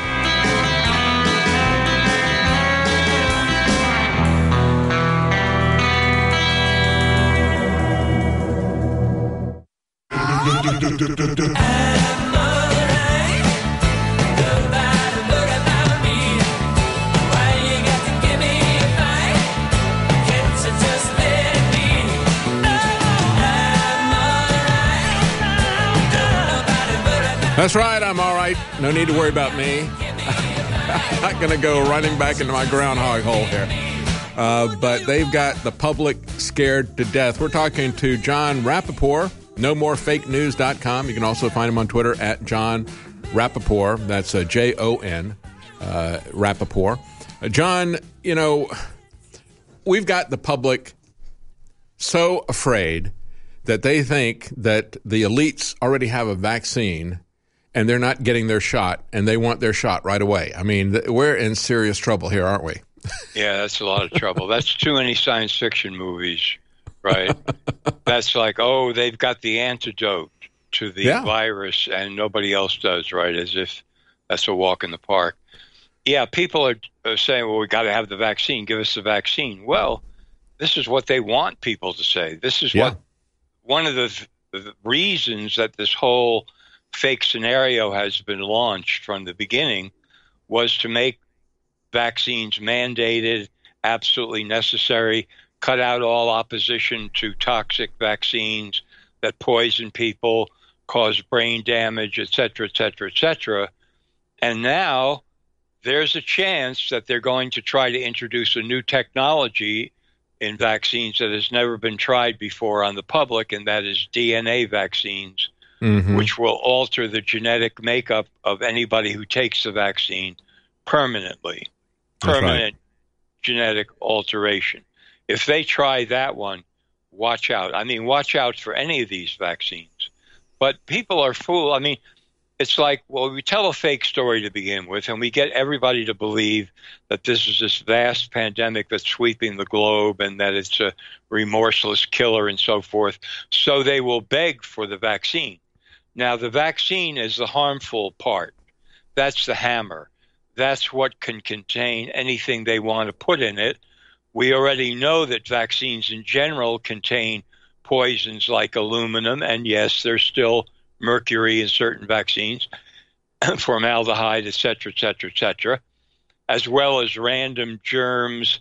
That's right, I'm all right. No need to worry about me. I'm not going to go running back into my groundhog hole here. Uh, but they've got the public scared to death. We're talking to Jon Rappoport, no more fake news dot com. You can also find him on Twitter at Jon Rappoport. That's uh, J O N, uh, Rappoport. Uh, John, you know, we've got the public so afraid that they think that the elites already have a vaccine and they're not getting their shot, and they want their shot right away. I mean, th- we're in serious trouble here, aren't we? Yeah, that's a lot of trouble. That's too many science fiction movies, right? That's like, oh, they've got the antidote to the yeah. virus, and nobody else does, right? As if that's a walk in the park. Yeah, people are, are saying, well, we got to have the vaccine. Give us the vaccine. Well, this is what they want people to say. This is yeah. what one of the, the reasons that this whole fake scenario has been launched from the beginning was to make vaccines mandated, absolutely necessary, cut out all opposition to toxic vaccines that poison people, cause brain damage, et cetera, et cetera, et cetera. And now there's a chance that they're going to try to introduce a new technology in vaccines that has never been tried before on the public, and that is D N A vaccines, mm-hmm. which will alter the genetic makeup of anybody who takes the vaccine permanently. That's permanent right. genetic alteration. If they try that one, watch out. I mean, watch out for any of these vaccines. But people are fooled. I mean, it's like, well, we tell a fake story to begin with, and we get everybody to believe that this is this vast pandemic that's sweeping the globe and that it's a remorseless killer and so forth. So they will beg for the vaccine. Now, the vaccine is the harmful part. That's the hammer. That's what can contain anything they want to put in it. We already know that vaccines in general contain poisons like aluminum, and yes, there's still mercury in certain vaccines, formaldehyde, et cetera, et cetera, et cetera, as well as random germs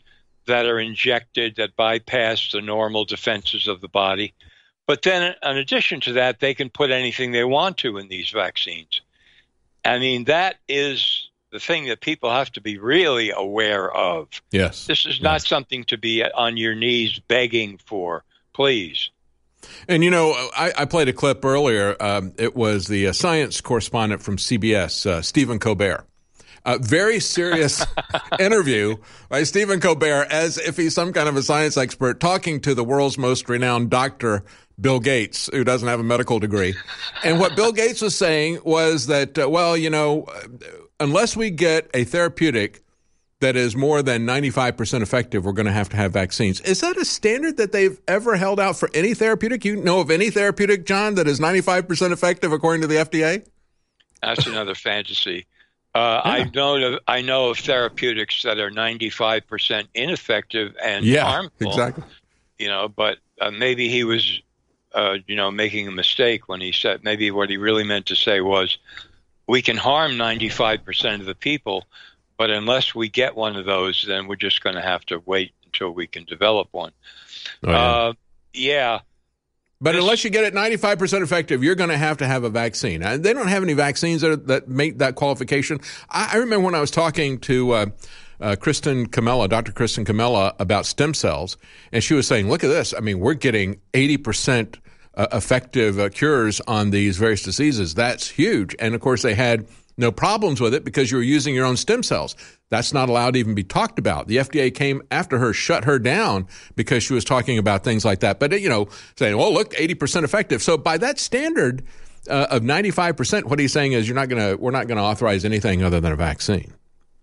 that are injected that bypass the normal defenses of the body. But then in addition to that, they can put anything they want to in these vaccines. I mean, that is the thing that people have to be really aware of. Yes. This is not yes. something to be on your knees begging for, please. And, you know, I, I played a clip earlier. Um, it was the uh, science correspondent from C B S, uh, Stephen Colbert. A uh, very serious interview by Stephen Colbert, as if he's some kind of a science expert, talking to the world's most renowned doctor, Bill Gates, who doesn't have a medical degree. And what Bill Gates was saying was that, uh, well, you know, unless we get a therapeutic that is more than ninety-five percent effective, we're going to have to have vaccines. Is that a standard that they've ever held out for any therapeutic? You know of any therapeutic, John, that is ninety-five percent effective according to the F D A? That's another fantasy. Uh, yeah. I know of, I know of therapeutics that are ninety-five percent ineffective and yeah, harmful. Exactly. You know, but uh, maybe he was, uh, you know, making a mistake when he said, maybe what he really meant to say was, we can harm ninety-five percent of the people, but unless we get one of those, then we're just going to have to wait until we can develop one. Oh, yeah. Uh, yeah. But this, unless you get it ninety-five percent effective, you're going to have to have a vaccine. And they don't have any vaccines that, that make that qualification. I, I remember when I was talking to uh, uh, Kristen Camella, Doctor Kristen Camella, about stem cells, and she was saying, look at this. I mean, we're getting eighty percent uh, effective uh, cures on these various diseases. That's huge. And, of course, they had no problems with it because you were using your own stem cells. That's not allowed to even be talked about. The F D A came after her, shut her down because she was talking about things like that. But, you know, saying, well, look, eighty percent effective. So by that standard uh, of ninety-five percent, what he's saying is you're not going to, we're not going to authorize anything other than a vaccine.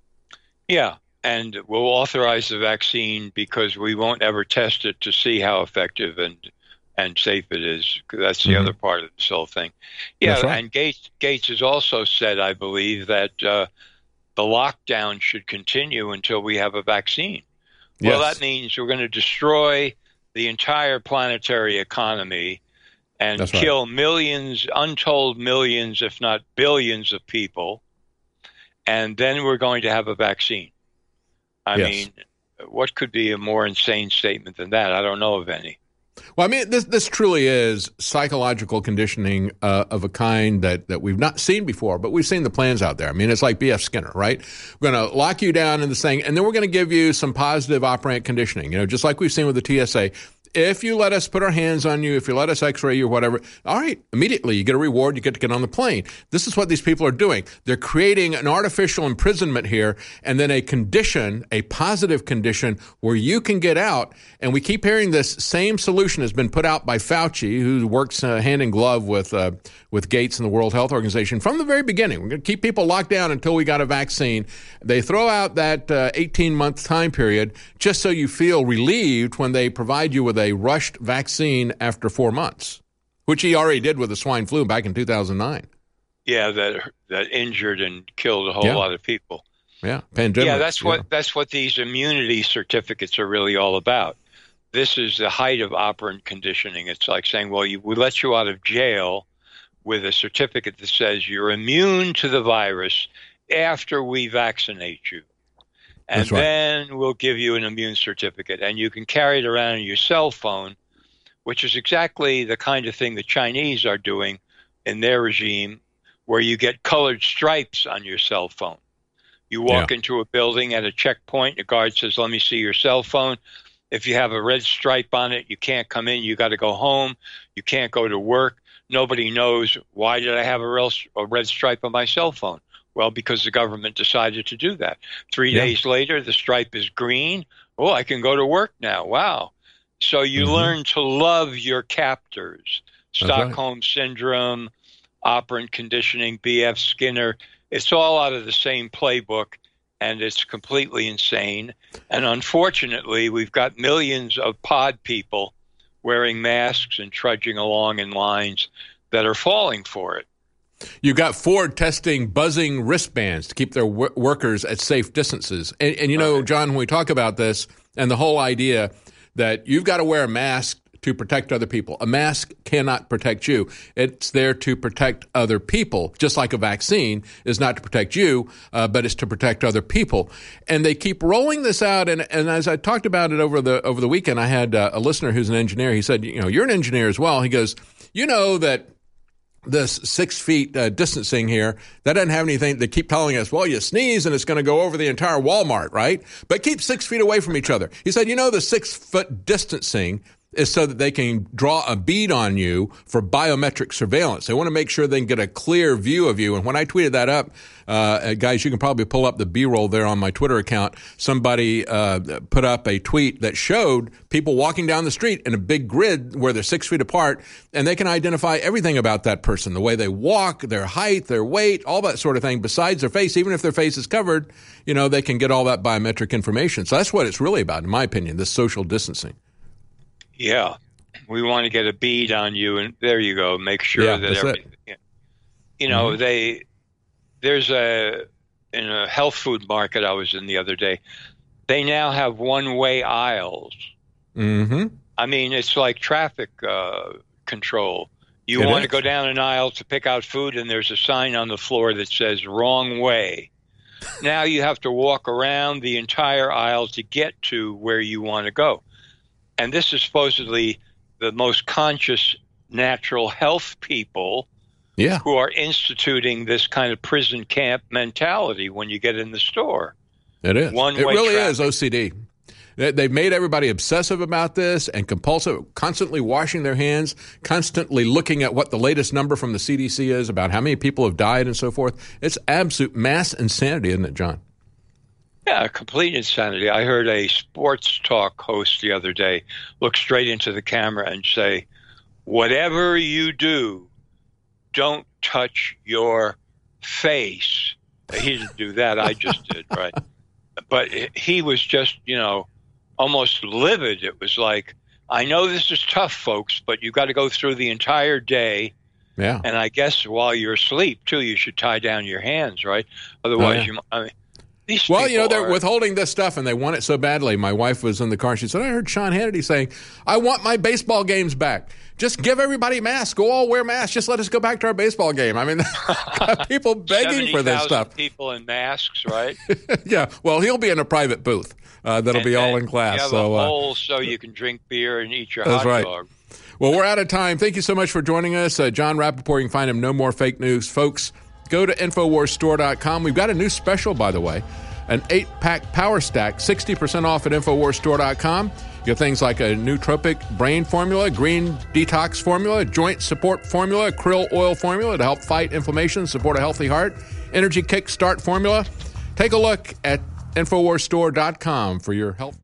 Yeah. And we'll authorize the vaccine because we won't ever test it to see how effective and and safe it is. That's the mm-hmm. other part of this whole thing. Yeah, right. And Gates Gates has also said, I believe, that uh, the lockdown should continue until we have a vaccine. Yes. Well, that means we're going to destroy the entire planetary economy and That's kill right. millions, untold millions, if not billions of people, and then we're going to have a vaccine. I yes. mean, what could be a more insane statement than that? I don't know of any. Well, I mean, this this truly is psychological conditioning uh, of a kind that, that we've not seen before, but we've seen the plans out there. I mean, it's like B F Skinner, right? We're going to lock you down in this thing, and then we're going to give you some positive operant conditioning, you know, just like we've seen with the T S A. If you let us put our hands on you, if you let us x-ray you or whatever, all right, immediately you get a reward, you get to get on the plane. This is what these people are doing. They're creating an artificial imprisonment here and then a condition, a positive condition where you can get out. And we keep hearing this same solution has been put out by Fauci, who works uh, hand in glove with uh, with Gates and the World Health Organization from the very beginning. We're going to keep people locked down until we got a vaccine. They throw out that uh, eighteen-month time period just so you feel relieved when they provide you with a rushed vaccine after four months, which he already did with the swine flu back in two thousand nine. Yeah, that that injured and killed a whole yeah. lot of people. Yeah, pandemic. Yeah, that's what yeah. that's what these immunity certificates are really all about. This is the height of operant conditioning. It's like saying, well, you, we let you out of jail with a certificate that says you're immune to the virus after we vaccinate you. And right. then we'll give you an immune certificate, and you can carry it around on your cell phone, which is exactly the kind of thing the Chinese are doing in their regime, where you get colored stripes on your cell phone. You walk yeah. into a building at a checkpoint, the guard says, let me see your cell phone. If you have a red stripe on it, you can't come in. You got to go home. You can't go to work. Nobody knows, why did I have a, real, a red stripe on my cell phone? Well, because the government decided to do that. Three yeah. days later, the stripe is green. Oh, I can go to work now. Wow. So you mm-hmm. learn to love your captors. That's Stockholm right. Syndrome, operant conditioning, B F Skinner. It's all out of the same playbook, and it's completely insane. And unfortunately, we've got millions of pod people wearing masks and trudging along in lines that are falling for it. You've got Ford testing buzzing wristbands to keep their w- workers at safe distances. And, and you know, John, when we talk about this and the whole idea that you've got to wear a mask to protect other people. A mask cannot protect you. It's there to protect other people, just like a vaccine is not to protect you, uh, but it's to protect other people. And they keep rolling this out. And, and as I talked about it over the over the weekend, I had uh, a listener who's an engineer. He said, you know, you're an engineer as well. He goes, you know that this six feet uh, distancing here, that doesn't have anything. They keep telling us, well, you sneeze and it's going to go over the entire Walmart, right? But keep six feet away from each other. He said, you know, the six foot distancing is so that they can draw a bead on you for biometric surveillance. They want to make sure they can get a clear view of you. And when I tweeted that up, uh, guys, you can probably pull up the B-roll there on my Twitter account. Somebody uh, put up a tweet that showed people walking down the street in a big grid where they're six feet apart, and they can identify everything about that person, the way they walk, their height, their weight, all that sort of thing, besides their face. Even if their face is covered, you know, they can get all that biometric information. So that's what it's really about, in my opinion, this social distancing. Yeah, we want to get a bead on you, and there you go. Make sure yeah, that everything. It. You know, mm-hmm. they there's a in a health food market I was in the other day. They now have one-way aisles. Mm-hmm. I mean, it's like traffic uh, control. You it want is. to go down an aisle to pick out food, and there's a sign on the floor that says "wrong way." Now you have to walk around the entire aisle to get to where you want to go. And this is supposedly the most conscious natural health people yeah. who are instituting this kind of prison camp mentality when you get in the store. It is. One-way it really traffic. is O C D. They've made everybody obsessive about this and compulsive, constantly washing their hands, constantly looking at what the latest number from the C D C is about how many people have died and so forth. It's absolute mass insanity, isn't it, John? Yeah, complete insanity. I heard a sports talk host the other day look straight into the camera and say, whatever you do, don't touch your face. He didn't do that. I just did, right? But he was just, you know, almost livid. It was like, I know this is tough, folks, but you got to go through the entire day. Yeah. And I guess while you're asleep, too, you should tie down your hands, right? Otherwise, oh, yeah. you I mean, These well, you know, they're are... withholding this stuff, and they want it so badly. My wife was in the car. She said, I heard Sean Hannity saying, I want my baseball games back. Just give everybody masks. Go all wear masks. Just let us go back to our baseball game. I mean, got people begging for this stuff. People in masks, right? Yeah. Well, he'll be in a private booth. Uh, that'll and be all in class. You have so, a uh, hole so you can drink beer and eat your that's hot right. dog. Well, we're out of time. Thank you so much for joining us. Uh, John Rappaport, you can find him No More Fake News. Folks, go to Infowars Store dot com. We've got a new special, by the way. An eight-pack power stack, sixty percent off at Infowars Store dot com. You have things like a nootropic brain formula, green detox formula, joint support formula, krill oil formula to help fight inflammation, support a healthy heart, energy kick start formula. Take a look at Infowars Store dot com for your health.